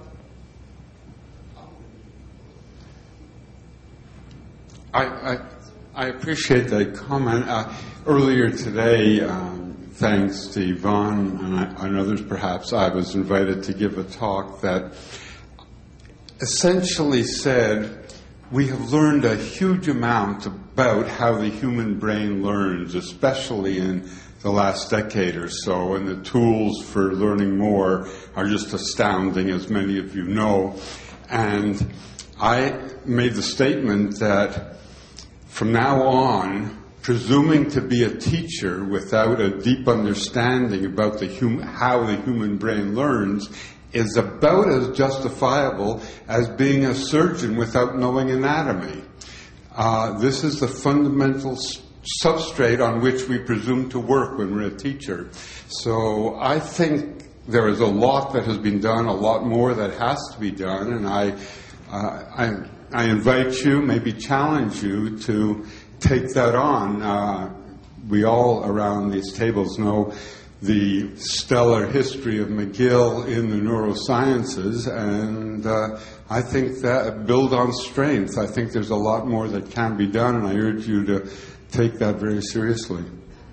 T: I appreciate that comment. Earlier today, thanks to Yvonne and others perhaps, I was invited to give a talk that essentially said we have learned a huge amount about how the human brain learns, especially in the last decade or so, and the tools for learning more are just astounding, as many of you know. And I made the statement that from now on, presuming to be a teacher without a deep understanding about how the human brain learns is about as justifiable as being a surgeon without knowing anatomy. This is the fundamental substrate on which we presume to work when we're a teacher. So I think there is a lot that has been done, a lot more that has to be done, and I invite you, maybe challenge you to take that on. We all around these tables know the stellar history of McGill in the neurosciences, and I think that build on strength. I think there's a lot more that can be done, and I urge you to take that very seriously.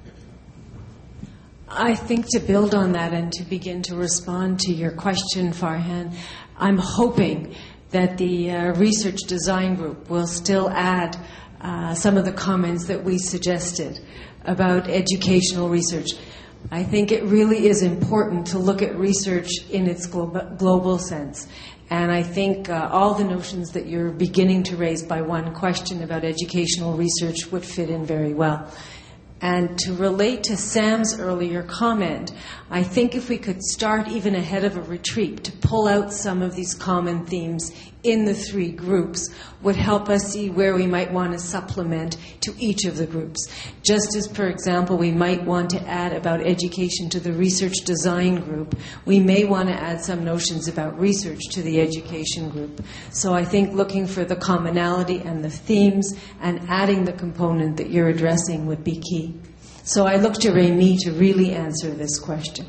H: I think to build on that and to begin to respond to your question, Farhan, I'm hoping that the research design group will still add some of the comments that we suggested about educational research. I think it really is important to look at research in its global sense. And I think all the notions that you're beginning to raise by one question about educational research would fit in very well. And to relate to Sam's earlier comment, I think if we could start even ahead of a retreat to pull out some of these common themes in the three groups would help us see where we might want to supplement to each of the groups. Just as, for example, we might want to add about education to the research design group, we may want to add some notions about research to the education group. So I think looking for the commonality and the themes and adding the component that you're addressing would be key. So I look to Rémi to really answer this question.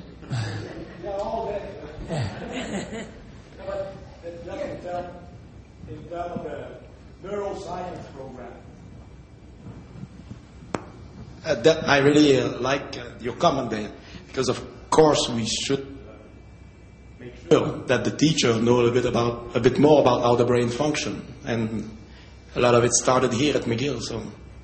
O: In terms of the neuroscience program, that I really like your comment there, because of course we should make sure that the teacher know a bit more about how the brain functions, and a lot of it started here at McGill. So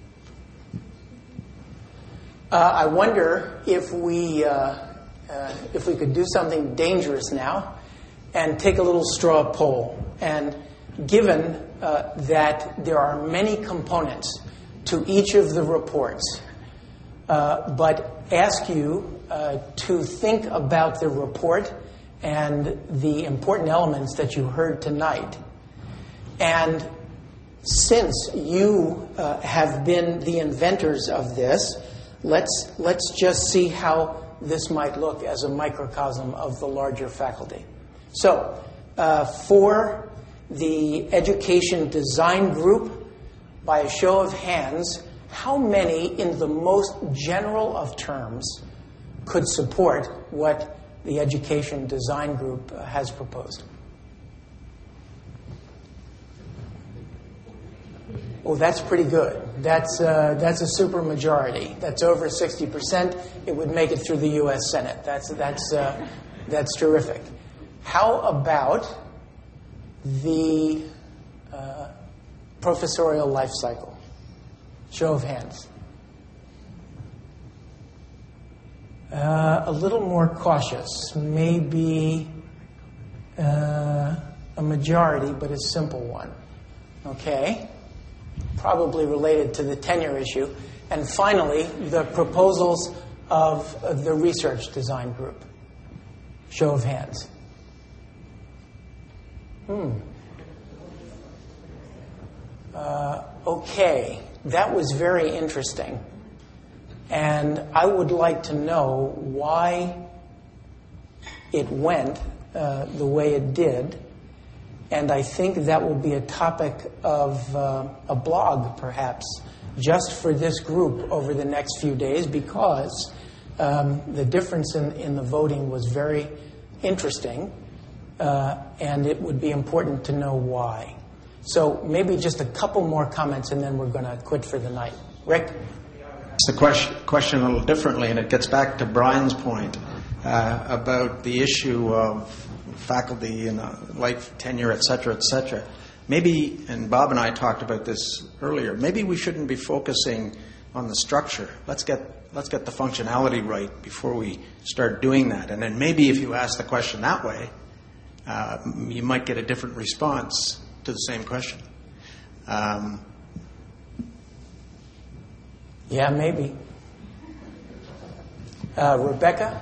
A: I wonder if we could do something dangerous now and take a little straw poll. And given that there are many components to each of the reports, but ask you to think about the report and the important elements that you heard tonight. And since you have been the inventors of this, let's just see how this might look as a microcosm of the larger faculty. So, for the education design group, by a show of hands, how many, in the most general of terms, could support what the education design group has proposed? Oh, that's pretty good. That's a super majority. That's over 60%. It would make it through the U.S. Senate. That's terrific. How about the professorial life cycle? Show of hands. A little more cautious. Maybe a majority, but a simple one. Okay. Probably related to the tenure issue. And finally, the proposals of the research design group. Show of hands. Okay, that was very interesting. And I would like to know why it went the way it did. And I think that will be a topic of a blog, perhaps, just for this group over the next few days, because the difference in the voting was very interesting, and it would be important to know why. So maybe just a couple more comments, and then we're going to quit for the night. Rick?
S: It's the question a little differently, and it gets back to Brian's point about the issue of faculty and life tenure, et cetera, et cetera.
I: maybe, and Bob and I talked about this earlier, maybe we shouldn't be focusing on the structure. Let's get the functionality right before we start doing that. And then maybe if you ask the question that way, you might get a different response to the same question.
A: Yeah, maybe. Rebecca?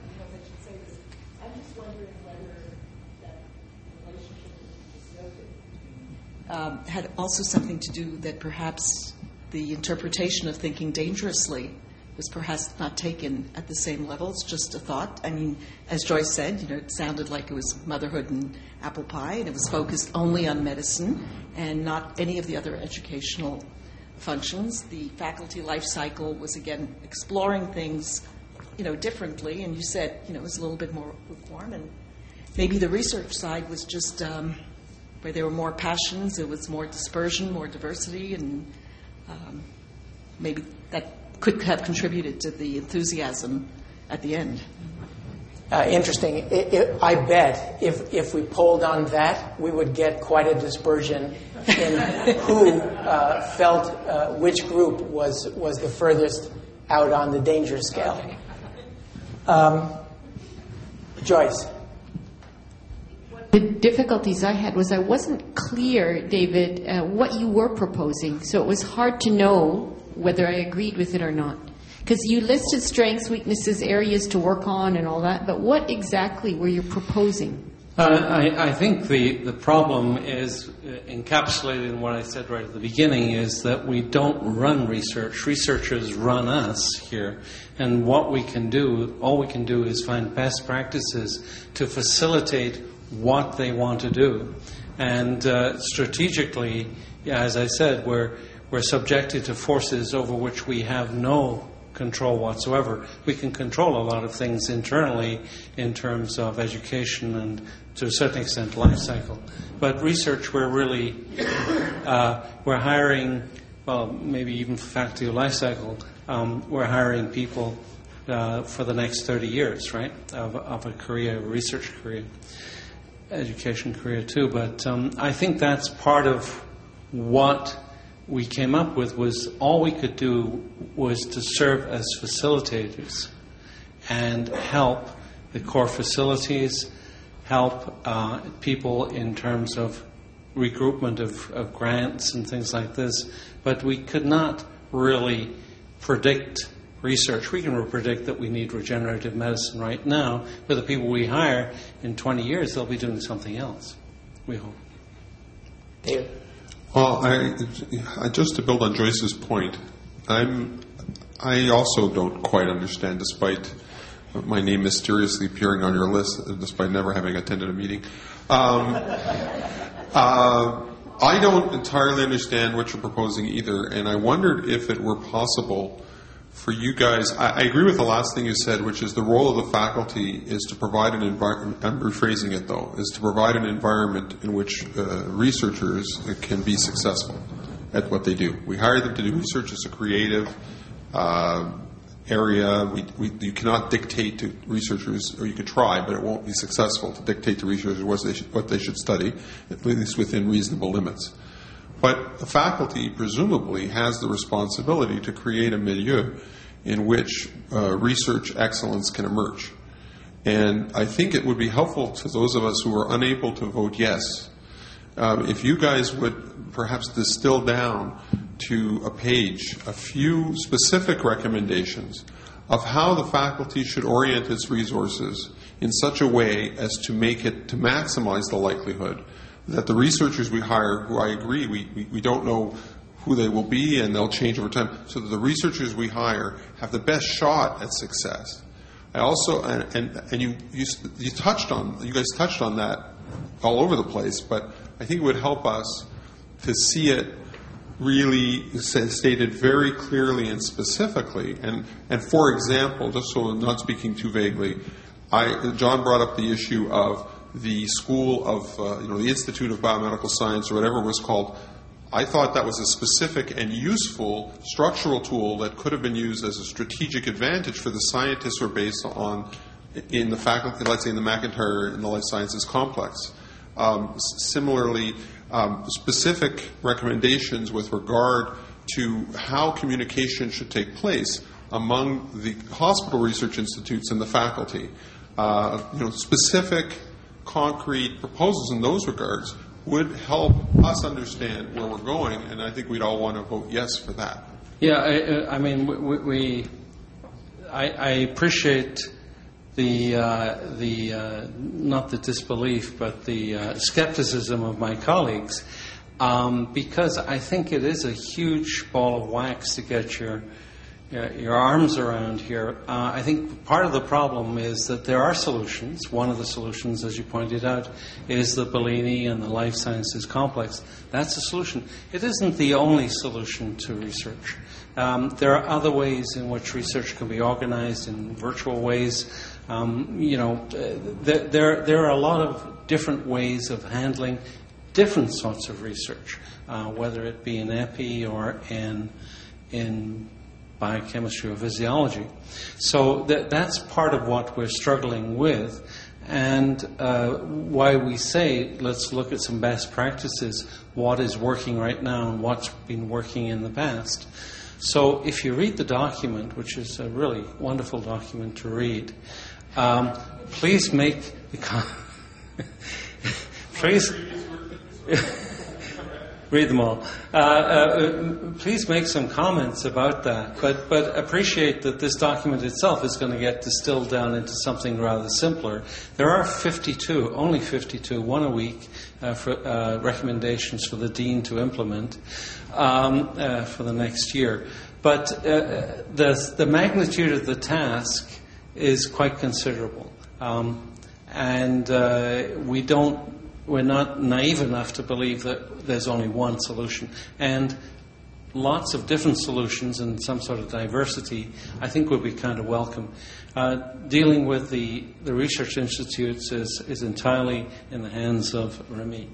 L: Had also something to do that perhaps the interpretation of thinking dangerously was perhaps not taken at the same level. It's just a thought. I mean, as Joyce said, it sounded like it was motherhood and apple pie, and it was focused only on medicine and not any of the other educational functions. The faculty life cycle was, again, exploring things, differently, and you said, it was a little bit more lukewarm, and maybe the research side was just where there were more passions, there was more dispersion, more diversity, and maybe that could have contributed to the enthusiasm at the end.
A: Interesting. I bet if we polled on that, we would get quite a dispersion in who felt which group was the furthest out on the danger scale. Joyce.
K: The difficulties I had was I wasn't clear, David, what you were proposing. So it was hard to know whether I agreed with it or not. Because you listed strengths, weaknesses, areas to work on and all that, but what exactly were you proposing?
P: I think the problem is encapsulated in what I said right at the beginning, is that we don't run research. Researchers run us here. And what we can do, all we can do is find best practices to facilitate what they want to do. And strategically, as I said, we're subjected to forces over which we have no control whatsoever. We can control a lot of things internally in terms of education and, to a certain extent, life cycle. But research, we're really we're hiring, well, maybe even for faculty of life cycle, we're hiring people for the next 30 years, right, of a career, a research career, education career too. But I think that's part of what we came up with, was all we could do was to serve as facilitators and help the core facilities, help people in terms of regroupment of grants and things like this. But we could not really predict research. We can predict that we need regenerative medicine right now, but the people we hire in 20 years, they'll be doing something else, we hope.
A: David?
M: Well, I just to build on Joyce's point, I also don't quite understand, despite my name mysteriously appearing on your list, despite never having attended a meeting. I don't entirely understand what you're proposing either, and I wondered if it were possible for you guys. I agree with the last thing you said, which is the role of the faculty is to provide an environment. I'm rephrasing it though, is to provide an environment in which researchers can be successful at what they do. We hire them to do research. It's a creative area. You cannot dictate to researchers, or you could try, but it won't be successful to dictate to researchers what they should study, at least within reasonable limits. But the faculty presumably has the responsibility to create a milieu in which research excellence can emerge. And I think it would be helpful to those of us who are unable to vote yes, if you guys would perhaps distill down to a page a few specific recommendations of how the faculty should orient its resources in such a way as to maximize the likelihood that the researchers we hire, who I agree, we don't know who they will be and they'll change over time, so that the researchers we hire have the best shot at success. I also, and you guys touched on that all over the place, but I think it would help us to see it really stated very clearly and specifically. And for example, just so I'm not speaking too vaguely, John brought up the issue of the school of, the Institute of Biomedical Science or whatever it was called. I thought that was a specific and useful structural tool that could have been used as a strategic advantage for the scientists who are based on, in the faculty, let's say in the McIntyre in the life sciences complex. Similarly, specific recommendations with regard to how communication should take place among the hospital research institutes and the faculty. Specific, concrete proposals in those regards would help us understand where we're going, and I think we'd all want to vote yes for that.
R: Yeah, I appreciate the not the disbelief, but the skepticism of my colleagues, because I think it is a huge ball of wax to get your arms around here. I think part of the problem is that there are solutions. One of the solutions, as you pointed out, is the Bellini and the life sciences complex. That's a solution. It isn't the only solution to research. There are other ways in which research can be organized in virtual ways. There are a lot of different ways of handling different sorts of research, whether it be in epi or in biochemistry or physiology. So that's part of what we're struggling with, and why we say let's look at some best practices, what is working right now and what's been working in the past. So if you read the document, which is a really wonderful document to read, please make the please read them all. Please make some comments about that, but appreciate that this document itself is going to get distilled down into something rather simpler. There are 52, only 52, one a week, for recommendations for the Dean to implement for the next year. But the magnitude of the task is quite considerable, and we're not naive enough to believe that there's only one solution. And lots of different solutions and some sort of diversity, I think, would be kind of welcome. Dealing with the research institutes is entirely in the hands of Remy.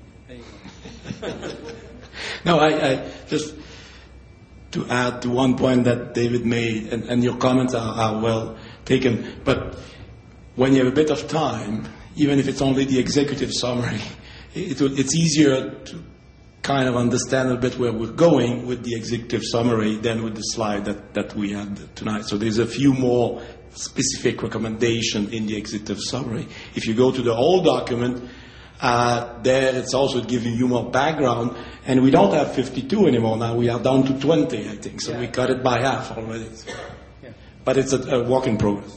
O: No, I just to add to one point that David made, and your comments are well taken, but when you have a bit of time, even if it's only the executive summary, it's easier to kind of understand a bit where we're going with the executive summary than with the slide that we had tonight. So there's a few more specific recommendations in the executive summary. If you go to the whole document, there it's also giving you more background, and we don't have 52 anymore now. We are down to 20, I think. So we cut it by half already. But it's a work in progress.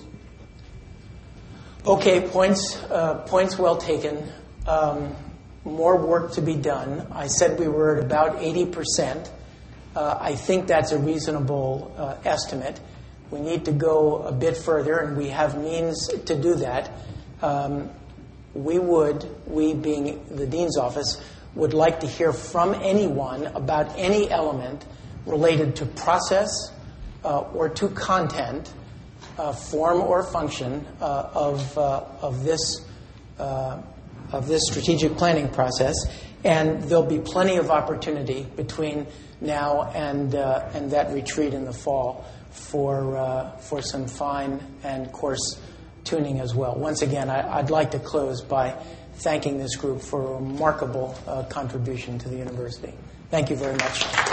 A: Okay, points well taken. More work to be done. I said we were at about 80%. I think that's a reasonable estimate. We need to go a bit further, and we have means to do that. We being the Dean's office, would like to hear from anyone about any element related to process or to content, form or function of this strategic planning process, and there'll be plenty of opportunity between now and that retreat in the fall for some fine and coarse tuning as well. Once again, I'd like to close by thanking this group for a remarkable contribution to the university. Thank you very much.